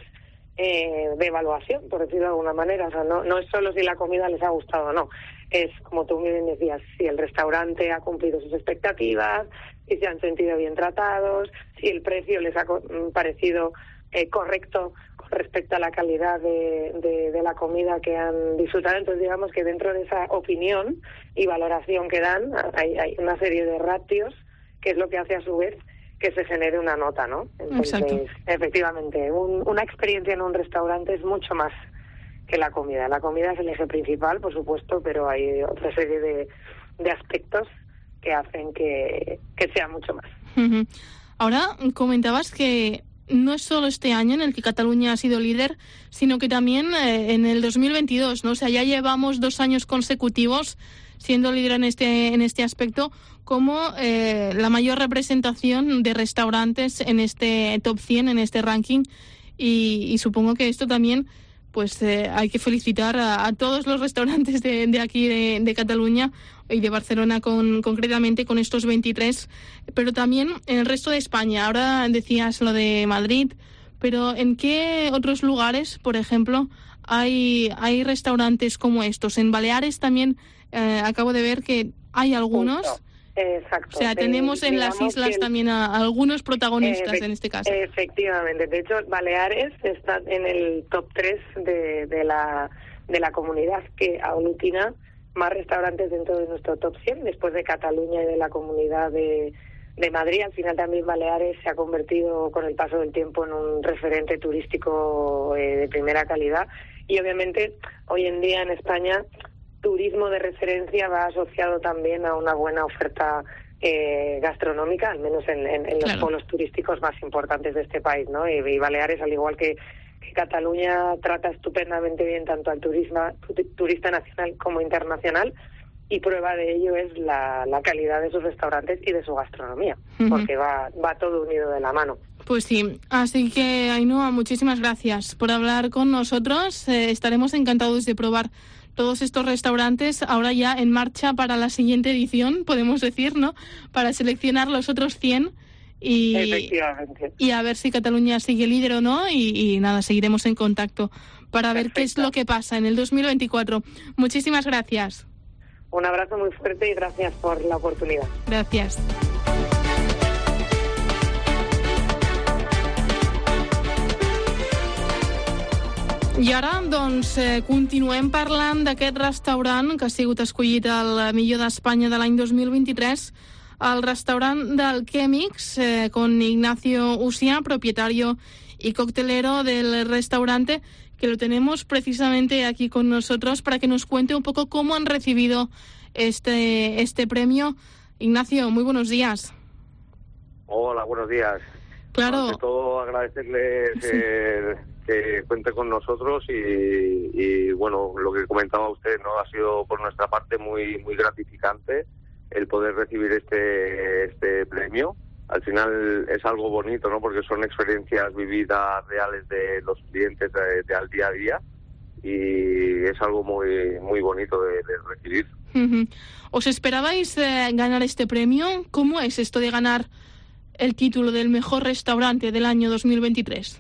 Speaker 26: eh, de evaluación, por decirlo de alguna manera. O sea, no, no es solo si la comida les ha gustado o no, es, como tú bien decías, si el restaurante ha cumplido sus expectativas, si se han sentido bien tratados, si el precio les ha parecido eh, correcto respecto a la calidad de, de, de la comida que han disfrutado. Entonces, digamos que dentro de esa opinión y valoración que dan, hay, hay una serie de ratios, que es lo que hace a su vez que se genere una nota, ¿no? Entonces, exacto. efectivamente, un, una experiencia en un restaurante es mucho más que la comida. La comida es el eje principal, por supuesto, pero hay otra serie de, de aspectos que hacen que, que sea mucho más.
Speaker 2: Uh-huh. Ahora, comentabas que no es solo este año en el que Cataluña ha sido líder, sino que también eh, en el dos mil veintidós, ¿no? O sea, ya llevamos dos años consecutivos siendo líder en este en este aspecto, como eh, la mayor representación de restaurantes en este top cien, en este ranking, y, y supongo que esto también, pues eh, hay que felicitar a, a todos los restaurantes de, de aquí de, de Cataluña y de Barcelona con, concretamente con estos veintitrés, pero también en el resto de España. Ahora decías lo de Madrid, pero ¿en qué otros lugares, por ejemplo, hay, hay restaurantes como estos. En Baleares también eh, acabo de ver que hay algunos.
Speaker 26: Justo. Exacto.
Speaker 2: O sea, tenemos en las islas el, también a, a algunos protagonistas
Speaker 26: eh,
Speaker 2: en este caso.
Speaker 26: Efectivamente. De hecho, Baleares está en el top tres de, de, la, de la comunidad que aglutina más restaurantes dentro de nuestro top cien, después de Cataluña y de la Comunidad de, de Madrid. Al final también Baleares se ha convertido con el paso del tiempo en un referente turístico eh, de primera calidad. Y obviamente hoy en día en España turismo de referencia va asociado también a una buena oferta eh, gastronómica, al menos en, en, en los claro. polos turísticos más importantes de este país, ¿no? Y, y Baleares, al igual que, que Cataluña, trata estupendamente bien tanto al turismo, turista nacional como internacional, y prueba de ello es la, la calidad de sus restaurantes y de su gastronomía, uh-huh. porque va, va todo unido de la mano.
Speaker 2: Pues sí, así que Ainhoa, muchísimas gracias por hablar con nosotros. Eh, estaremos encantados de probar todos estos restaurantes, ahora ya en marcha para la siguiente edición, podemos decir, ¿no? Para seleccionar los otros cien y,
Speaker 26: Efectivamente.
Speaker 2: y a ver si Cataluña sigue líder o no, y, y nada, seguiremos en contacto para Perfecto. ver qué es lo que pasa en el dos mil veinticuatro. Muchísimas gracias.
Speaker 26: Un abrazo muy fuerte y gracias por la oportunidad.
Speaker 2: Gracias. I ara, doncs, eh, continuem parlant d'aquest restaurant que ha sigut escollit el millor d'Espanya de l'any dos mil vint-i-tres, el restaurant del Chemix, eh, con Ignacio Ucía, propietario y coctelero del restaurante, que lo tenemos precisamente aquí con nosotros para que nos cuente un poco cómo han recibido este, este premio. Ignacio, muy buenos días.
Speaker 3: Hola, buenos días.
Speaker 2: Claro.
Speaker 3: Ante todo, agradecerles sí. eh, que cuente con nosotros y, y, bueno, lo que comentaba usted, ¿no? Ha sido por nuestra parte muy muy gratificante el poder recibir este este premio. Al final es algo bonito, ¿no? Porque son experiencias vividas reales de los clientes de, de al día a día, y es algo muy muy bonito de, de recibir.
Speaker 2: Uh-huh. ¿Os esperabais eh, ganar este premio? ¿Cómo es esto de ganar el título del mejor restaurante del año dos mil veintitrés?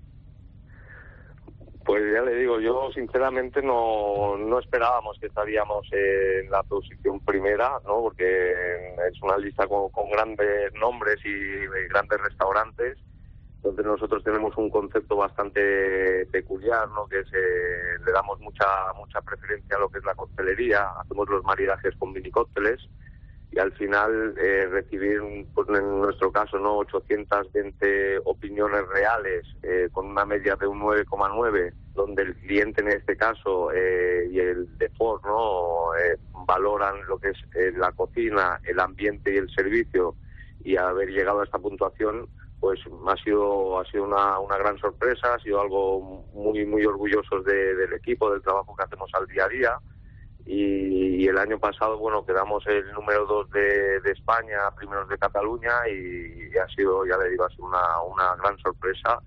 Speaker 3: Pues ya le digo, yo sinceramente no, no esperábamos que estaríamos en la posición primera, ¿no? Porque es una lista con, con grandes nombres y grandes restaurantes. Entonces nosotros tenemos un concepto bastante peculiar, ¿no? Que es, eh, le damos mucha mucha preferencia a lo que es la coctelería, hacemos los maridajes con minicócteles, y al final eh, recibir, pues en nuestro caso, no ochocientas veinte opiniones reales eh, con una media de un nueve coma nueve, donde el cliente en este caso eh, y el de Ford, ¿no? eh, valoran lo que es eh, la cocina, el ambiente y el servicio, y haber llegado a esta puntuación, pues ha sido ha sido una, una gran sorpresa, ha sido algo muy muy orgullosos de, del equipo, del trabajo que hacemos al día a día. Y, y el año pasado, bueno, quedamos el número dos de, de España, primeros de Cataluña, y, y ha sido, ya le digo, ha sido una, una gran sorpresa,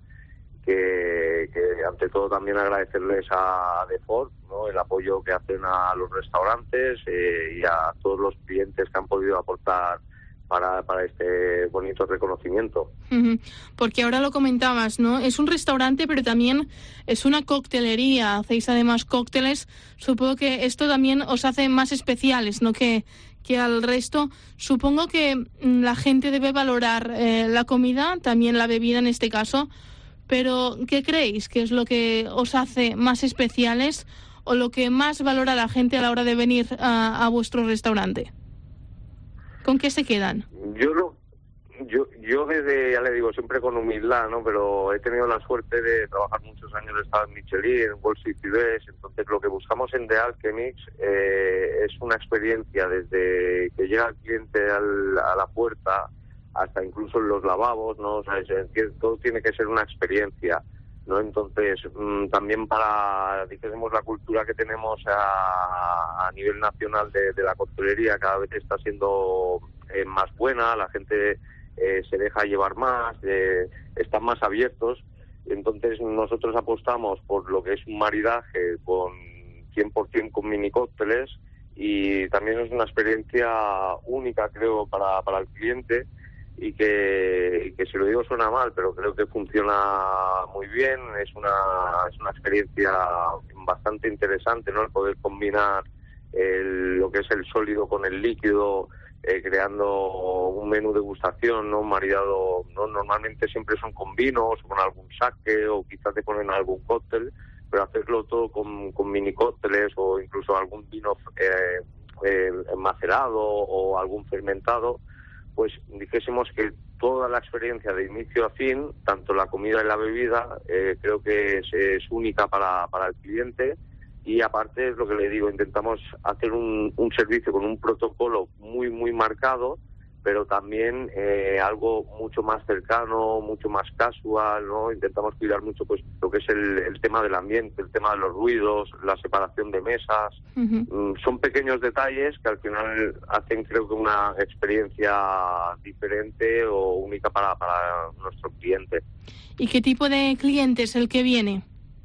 Speaker 3: que, que ante todo también agradecerles a The Ford, ¿no? El apoyo que hacen a los restaurantes eh, y a todos los clientes que han podido aportar para, para este bonito reconocimiento.
Speaker 2: Uh-huh. Porque ahora lo comentabas, ¿no? Es un restaurante, pero también es una coctelería. Hacéis además cócteles. Supongo que esto también os hace más especiales, ¿no? Que, que al resto. Supongo que la gente debe valorar eh, la comida, también la bebida en este caso. Pero, ¿qué creéis que es lo que os hace más especiales o lo que más valora la gente a la hora de venir a, a vuestro restaurante? ¿Con qué se quedan?
Speaker 3: Yo lo, yo, yo desde, ya le digo, siempre con humildad, ¿no? Pero he tenido la suerte de trabajar muchos años, he estado en Michelin, en World City Best. Entonces lo que buscamos en The Alchemix eh, es una experiencia desde que llega el cliente al, a la puerta hasta incluso en los lavabos, ¿no? O sea, es, todo tiene que ser una experiencia, ¿no? Entonces, mmm, también para, dijésemos, la cultura que tenemos a, a nivel nacional de, de la coctelería cada vez está siendo eh, más buena, la gente eh, se deja llevar más, eh, están más abiertos. Entonces nosotros apostamos por lo que es un maridaje con cien por ciento con minicócteles, y también es una experiencia única, creo, para, para el cliente. y que, y que si lo digo suena mal, pero creo que funciona muy bien. Es una, es una experiencia bastante interesante, ¿no? El poder combinar el, lo que es el sólido con el líquido, eh, creando un menú de degustación, ¿no? Maridado, ¿no? Normalmente siempre son con vinos, con algún sake, o quizás te ponen algún cóctel, pero hacerlo todo con, con mini cócteles, o incluso algún vino eh, eh, macerado o algún fermentado, pues dijésemos que toda la experiencia de inicio a fin, tanto la comida y la bebida, eh, creo que es, es única para, para el cliente. Y aparte es lo que le digo, intentamos hacer un, un servicio con un protocolo muy, muy marcado, pero también eh, algo mucho más cercano, mucho más casual, ¿no? Intentamos cuidar mucho pues lo que es el, el tema del ambiente, el tema de los ruidos, la separación de mesas. Uh-huh. Mm, son pequeños detalles que al final hacen, creo que, una experiencia diferente o única para, para nuestro cliente.
Speaker 2: ¿Y qué tipo de cliente es el que viene?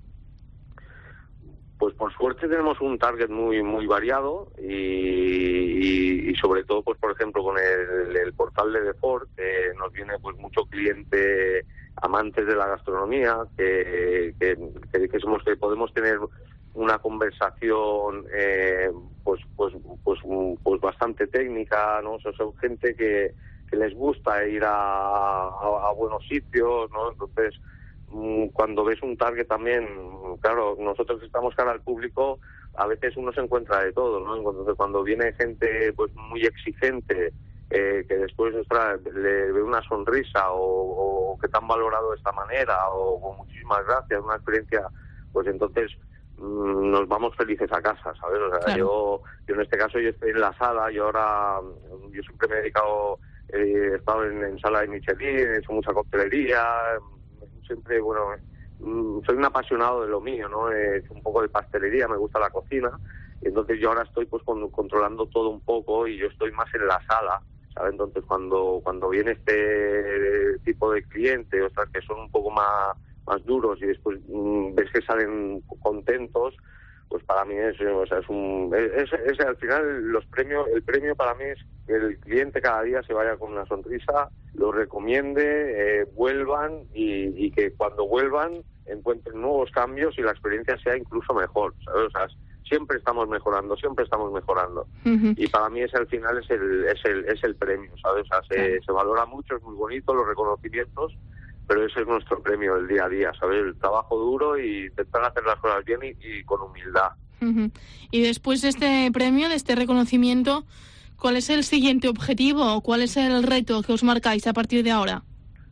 Speaker 3: Pues por suerte tenemos un target muy muy variado y, y, y sobre todo, pues por ejemplo, con el, el portal de Defort, que nos viene pues mucho cliente amantes de la gastronomía, que, que, que dijésemos que podemos tener una conversación eh, pues, pues, pues, pues bastante técnica, ¿no? O sea, son gente que, que les gusta ir a, a, a buenos sitios, ¿no? Entonces, cuando ves un target también, claro, nosotros que estamos cara al público, a veces uno se encuentra de todo, ¿no? Entonces, cuando viene gente pues muy exigente, eh, que después ostras, le ve una sonrisa o, o que te han valorado de esta manera o, o muchísimas gracias, una experiencia, pues entonces mmm, nos vamos felices a casa, ¿sabes? O sea, claro. yo, yo en este caso yo estoy en la sala, yo ahora, yo siempre me he dedicado, eh, he estado en, en sala de Michelin, he hecho mucha coctelería. Siempre, bueno, soy un apasionado de lo mío, ¿no? He hecho un poco de pastelería, me gusta la cocina, y entonces yo ahora estoy pues con, controlando todo un poco y yo estoy más en la sala, ¿sabes? Entonces cuando cuando viene este tipo de cliente, o sea, que son un poco más, más duros y después mmm, ves que salen contentos, pues para mí es, o sea, es un, es, es, es al final los premios, el premio para mí es que el cliente cada día se vaya con una sonrisa, lo recomiende, eh, vuelvan y, y que cuando vuelvan encuentren nuevos cambios y la experiencia sea incluso mejor, ¿sabes? O sea, siempre estamos mejorando, siempre estamos mejorando. Uh-huh. Y para mí ese al final es el, es el, es el premio, ¿sabes? O sea, se, uh-huh. se valora mucho, es muy bonito los reconocimientos, pero ese es nuestro premio del día a día, ¿sabes? El trabajo duro y intentar hacer las cosas bien y, y con humildad.
Speaker 2: Uh-huh. Y después de este premio, de este reconocimiento, ¿cuál es el siguiente objetivo o cuál es el reto que os marcáis a partir de ahora?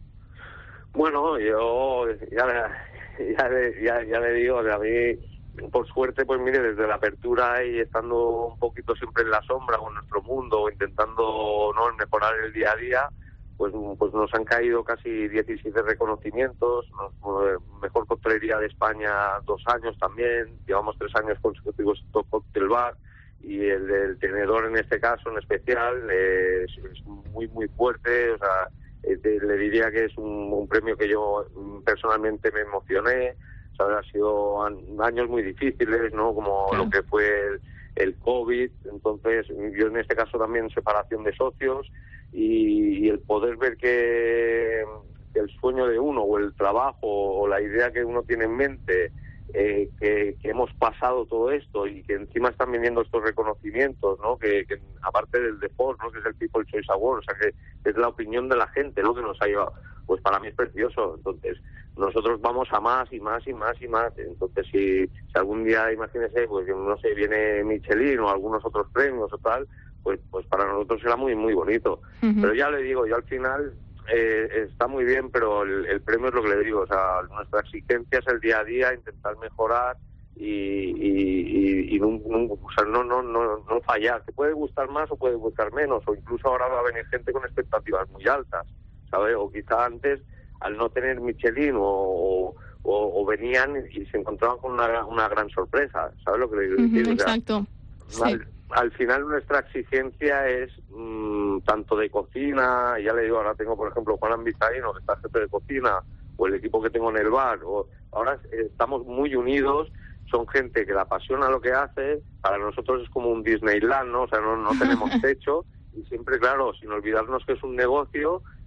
Speaker 3: Bueno, yo ya, ya, ya, ya le digo, a mí, por suerte, pues mire, desde la apertura y estando un poquito siempre en la sombra con nuestro mundo, intentando no mejorar el día a día, pues pues nos han caído casi diecisiete reconocimientos, nos, mejor coctelería de España dos años también, llevamos tres años consecutivos Top Cocktail Bar, y el del tenedor en este caso en especial eh, es, es muy muy fuerte, o sea, eh, te, le diría que es un, un premio que yo personalmente me emocioné, o sea, ha sido an, años muy difíciles, ¿no? Como claro. Lo que fue el, el COVID, entonces yo en este caso también separación de socios, y, y el poder ver que el sueño de uno o el trabajo o la idea que uno tiene en mente, eh, que, que hemos pasado todo esto y que encima están viniendo estos reconocimientos, ¿no? Que, que aparte del Defort, ¿no? Que es el People's Choice Award, o sea, que es la opinión de la gente, ¿no? Que nos ha llevado, pues para mí es precioso. Entonces nosotros vamos a más y más y más y más. Entonces si, si algún día, imagínese, pues no sé, viene Michelin o algunos otros premios o tal, pues pues para nosotros será muy muy bonito. Uh-huh. Pero ya le digo, yo al final eh, está muy bien, pero el, el premio es lo que le digo, o sea, nuestra exigencia es el día a día, intentar mejorar y, y, y, y no, no, o sea, no, no, no, no fallar. Te puede gustar más o puede gustar menos, o incluso ahora va a venir gente con expectativas muy altas, ¿sabes? O quizá antes, al no tener Michelin o, o, o venían y se encontraban con una, una gran sorpresa, ¿sabes lo que le digo?
Speaker 2: Uh-huh,
Speaker 3: o sea,
Speaker 2: exacto.
Speaker 3: Al,
Speaker 2: sí.
Speaker 3: al final nuestra exigencia es mmm, tanto de cocina, ya le digo, ahora tengo por ejemplo Juan Vizcaíno, que está jefe de cocina, o el equipo que tengo en el bar, o ahora estamos muy unidos, son gente que le apasiona lo que hace, para nosotros es como un Disneyland, ¿no? O sea, no, no tenemos techo, y siempre, claro, sin olvidarnos que es un negocio,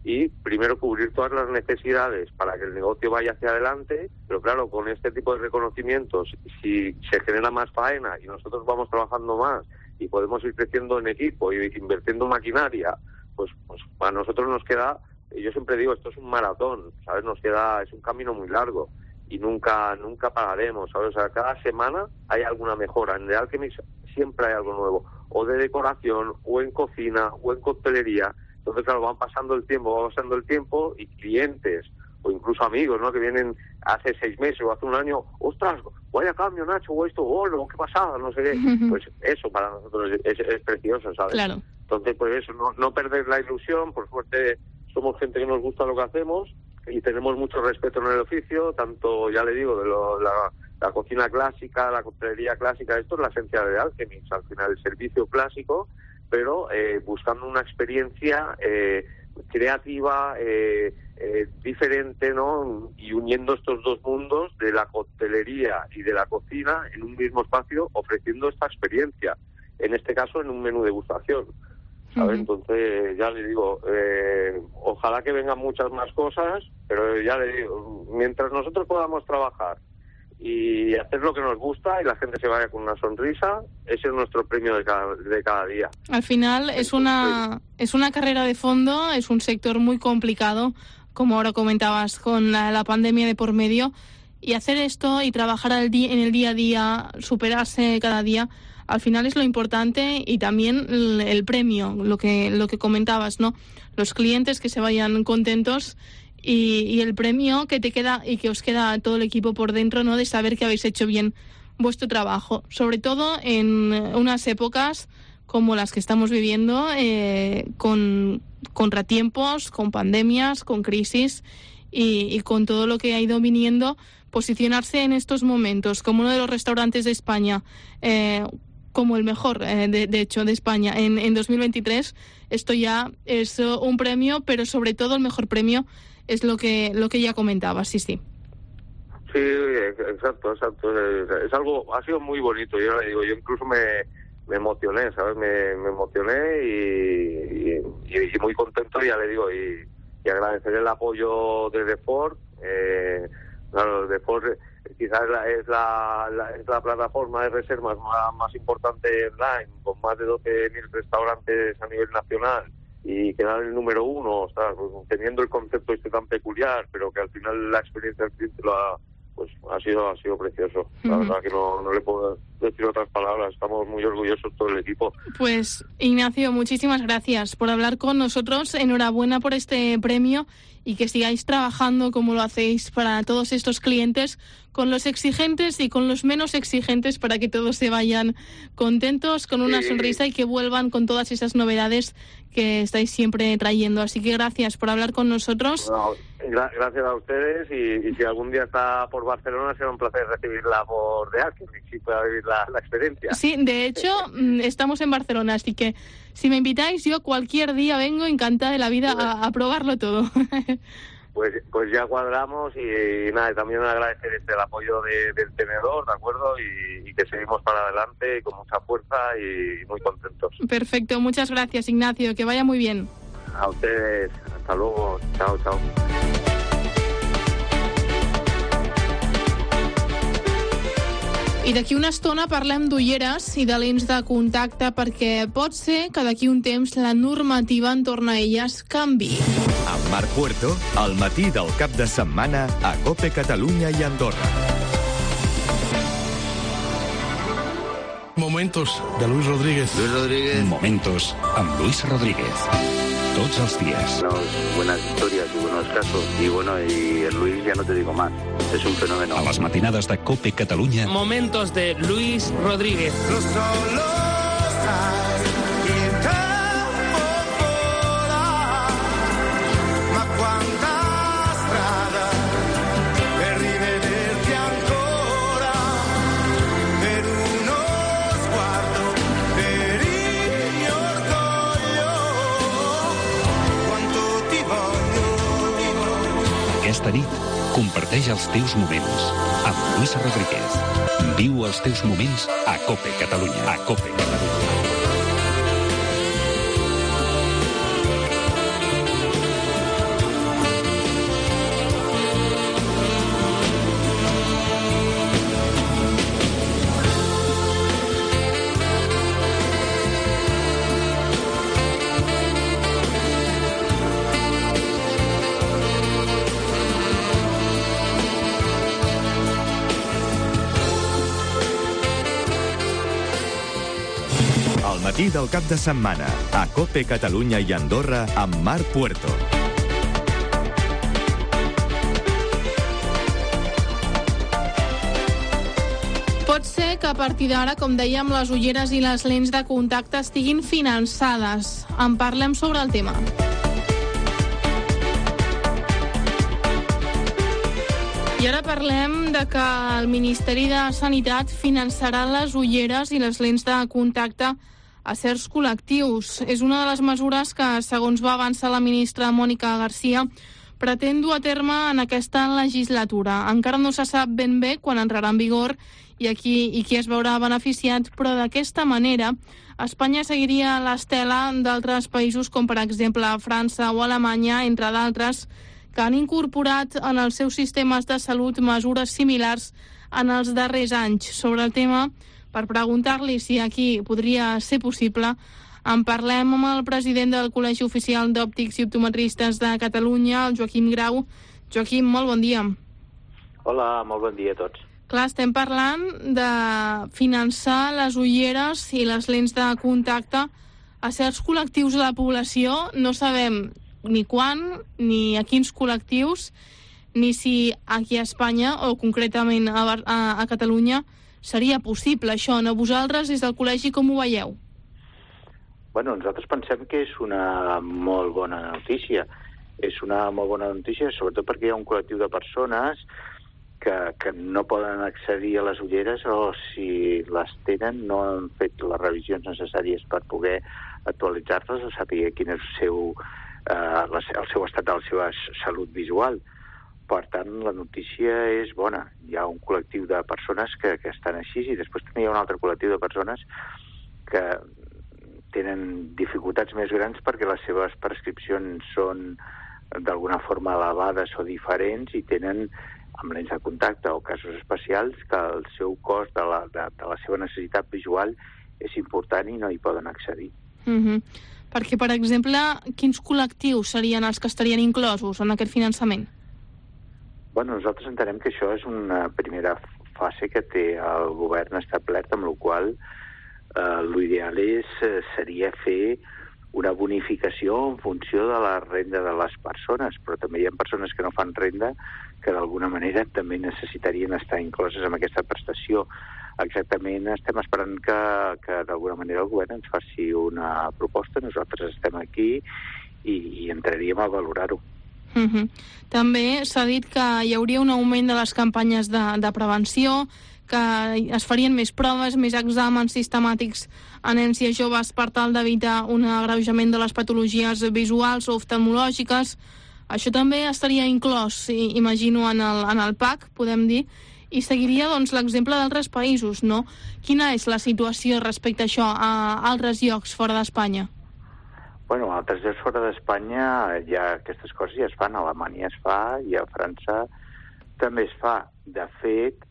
Speaker 3: y primero cubrir todas las necesidades para que el negocio vaya hacia adelante, pero claro, con este tipo de reconocimientos, si se genera más faena y nosotros vamos trabajando más y podemos ir creciendo en equipo y invirtiendo en maquinaria, pues, pues a nosotros nos queda, yo siempre digo, esto es un maratón, ¿sabes? Nos queda, es un camino muy largo y nunca nunca pararemos, ¿sabes? O sea, cada semana hay alguna mejora. En The Alchemist siempre hay algo nuevo, o de decoración, o en cocina, o en coctelería. Entonces, claro, van pasando el tiempo, va pasando el tiempo y clientes o incluso amigos, ¿no? Que vienen hace seis meses o hace un año, ostras, vaya cambio, Nacho, o esto, o lo, qué pasada, no sé qué. Pues eso para nosotros es, es precioso, ¿sabes?
Speaker 2: Claro.
Speaker 3: Entonces, pues eso, no, no perder la ilusión. Por suerte somos gente que nos gusta lo que hacemos y tenemos mucho respeto en el oficio, tanto, ya le digo, de lo, la, la cocina clásica, la coctelería clásica, esto es la esencia de Alchemist, al final el servicio clásico, pero eh, buscando una experiencia eh, creativa, eh, eh, diferente, ¿no? Y uniendo estos dos mundos de la coctelería y de la cocina en un mismo espacio, ofreciendo esta experiencia, en este caso en un menú degustación, ¿sabes? Uh-huh. Entonces, ya le digo, eh, ojalá que vengan muchas más cosas, pero ya le digo, mientras nosotros podamos trabajar y hacer lo que nos gusta y la gente se vaya con una sonrisa, ese es nuestro premio de cada, de cada día.
Speaker 2: Al final es una es una carrera de fondo, es un sector muy complicado, como ahora comentabas, con la, la pandemia de por medio, y hacer esto y trabajar al día, en el día a día, superarse cada día, al final es lo importante, y también el, el premio, lo que lo que comentabas, ¿no? Los clientes que se vayan contentos. Y, y el premio que te queda y que os queda a todo el equipo por dentro, ¿no? De saber que habéis hecho bien vuestro trabajo, sobre todo en unas épocas como las que estamos viviendo, eh, con contratiempos, con pandemias, con crisis y, y con todo lo que ha ido viniendo. Posicionarse en estos momentos como uno de los restaurantes de España, eh, como el mejor, eh, de, de hecho, de España en, en dos mil veintitrés, esto ya es uh, un premio, pero sobre todo el mejor premio es lo que lo que ya comentabas, sí, sí.
Speaker 3: Sí, exacto, exacto. Es algo, ha sido muy bonito. Yo le digo, yo incluso me, me emocioné, ¿sabes? Me, me emocioné y, y, y muy contento, ya le digo, y, y agradecer el apoyo de The Ford. Eh, claro, The Ford quizás es, la, es, la, la, es la plataforma de reservas más, más importante online, con más de doce mil restaurantes a nivel nacional, y quedar el número uno, o sea, pues, teniendo el concepto este tan peculiar, pero que al final la experiencia del cliente lo ha, pues ha sido ha sido precioso. La uh-huh. verdad que no, no le puedo decir otras palabras. Estamos muy orgullosos todo el equipo.
Speaker 2: Pues Ignacio, muchísimas gracias por hablar con nosotros. Enhorabuena por este premio y que sigáis trabajando como lo hacéis para todos estos clientes, con los exigentes y con los menos exigentes, para que todos se vayan contentos, con una sí. sonrisa, y que vuelvan con todas esas novedades que estáis siempre trayendo. Así que gracias por hablar con nosotros.
Speaker 3: Bueno, gra- gracias a ustedes, y, y si algún día está por Barcelona, será un placer recibirla por The Alchemist, si pueda vivir la, la experiencia.
Speaker 2: Sí, de hecho, estamos en Barcelona, así que si me invitáis, yo cualquier día vengo encantada de la vida a, a probarlo todo.
Speaker 3: Pues pues ya cuadramos, y, y nada, también agradecer este, el apoyo de, del tenedor, ¿de acuerdo? Y, y que seguimos para adelante con mucha fuerza y muy contentos.
Speaker 2: Perfecto, muchas gracias, Ignacio, que vaya muy bien.
Speaker 3: A ustedes, hasta luego, chao, chao.
Speaker 2: I d'aquí una estona parlem d'ulleres i de lents de contacte, perquè pot ser que d'aquí un temps la normativa entorn a elles canvi.
Speaker 1: Amb Marc Puerto, al matí del cap de setmana a COPE Catalunya i Andorra.
Speaker 6: Momentos de Luis Rodríguez.
Speaker 7: Luis Rodríguez. Momentos amb Luis Rodríguez. Tots els días.
Speaker 8: Buenas, buenas historias y buenos casos. Y bueno, y el Luis ya no te digo más. Es un fenómeno.
Speaker 7: A les matinades de COPE Catalunya.
Speaker 9: Momentos de Luis Rodríguez.
Speaker 10: Los solos hay in campo vola, ma quanta strada per rivederti ancora, per uno sguardo, per il mio orgoglio, quanto ti voglio.
Speaker 7: Aquesta nit comparteix els teus moments amb Luis Rodríguez. Viu els teus moments a COPE Catalunya. A COPE Catalunya.
Speaker 1: matí del cap de setmana, a COPE Catalunya i Andorra, amb Marc Puerto.
Speaker 2: Pot ser que a partir d'ara, com dèiem, les ulleres i les lents de contacte estiguin finançades. En parlem sobre el tema. I ara parlem de que el Ministeri de Sanitat finançarà les ulleres i les lents de contacte a certs col·lectius. És una de les mesures que, segons va avançar la ministra Mònica Garcia, pretén dur a terme en aquesta legislatura. Encara no se sap ben bé quan entrarà en vigor i, aquí, i qui es veurà beneficiat, però d'aquesta manera Espanya seguiria l'estela d'altres països com, per exemple, França o Alemanya, entre d'altres, que han incorporat en els seus sistemes de salut mesures similars en els darrers anys. Sobre el tema, per preguntar-li si aquí podria ser possible, en parlem amb el president del Col·legi Oficial d'Òptics i Optometristes de Catalunya, el Joaquim Grau. Joaquim, molt bon dia.
Speaker 4: Hola, molt bon dia a tots.
Speaker 2: Clar, estem parlant de finançar les ulleres i les lents de contacte a certs col·lectius de la població. No sabem ni quan, ni a quins col·lectius, ni si aquí a Espanya, o concretament a, a, a Catalunya, seria possible això. No? Vosaltres, des del col·legi, com ho veieu?
Speaker 4: Bueno, nosaltres pensem que és una molt bona notícia. És una molt bona notícia, sobretot perquè hi ha un col·lectiu de persones que, que no poden accedir a les ulleres o, si les tenen, no han fet les revisions necessàries per poder actualitzar-les o saber quin és el seu, eh, el seu estat de la seva salut visual. Per tant, la notícia és bona. Hi ha un col·lectiu de persones que, que estan així, i després també hi ha un altre col·lectiu de persones que tenen dificultats més grans perquè les seves prescripcions són d'alguna forma elevades o diferents i tenen, amb lents de contacte o casos especials, que el seu cost de la, de, de la seva necessitat visual és important i no hi poden accedir.
Speaker 2: Mm-hmm. Perquè, per exemple, quins col·lectius serien els que estarien inclosos en aquest finançament?
Speaker 4: Bueno, nosaltres entenem que això és una primera fase que té el govern establert, amb la qual eh, l'ideal és, eh, seria fer una bonificació en funció de la renda de les persones, però també hi ha persones que no fan renda que d'alguna manera també necessitarien estar incloses en aquesta prestació. Exactament, estem esperant que, que d'alguna manera el govern ens faci una proposta, nosaltres estem aquí i, i entraríem a valorar-ho.
Speaker 2: Mm-hmm. També s'ha dit que hi hauria un augment de les campanyes de, de prevenció, que es farien més proves, més exàmens sistemàtics a nens i a joves per tal d'evitar un agreujament de les patologies visuals o oftalmològiques. Això també estaria inclòs, imagino, en el, en el P A C, podem dir, i seguiria doncs, l'exemple d'altres països, no? Quina és la situació respecte a això a altres llocs fora d'Espanya?
Speaker 4: Bueno, a altres llocs fora d'Espanya ja aquestes coses ja es fan. A Alemanya es fa i a França també es fa. De fet,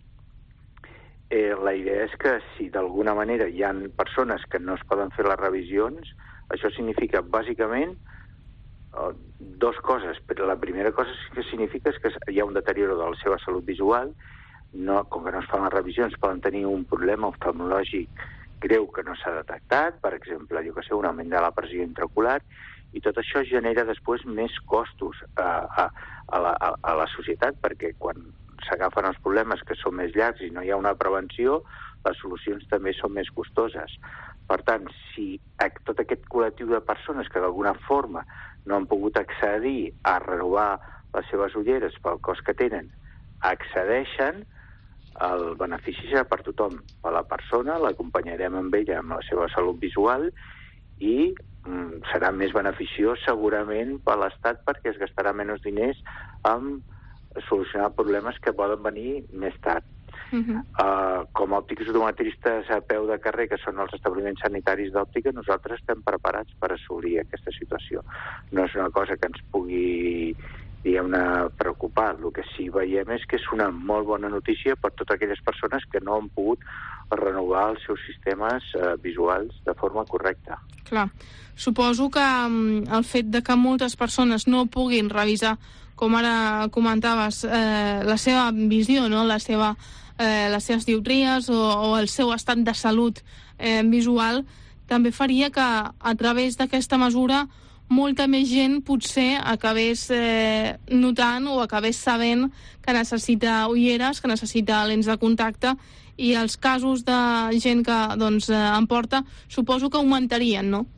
Speaker 4: eh, la idea és que si d'alguna manera hi ha persones que no es poden fer les revisions, això significa bàsicament eh, dos coses. Però la primera cosa que significa és que hi ha un deterioro de la seva salut visual. No, com que no es fan les revisions, poden tenir un problema oftalmològic greu que no s'ha detectat, per exemple, jo que sé, un augment de la pressió intraocular, i tot això genera després més costos a, a, a, la, a, a la societat, perquè quan s'agafen els problemes que són més llargs i no hi ha una prevenció, les solucions també són més costoses. Per tant, si tot aquest col·lectiu de persones que d'alguna forma no han pogut accedir a renovar les seves ulleres pel cost que tenen, accedeixen, el benefici serà per tothom. Per la persona, l'acompanyarem amb ella amb la seva salut visual i mm, serà més beneficiós segurament per l'Estat perquè es gastarà menys diners en solucionar problemes que poden venir més tard. Uh-huh. Uh, com a òptics optometristes a peu de carrer, que són els establiments sanitaris d'òptica, nosaltres estem preparats per assolir aquesta situació. No és una cosa que ens pugui diguem-ne, preocupar. El que sí veiem és que és una molt bona notícia per totes aquelles persones que no han pogut renovar els seus sistemes eh, visuals de forma correcta.
Speaker 2: Clar. Suposo que um, el fet de que moltes persones no puguin revisar, com ara comentaves, eh, la seva visió, no? la seva, eh, les seves dioptries o, o el seu estat de salut eh, visual, també faria que a través d'aquesta mesura molta més gent potser acabés eh, notant o acabés sabent que necessita ulleres, que necessita lents de contacte, i els casos de gent que doncs, en porta suposo que augmentarien, no?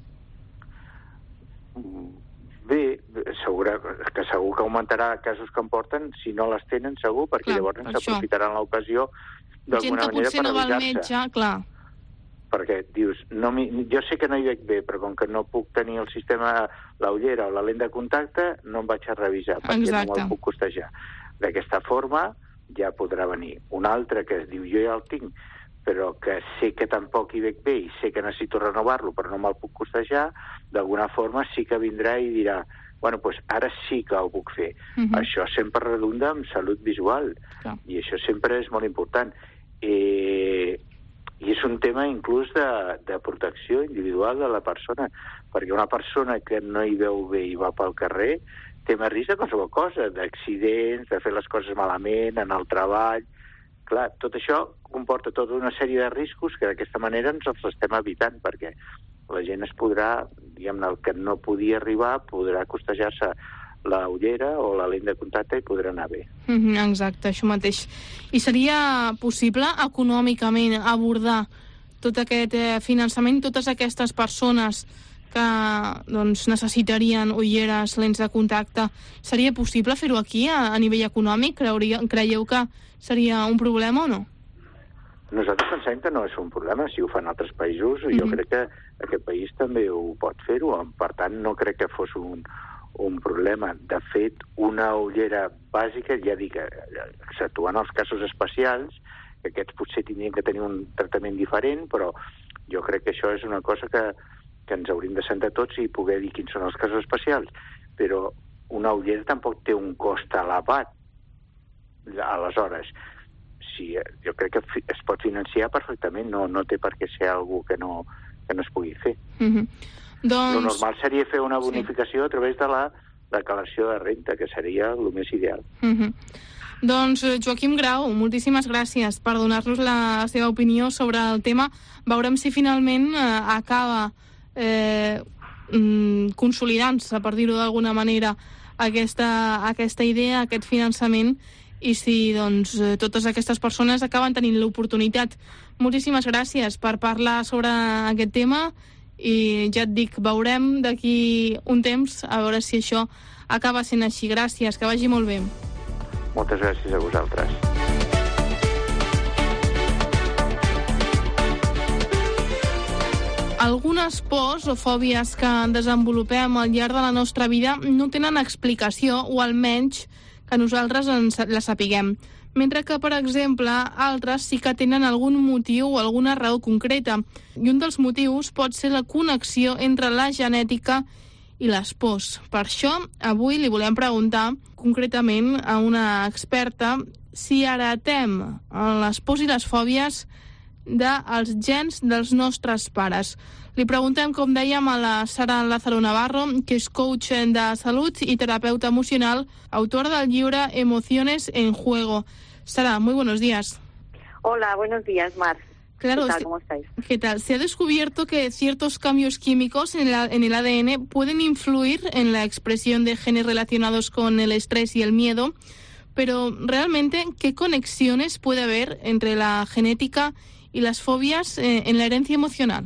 Speaker 4: Bé, segur que segur que augmentarà casos que en porten, si no les tenen segur, perquè
Speaker 2: clar,
Speaker 4: llavors s'aprofitaran l'ocasió d'alguna manera per avisar-se. Gent que potser no va al metge, clar. Perquè dius, no mi, jo sé que no hi veig bé, però com que no puc tenir el sistema, la ullera o la lent de contacte, no em vaig a revisar, perquè Exacte. no me'l puc costejar. D'aquesta forma ja podrà venir. Un altre que es diu, jo ja el tinc, però que sé que tampoc hi veig bé i sé que necessito renovar-lo, però no me'l puc costejar, d'alguna forma sí que vindrà i dirà, bueno, doncs ara sí que ho puc fer. Uh-huh. Això sempre redunda en salut visual, Clar. i això sempre és molt important. Eh... I és un tema inclús de, de protecció individual de la persona, perquè una persona que no hi veu bé i va pel carrer té més risc de qualsevol cosa, d'accidents, de fer les coses malament, en el treball. Clar, tot això comporta tota una sèrie de riscos que d'aquesta manera ens els estem evitant, perquè la gent es podrà, diguem-ne, el que no podia arribar, podrà costejar-se la ullera o la lent de contacte i podrà anar bé.
Speaker 2: Mm-hmm, exacte, això mateix. I seria possible econòmicament abordar tot aquest eh, finançament, totes aquestes persones que doncs, necessitarien ulleres, lents de contacte, seria possible fer-ho aquí a, a nivell econòmic? Creuria, creieu que seria un problema o no?
Speaker 4: Nosaltres pensem que no és un problema. Si ho fan altres països, mm-hmm. jo crec que aquest país també ho pot fer-ho. Per tant, no crec que fos un un problema. De fet, una ullera bàsica, ja dic, exceptuant els casos especials, que aquests potser tindrien que tenir un tractament diferent, però jo crec que això és una cosa que, que ens hauríem de sentar tots i poder dir quins són els casos especials. Però una ullera tampoc té un cost elevat. Aleshores, sí, jo crec que es pot financiar perfectament, no, no té per què ser algú que no, que no es pugui fer.
Speaker 2: Mm-hmm. Doncs...
Speaker 4: El normal seria fer una bonificació sí. a través de la declaració de renta, que seria el més ideal.
Speaker 2: Mm-hmm. Doncs Joaquim Grau, moltíssimes gràcies per donar-nos la seva opinió sobre el tema. Veurem si finalment eh, acaba eh, consolidant-se, per dir-ho d'alguna manera, aquesta, aquesta idea, aquest finançament, i si doncs, totes aquestes persones acaben tenint l'oportunitat. Moltíssimes gràcies per parlar sobre aquest tema. I ja et dic, veurem d'aquí un temps a veure si això acaba sent així. Gràcies, que vagi molt bé.
Speaker 4: Moltes gràcies a vosaltres.
Speaker 2: Algunes pors o fòbies que desenvolupem al llarg de la nostra vida no tenen explicació, o almenys que nosaltres ens la sapiguem. Mentre que, per exemple, altres sí que tenen algun motiu o alguna raó concreta. I un dels motius pot ser la connexió entre la genètica i les pors. Per això, avui li volem preguntar concretament a una experta si heretem les pors i les fòbies dels gens dels nostres pares. Li preguntem, com dèiem, a la Sara Lázaro Navarro, que és coach de salut i terapeuta emocional, autora del llibre Emociones en Juego. Sara, muy buenos días.
Speaker 5: Hola, buenos días, Mar.
Speaker 2: Claro,
Speaker 5: ¿Qué tal? ¿Cómo estáis?
Speaker 2: ¿Qué tal? Se ha descubierto que ciertos cambios químicos en el, en el A D N pueden influir en la expresión de genes relacionados con el estrés y el miedo, pero realmente, ¿qué conexiones puede haber entre la genética y las fobias eh, en la herencia emocional?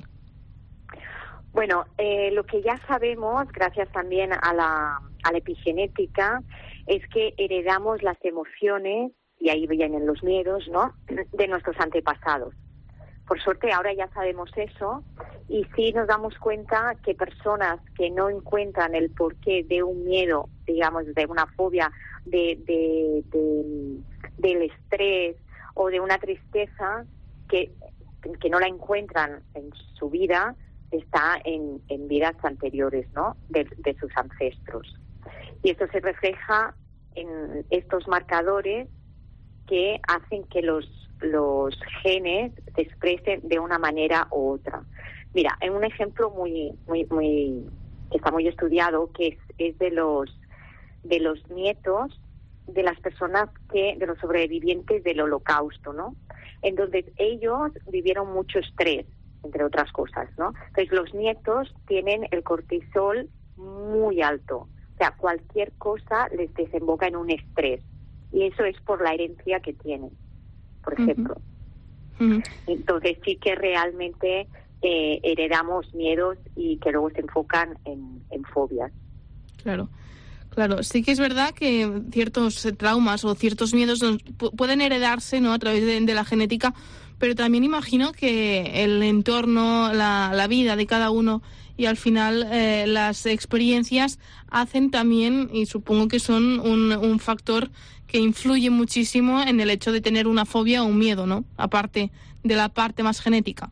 Speaker 5: Bueno, eh, lo que ya sabemos, gracias también a la, a la epigenética, es que heredamos las emociones, y ahí vienen los miedos, ¿no?, de nuestros antepasados. Por suerte ahora ya sabemos eso, y sí nos damos cuenta que personas que no encuentran el porqué de un miedo, digamos, de una fobia, de, de, de, del estrés o de una tristeza, que, que no la encuentran en su vida, está en, en vidas anteriores, ¿no?, de, de sus ancestros. Y esto se refleja en estos marcadores que hacen que los, los genes se expresen de una manera u otra. Mira, en un ejemplo muy, muy, muy, que está muy estudiado, que es, es de los, de los nietos de las personas que, de los sobrevivientes del Holocausto, ¿no? Entonces ellos vivieron mucho estrés entre otras cosas, ¿no? Entonces los nietos tienen el cortisol muy alto, o sea, cualquier cosa les desemboca en un estrés, y eso es por la herencia que tienen, por ejemplo. Uh-huh. Entonces sí que realmente eh, heredamos miedos y que luego se enfocan en, en fobias.
Speaker 2: Claro. Claro, sí que es verdad que ciertos traumas o ciertos miedos pueden heredarse, ¿no?, a través de, de la genética, pero también imagino que el entorno, la, la vida de cada uno y al final eh, las experiencias hacen también, y supongo que son un, un factor que influye muchísimo en el hecho de tener una fobia o un miedo, ¿no?, aparte de la parte más genética.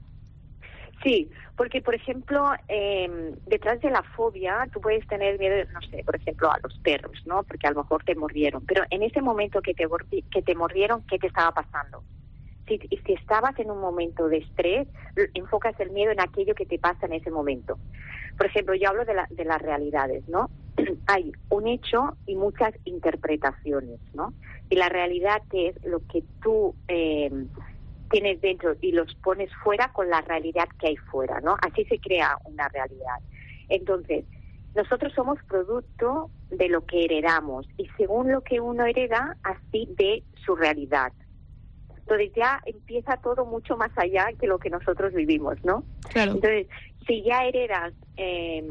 Speaker 5: Sí, porque, por ejemplo, eh, detrás de la fobia tú puedes tener miedo, no sé, por ejemplo, a los perros, ¿no? Porque a lo mejor te mordieron. Pero en ese momento que te, que te mordieron, ¿qué te estaba pasando? Si, si estabas en un momento de estrés, enfocas el miedo en aquello que te pasa en ese momento. Por ejemplo, yo hablo de, la, de las realidades, ¿no? Hay un hecho y muchas interpretaciones, ¿no? Y la realidad es lo que tú eh, tienes dentro y los pones fuera con la realidad que hay fuera, ¿no? Así se crea una realidad. Entonces, nosotros somos producto de lo que heredamos, y según lo que uno hereda, así ve su realidad. Entonces ya empieza todo mucho más allá que lo que nosotros vivimos, ¿no?
Speaker 2: Claro.
Speaker 5: Entonces, si ya heredas eh,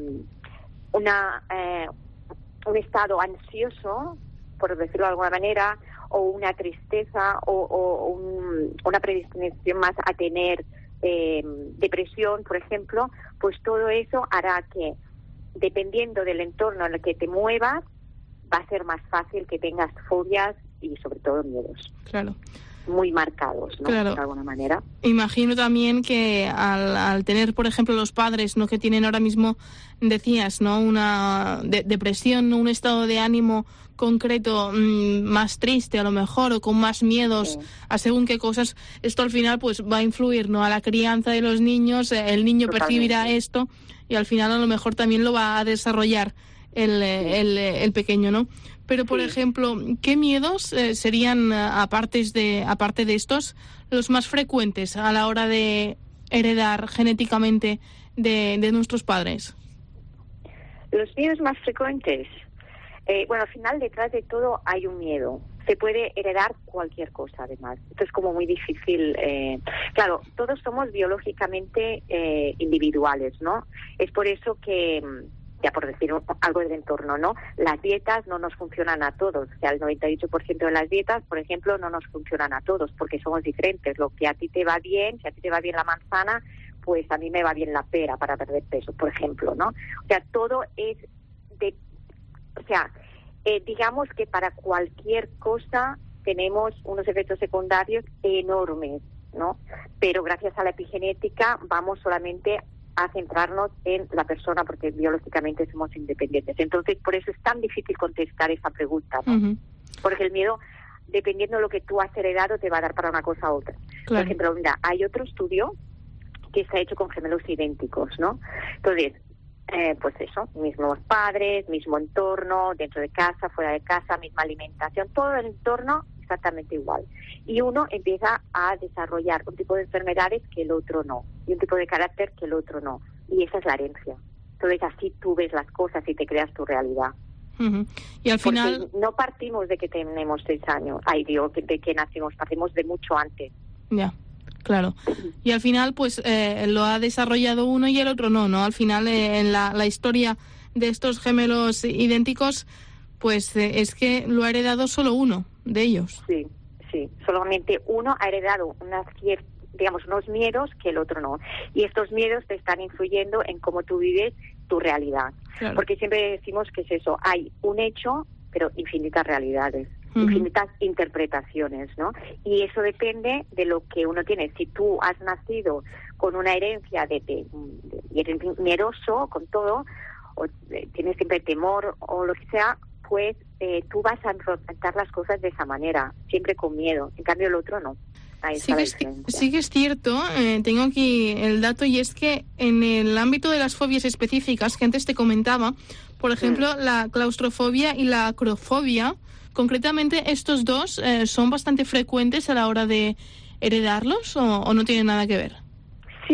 Speaker 5: una eh, un estado ansioso, por decirlo de alguna manera, o una tristeza, o, o un, una predisposición más a tener eh, depresión, por ejemplo, pues todo eso hará que, dependiendo del entorno en el que te muevas, va a ser más fácil que tengas fobias y sobre todo miedos.
Speaker 2: Claro.
Speaker 5: Muy marcados, ¿no?
Speaker 2: Claro.
Speaker 5: De alguna manera.
Speaker 2: Imagino también que al, al tener, por ejemplo, los padres, ¿no?, que tienen ahora mismo, decías, ¿no?, una de, depresión, ¿no?, un estado de ánimo concreto mmm, más triste a lo mejor, o con más miedos sí. a según qué cosas, esto al final pues va a influir, ¿no?, a la crianza de los niños, el niño Totalmente. percibirá esto y al final a lo mejor también lo va a desarrollar el, sí. el, el pequeño, ¿no? Pero, por sí. ejemplo, ¿qué miedos eh, serían, aparte de, aparte de estos, los más frecuentes a la hora de heredar genéticamente de, de nuestros padres?
Speaker 5: Los miedos más frecuentes, eh, bueno, al final detrás de todo hay un miedo. Se puede heredar cualquier cosa, además. Esto es como muy difícil. Eh, claro, todos somos biológicamente eh, individuales, ¿no? Es por eso que, ya por decir algo del entorno, ¿no? Las dietas no nos funcionan a todos. O sea, el noventa y ocho por ciento de las dietas, por ejemplo, no nos funcionan a todos porque somos diferentes. Lo que a ti te va bien, si a ti te va bien la manzana, pues a mí me va bien la pera para perder peso, por ejemplo, ¿no? O sea, todo es de... O sea, eh, digamos que para cualquier cosa tenemos unos efectos secundarios enormes, ¿no? Pero gracias a la epigenética vamos solamente a centrarnos en la persona porque biológicamente somos independientes. Entonces, por eso es tan difícil contestar esa pregunta, ¿no? Uh-huh. Porque el miedo, dependiendo de lo que tú has heredado, te va a dar para una cosa u otra. Claro. Por ejemplo, mira, hay otro estudio que está hecho con gemelos idénticos, ¿no? Entonces, eh, pues eso, mismos padres, mismo entorno, dentro de casa, fuera de casa, misma alimentación, todo el entorno exactamente igual. Y uno empieza a desarrollar un tipo de enfermedades que el otro no, y un tipo de carácter que el otro no. Y esa es la herencia. Entonces así tú ves las cosas y te creas tu realidad.
Speaker 2: Uh-huh. Y al final...
Speaker 5: Porque no partimos de que tenemos seis años, ay Dios, de que nacimos, partimos de mucho antes.
Speaker 2: Ya. Claro. Y al final, pues, eh, lo ha desarrollado uno y el otro no, ¿no? Al final, eh, en la, la historia de estos gemelos idénticos, pues, eh, es que lo ha heredado solo uno de ellos.
Speaker 5: Sí, sí. Solamente uno ha heredado unas cier- digamos, unos miedos que el otro no. Y estos miedos te están influyendo en cómo tú vives tu realidad. Claro. Porque siempre decimos que es eso, hay un hecho, pero infinitas realidades. Infinitas uh-huh. interpretaciones, ¿no? Y eso depende de lo que uno tiene. Si tú has nacido con una herencia de, de, de, de eres miedoso con todo, o de, tienes siempre temor o lo que sea, pues eh, tú vas a enfrentar las cosas de esa manera, siempre con miedo. En cambio el otro no. Ahí
Speaker 2: sí, que es, sí que es cierto, eh, tengo aquí el dato, y es que en el ámbito de las fobias específicas que antes te comentaba, por ejemplo, mm. la claustrofobia y la acrofobia, concretamente estos dos eh, son bastante frecuentes a la hora de heredarlos, o, o no tienen nada que ver.
Speaker 5: Sí,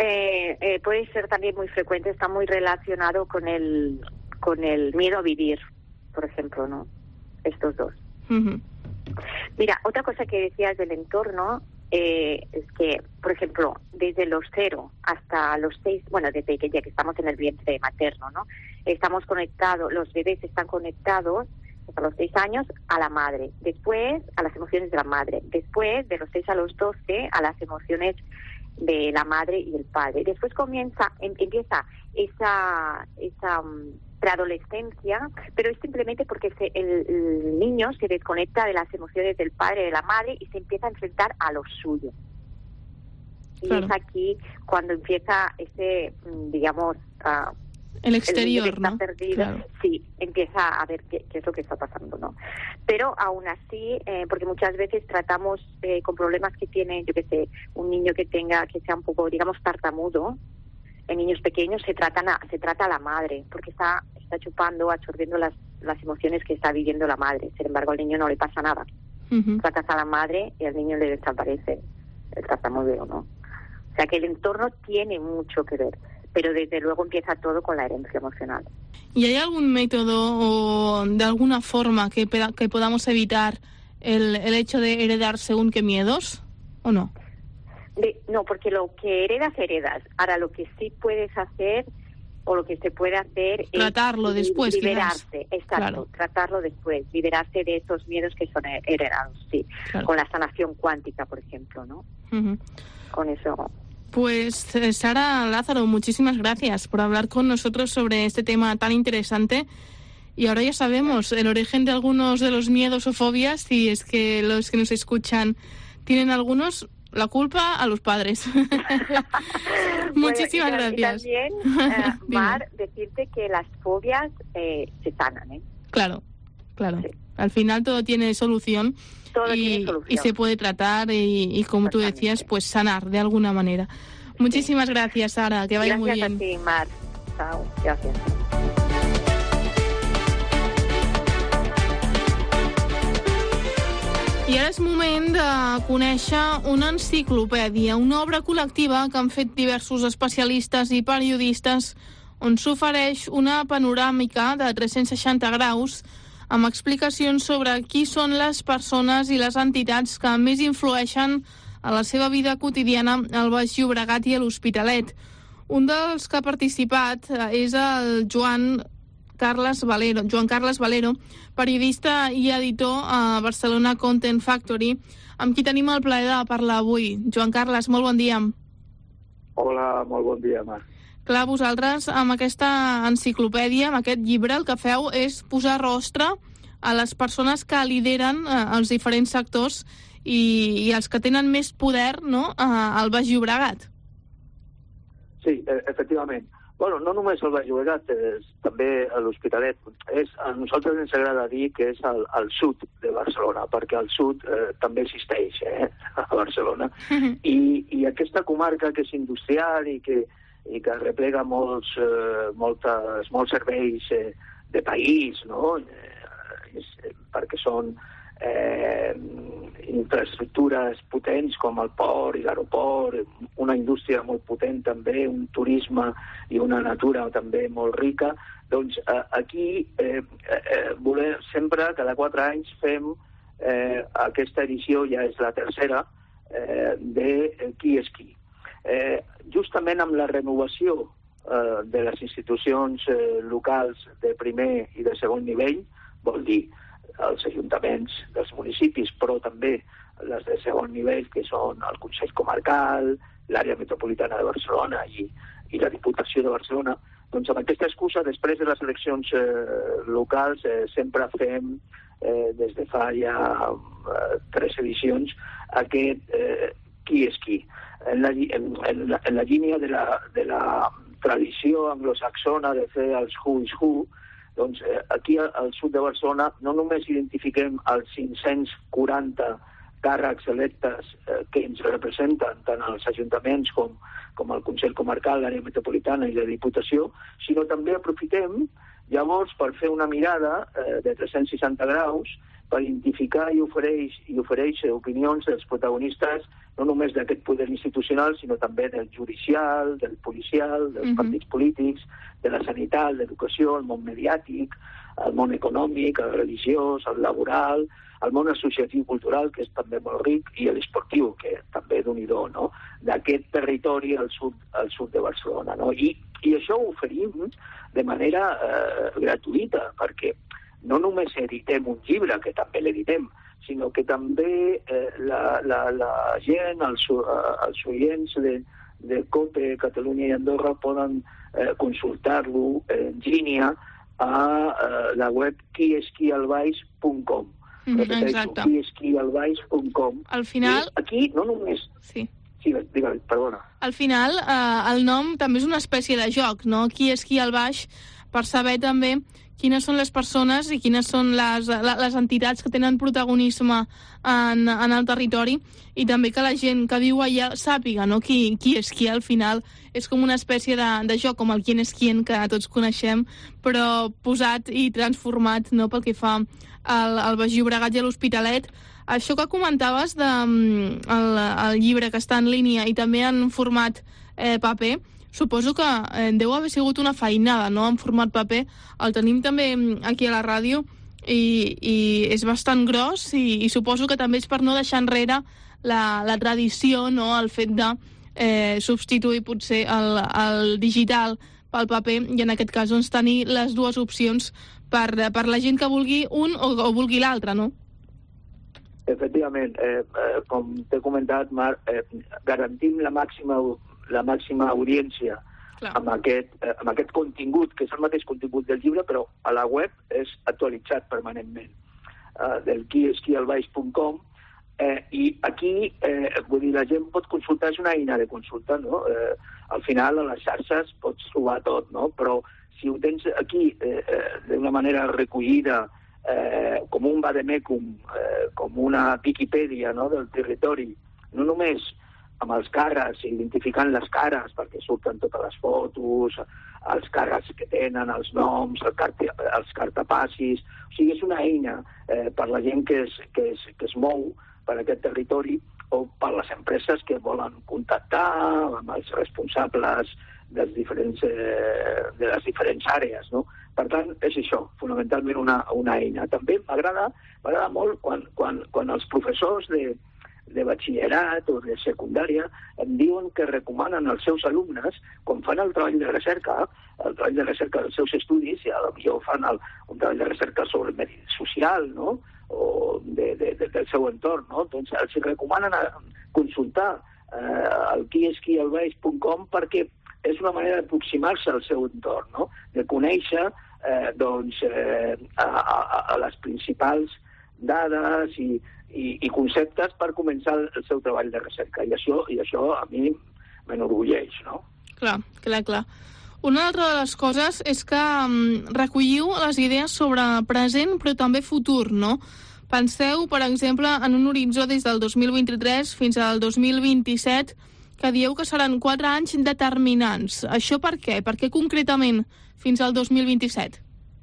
Speaker 5: Eh, eh, puede ser también muy frecuente, está muy relacionado con el con el miedo a vivir, por ejemplo, ¿no? Estos dos.
Speaker 2: Uh-huh.
Speaker 5: Mira, otra cosa que decías del entorno eh, es que, por ejemplo, desde los cero hasta los seis, bueno, desde que ya que estamos en el vientre materno, ¿no? Estamos conectados, los bebés están conectados hasta los seis años a la madre, después a las emociones de la madre, después de los seis a los doce a las emociones de la madre y el padre. Después comienza, em, empieza esa esa um, preadolescencia, pero es simplemente porque se, el, el niño se desconecta de las emociones del padre y de la madre y se empieza a enfrentar a lo suyo. Y claro, es aquí cuando empieza ese, digamos, uh,
Speaker 2: el exterior,
Speaker 5: el está
Speaker 2: ¿no?
Speaker 5: perdido,
Speaker 2: Claro.
Speaker 5: Sí, empieza a ver qué, qué es lo que está pasando, ¿no? Pero aún así, eh, porque muchas veces tratamos eh, con problemas que tiene, yo qué sé, un niño que tenga, que sea un poco, digamos, tartamudo, en niños pequeños se tratan a, se trata a la madre, porque está está chupando, absorbiendo las, las emociones que está viviendo la madre. Sin embargo, al niño no le pasa nada.
Speaker 2: Uh-huh.
Speaker 5: Tratas a la madre y al niño le desaparece el tartamudeo, ¿no? O sea que el entorno tiene mucho que ver, pero desde luego empieza todo con la herencia emocional.
Speaker 2: ¿Y hay algún método o de alguna forma que, que podamos evitar el, el hecho de heredar según qué miedos o no?
Speaker 5: De, no, porque lo que heredas, heredas. Ahora, lo que sí puedes hacer o lo que se puede hacer
Speaker 2: tratarlo
Speaker 5: es
Speaker 2: después,
Speaker 5: liberarse,
Speaker 2: quizás.
Speaker 5: exacto,
Speaker 2: Claro.
Speaker 5: tratarlo después, liberarse de esos miedos que son heredados, sí,
Speaker 2: Claro.
Speaker 5: con la sanación cuántica, por ejemplo, ¿no?
Speaker 2: Uh-huh.
Speaker 5: Con eso.
Speaker 2: Pues eh, Sara Lázaro, muchísimas gracias por hablar con nosotros sobre este tema tan interesante. Y ahora ya sabemos el origen de algunos de los miedos o fobias, si es que los que nos escuchan tienen algunos. La culpa a los padres. Muchísimas
Speaker 5: bueno, y,
Speaker 2: gracias.
Speaker 5: Y también, uh, Mar, decirte que las fobias eh, se sanan, ¿eh?
Speaker 2: Claro, claro.
Speaker 5: Sí.
Speaker 2: Al final todo tiene solución.
Speaker 5: Todo
Speaker 2: y,
Speaker 5: tiene solución.
Speaker 2: y se puede tratar y, y como tú decías, pues sanar de alguna manera. Muchísimas sí. gracias, Sara. Que vaya
Speaker 5: gracias
Speaker 2: muy bien.
Speaker 5: Gracias a ti, Mar. Chao. Gracias.
Speaker 2: I ara és moment de conèixer una enciclopèdia, una obra col·lectiva que han fet diversos especialistes i periodistes on s'ofereix una panoràmica de tres-cents seixanta graus amb explicacions sobre qui són les persones i les entitats que més influeixen a la seva vida quotidiana al Baix Llobregat i a l'Hospitalet. Un dels que ha participat és el Joan Carles Valero, Joan Carles Valero, periodista i editor a Barcelona Content Factory, amb qui tenim el plaer de parlar avui. Joan Carles, molt bon dia.
Speaker 11: Hola, molt bon dia, Marc.
Speaker 2: Clar, vosaltres amb aquesta enciclopèdia, amb aquest llibre, el que feu és posar rostre a les persones que lideren eh, els diferents sectors i, i els que tenen més poder, no?, al Baix Llobregat.
Speaker 11: Sí, efectivament. Bueno, no només al Baix Llobregat, és, també a l'Hospitalet. És, a nosaltres ens agrada dir que és al, al sud de Barcelona, perquè al sud eh, també existeix, eh, a Barcelona. I, I aquesta comarca que és industrial i que, i que replega molts, eh, moltes, molts serveis eh, de país, no? Eh, és, perquè són eh, infraestructures potents com el port i l'aeroport, una indústria molt potent també, un turisme i una natura també molt rica. Doncs eh, aquí eh, eh, volem, sempre, cada quatre anys, fem eh, aquesta edició, ja és la tercera, eh, de Qui és qui. Eh, justament amb la renovació eh, de les institucions eh, locals de primer i de segon nivell, vol dir els ajuntaments dels municipis, però també les de segon nivell, que són el Consell Comarcal, l'àrea metropolitana de Barcelona i, i la Diputació de Barcelona, doncs amb aquesta excusa, després de les eleccions eh, locals, eh, sempre fem, eh, des de fa ja eh, tres edicions, aquest eh, Qui és qui. En la, en, en la, en la línia de la, de la tradició anglosaxona de fer els who is who, doncs eh, aquí al sud de Barcelona no només identifiquem els cinc-cents quaranta càrrecs electes eh, que ens representen tant als ajuntaments com, com al Consell Comarcal, l'àrea metropolitana i la Diputació, sinó també aprofitem Llavors, per fer una mirada eh, de tres-cents seixanta graus, per identificar i ofereix, i ofereix opinions dels protagonistes no només d'aquest poder institucional, sinó també del judicial, del policial, dels uh-huh. partits polítics, de la sanitat, l'educació, el món mediàtic, el món econòmic, el religiós, el laboral, el món associatiu cultural, que és també molt ric, i l'esportiu, que també d'un-i-do, no? D'aquest territori al sud, al sud de Barcelona. No? I, I això ho oferim de manera eh, gratuïta, perquè no només editem un llibre, que també l'editem, sinó que també eh, la, la, la gent, els, els oients de, de COPE, Catalunya i Andorra poden eh, consultar-lo en línia a eh, la web qui és qui al baix punt com.
Speaker 2: Mm, exacte.
Speaker 11: qui és qui al baix punt com.
Speaker 2: Al final...
Speaker 11: I aquí no només...
Speaker 2: Sí.
Speaker 11: Sí, digue'm, perdona.
Speaker 2: Al final, eh, el nom també és una espècie de joc, no? Qui és qui al baix, per saber també quines són les persones i quines són les, les entitats que tenen protagonisme en, en el territori, i també que la gent que viu allà sàpiga, no? qui, qui és qui. Al final és com una espècie de, de joc, com el Quién és quién, que tots coneixem, però posat i transformat, no? Pel que fa al, al Baix Llobregat i a l'Hospitalet. Això que comentaves del de, el llibre que està en línia i també en format eh, paper, suposo que eh, deu haver sigut una feinada, no?, en format paper. El tenim també aquí a la ràdio i, i és bastant gros, i, i suposo que també és per no deixar enrere la, la tradició, no?, el fet de eh, substituir potser el, el digital pel paper, i en aquest cas doncs, tenir les dues opcions per, per la gent que vulgui un o, o vulgui l'altre, no?
Speaker 11: Efectivament, eh, eh, com t'he comentat, Marc, eh, garantim la màxima, la màxima audiència amb aquest, eh, amb aquest contingut, que és el mateix contingut del llibre, però a la web és actualitzat permanentment, eh, del qui és qui al baix punt com, eh, i aquí, eh, vull dir, la gent pot consultar, és una eina de consulta, no? Eh, al final, a les xarxes pots trobar tot, no? Però si ho tens aquí eh, eh, d'una manera recollida, Eh, com un vademecum, eh, com una Viquipèdia, no?, del territori, no només amb els càrrecs, identificant les cares, perquè surten totes les fotos, els càrrecs que tenen, els noms, el carte, els cartapassis. O sigui, és una eina eh, per la gent que es, que, es, que es mou per aquest territori, o per les empreses que volen contactar amb els responsables dels diferents, eh, de les diferents àrees, no? Per tant, és això, fonamentalment una, una eina. També m'agrada m'agrada molt quan, quan, quan els professors de, de batxillerat o de secundària em diuen que recomanen als seus alumnes, quan fan el treball de recerca, el treball de recerca dels seus estudis, i potser fan el, un treball de recerca sobre el medi social, no?, o de, de, de, del seu entorn, no? Doncs els recomanen a consultar eh, el qui és qui al baix punt com, perquè és una manera d'aproximar-se al seu entorn, no?, de conèixer eh, doncs, eh, a, a, a les principals dades i, i, i conceptes per començar el, el seu treball de recerca. I això, i això a mi m'enorgulleix, no?
Speaker 2: Clar, clar, clar. Una altra de les coses és que um, recolliu les idees sobre present però també futur, no? Penseu, per exemple, en un horitzó des del dos mil vint-i-tres fins al dos mil vint-i-set, que dieu que seran quatre anys determinants. Això per què? Per què concretament fins al dos mil vint-i-set?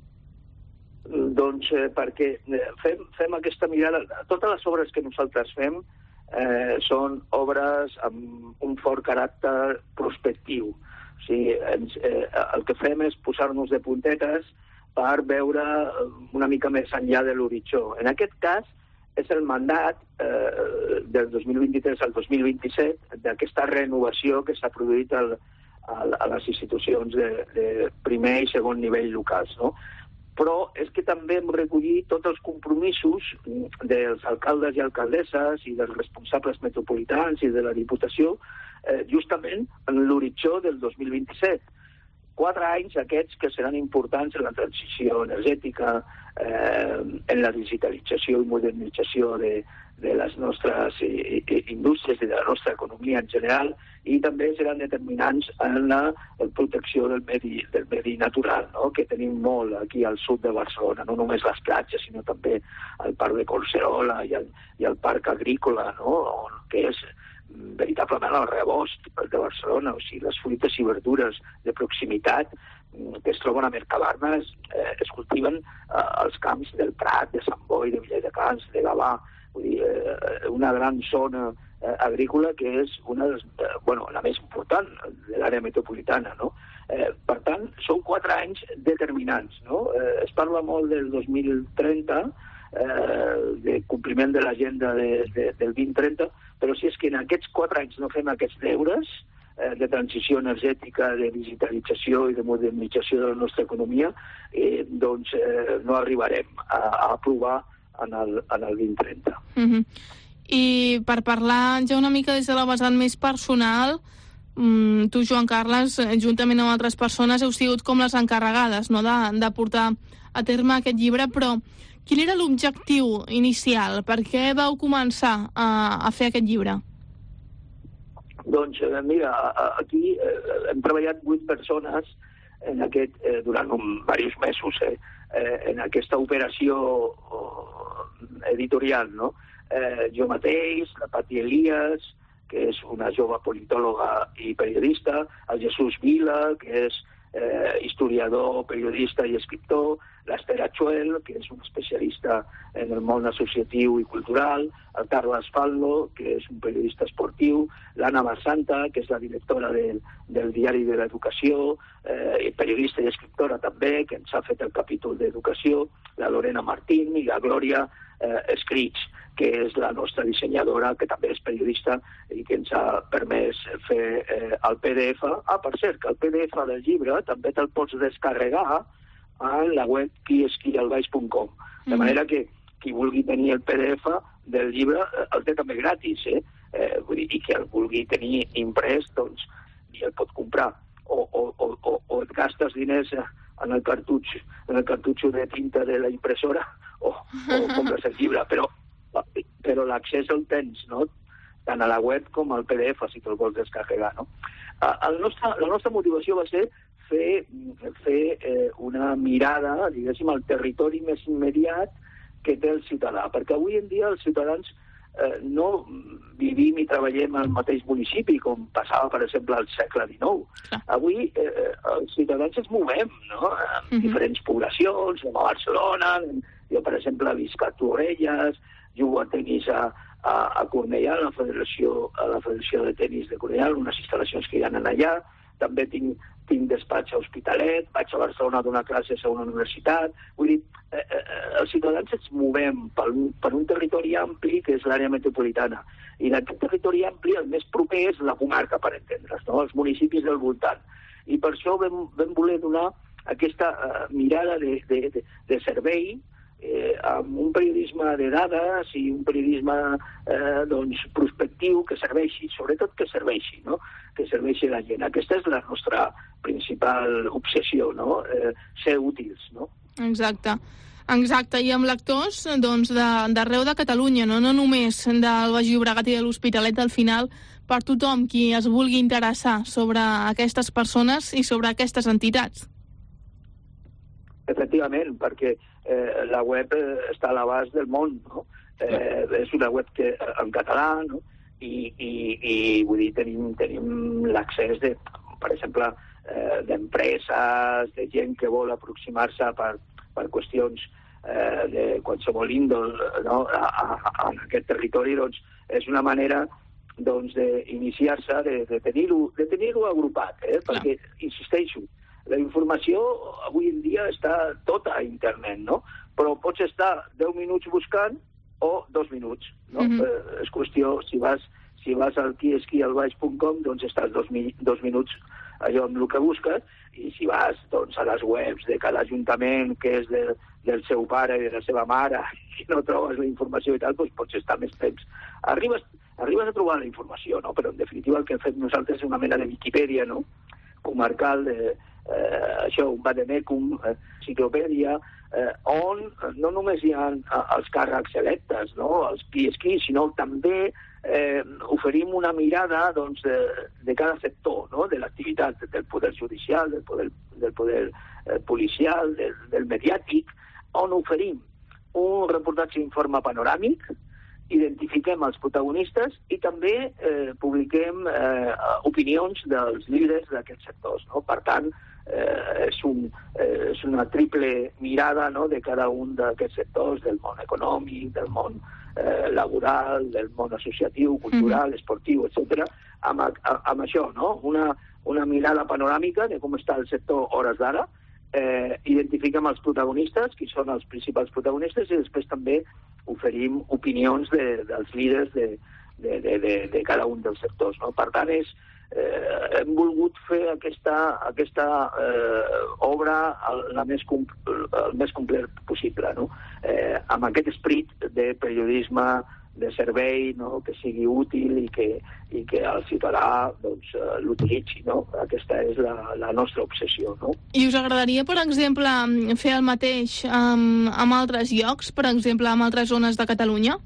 Speaker 11: Doncs eh, perquè fem, fem aquesta mirada. Totes les obres que nosaltres fem eh, són obres amb un fort caràcter prospectiu. O sigui, ens, eh, el que fem és posar-nos de puntetes per veure una mica més enllà de l'horitzó. En aquest cas, és el mandat eh, del dos mil vint-i-tres al dos mil vint-i-set d'aquesta renovació que s'ha produït al, al, a les institucions de, de primer i segon nivell locals, no? Però és que també hem recollit tots els compromisos dels alcaldes i alcaldesses i dels responsables metropolitans i de la Diputació eh, justament en l'horitzó del dos mil vint-i-set. Quatre anys aquests que seran importants en la transició energètica, eh, en la digitalització i modernització de, de les nostres i, i, indústries i de la nostra economia en general, i també seran determinants en la protecció del medi, del medi natural, no?, que tenim molt aquí al sud de Barcelona, no només les platges, sinó també el parc de Collserola i el, i el parc agrícola, no?, que és veritablement el rebost de Barcelona, o sigui, les fruites i verdures de proximitat que es troben a Mercabarna eh, es cultiven eh, als camps del Prat, de Sant Boi, de Viladecans, de Gavà, vull dir, eh, una gran zona eh, agrícola que és una de les, eh, bueno, la més important de l'àrea metropolitana, no? Eh, per tant, són quatre anys determinants, no? Eh, es parla molt del dos mil trenta, eh, de compliment de l'agenda de, de, del vint trenta, però si és que en aquests quatre anys no fem aquests deures eh, de transició energètica, de digitalització i de modernització de la nostra economia, eh, doncs eh, no arribarem a, a aprovar en el, en el vint trenta.
Speaker 2: Mm-hmm. I per parlar ja una mica des de la vessant més personal, tu, Joan Carles, juntament amb altres persones, heu sigut com les encarregades, no?, de, de portar a terme aquest llibre, però quin era l'objectiu inicial? Per què vau començar a, a fer aquest llibre?
Speaker 11: Doncs, mira, aquí hem treballat vuit persones en aquest, eh, durant un, diversos mesos, eh, eh, en aquesta operació editorial, no? Eh, jo mateix, la Pati Elias, que és una jove politòloga i periodista, el Jesús Vila, que és eh, historiador, periodista i escriptor, l'Ester Achuel, que és un especialista en el món associatiu i cultural, el Carles Fallo, que és un periodista esportiu, l'Anna Massanta, que és la directora del, del Diari de l'Educació, eh, periodista i escriptora també, que ens ha fet el capítol d'Educació, la Lorena Martín i la Glòria eh, Escrits, que és la nostra dissenyadora, que també és periodista i que ens ha permès fer eh, el P D F. Ah, per cert, que el P D F del llibre també te'l pots descarregar a la web qui és qui al baix punt com. De manera que qui vulgui tenir el P D F del llibre el té també gratis, eh? eh vull dir, i que el vulgui tenir imprès, doncs, i el pot comprar. O, o, o, o et gastes diners en el cartutx, en el cartutxo de tinta de la impressora, o, o compres el llibre, però però l'accés el tens, no?, tant a la web com al P D F, si te'l vols descarregar, no? El nostre, la nostra motivació va ser fer, fer eh, una mirada, diguéssim, al territori més immediat que té el ciutadà, perquè avui en dia els ciutadans eh, no vivim i treballem al mateix municipi, com passava, per exemple, al segle dinou. Avui eh, els ciutadans ens movem, no?, en uh-huh. diferents poblacions, com a Barcelona, jo, per exemple, visc a Torrelles, jugo a tenis a, a, a Cornellà, a la, Federació, a la Federació de Tenis de Cornellà, unes instal·lacions que hi ha allà. També tinc, tinc despatx a Hospitalet, vaig a Barcelona a donar classes a una universitat. Vull dir, eh, eh, els ciutadans ens movem per un, per un territori ampli que és l'àrea metropolitana. I d'aquest territori ampli el més proper és la comarca, per entendre's, no?, els municipis del voltant. I per això vam, vam voler donar aquesta uh, mirada de, de, de, de servei, Eh, amb un periodisme de dades i un periodisme eh, doncs, prospectiu que serveixi, sobretot que serveixi, no?, que serveixi la gent. Aquesta és la nostra principal obsessió, no?, eh, ser útils, no?
Speaker 2: Exacte. Exacte, i amb lectors doncs, d'arreu de, de Catalunya, no? no només del Baix Llobregat i de l'Hospitalet, al final, per tothom qui es vulgui interessar sobre aquestes persones i sobre aquestes entitats.
Speaker 11: Efectivament, perquè eh, la web eh, està a l'abast del món, no? Eh, és una web que, en català, no?, i, i, i vull dir, tenim, tenim l'accés de, per exemple, eh, d'empreses, de gent que vol aproximar-se per, per qüestions eh, de qualsevol índol, no?, a, a, a aquest territori. Doncs és una manera doncs, d'iniciar-se, de, de tenir-ho de tenir-ho agrupat, eh? Perquè, insisteixo, la informació avui en dia està tota a internet, no? Però pots estar deu minuts buscant o dos minuts, no? Mm-hmm. Eh, és qüestió, si vas, si vas al qui és qui al baix punt com, doncs estàs dos, mi, dos minuts allò amb el que busques, i si vas doncs, a les webs de cada ajuntament que és de, del seu pare i de la seva mare i no trobes la informació i tal, doncs pots estar més temps. Arribes, arribes a trobar la informació, no? Però en definitiva el que hem fet nosaltres és una mena de Viquipèdia, no?, comarcal, de, eh, això, un vademecum, eh, enciclopèdia, eh, on no només hi ha els càrrecs electes, no?, els qui és qui, sinó també eh, oferim una mirada doncs, de, de cada sector, no?, de l'activitat del poder judicial, del poder, del poder eh, policial, del, del mediàtic, on oferim un reportatge informe panoràmic identifiquem els protagonistes i també eh, publiquem eh, opinions dels líders d'aquests sectors, no? Per tant, eh, és, un, eh, és una triple mirada, no?, de cada un d'aquests sectors, del món econòmic, del món eh, laboral, del món associatiu, cultural, mm-hmm. esportiu, etcètera, amb, amb això, no? Una, una mirada panoràmica de com està el sector hores d'ara, eh, identifiquem els protagonistes, qui són els principals protagonistes, i després també oferim opinions de, dels líders de, de, de, de, de cada un dels sectors, no? Per tant, és, eh, hem volgut fer aquesta, aquesta eh, obra el, la més com, el més complet possible, no? Eh, amb aquest esperit de periodisme de servei, no?, que sigui útil i que, i que el ciutadà doncs, l'utilitzi, no? Aquesta és la, la nostra obsessió, no?
Speaker 2: I us agradaria, per exemple, fer el mateix amb, amb altres llocs, per exemple, amb altres zones de Catalunya?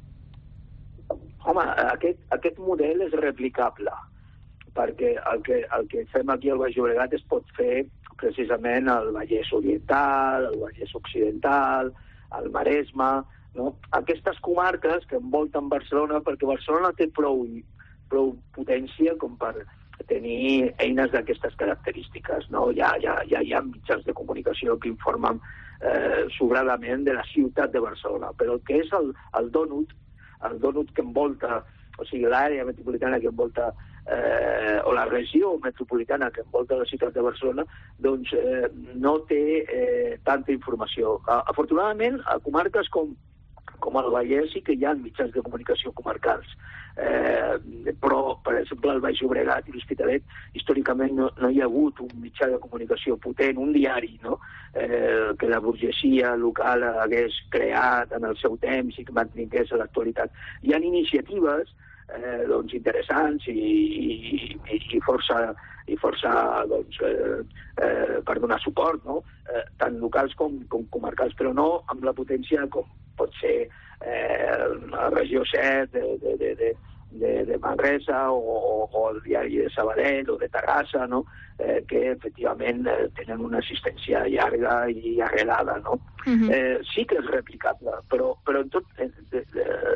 Speaker 11: Home, aquest, aquest model és replicable, perquè el que, el que fem aquí al Baix Llobregat es pot fer precisament al Vallès Oriental, al Vallès Occidental, al Maresme, no? Aquestes comarques que envolten Barcelona, perquè Barcelona té prou, prou potència com per tenir eines d'aquestes característiques, no? Ja, ja, ja hi ha mitjans de comunicació que informen eh, sobradament de la ciutat de Barcelona, però el que és el, el dònut, el dònut que envolta, o sigui, l'àrea metropolitana que envolta eh, o la regió metropolitana que envolta la ciutat de Barcelona, doncs eh, no té eh, tanta informació. Afortunadament, a comarques com com al Vallès sí que hi ha mitjans de comunicació comarcals, eh, però, per exemple, al Baix Llobregat i l'Hospitalet, històricament no, no hi ha hagut un mitjà de comunicació potent, un diari, no?, eh, que la burgesia local hagués creat en el seu temps i que mantingués a l'actualitat. Hi ha iniciatives eh, doncs, interessants i, i, i força i força doncs, eh, eh, per donar suport, no?, eh, tant locals com, com comarcals, però no amb la potència com pot ser eh, la regió set de, de, de, de, de, de Manresa o, o el diari de Sabadell o de Terrassa, no?, eh, que efectivament eh, tenen una assistència llarga i arrelada, no? Uh-huh. eh, sí que és replicable, però, però en tot eh, eh,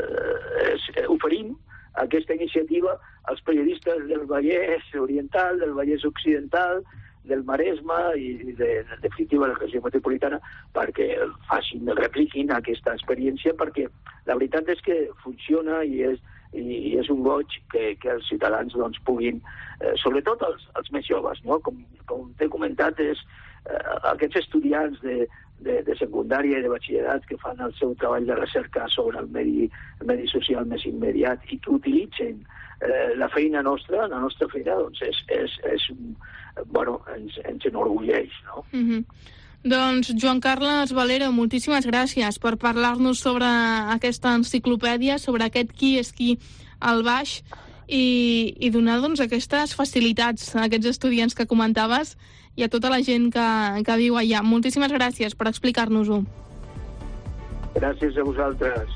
Speaker 11: eh, oferim aquesta iniciativa als periodistes del Vallès Oriental, del Vallès Occidental, del Maresme i, de, de definitiva, de la regió metropolitana, perquè facin, repliquin aquesta experiència, perquè la veritat és que funciona i és, i és un goig que, que els ciutadans doncs, puguin, eh, sobretot els, els més joves, no? Com, com t'he comentat, és eh, aquests estudiants de, de, de secundària i de batxillerat que fan el seu treball de recerca sobre el medi, el medi social més immediat i que utilitzen eh, la feina nostra, la nostra feina, doncs és, és, és bueno, ens, ens enorgulleix, no?
Speaker 2: Mm-hmm. Doncs, Joan Carles Valero, moltíssimes gràcies per parlar-nos sobre aquesta enciclopèdia, sobre aquest qui és qui al Baix i, i donar doncs, aquestes facilitats a aquests estudiants que comentaves i a tota la gent que, que viu allà. Moltíssimes gràcies per explicar-nos-ho.
Speaker 11: Gràcies a vosaltres.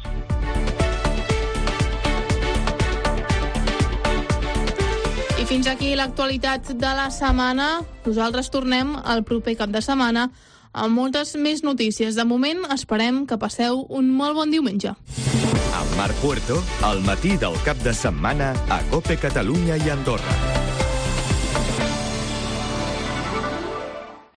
Speaker 2: I fins aquí l'actualitat de la setmana. Nosaltres tornem el proper cap de setmana amb moltes més notícies. De moment, esperem que passeu un molt bon diumenge.
Speaker 1: Amb Marc Puerto, al matí del cap de setmana a COPE Catalunya i Andorra.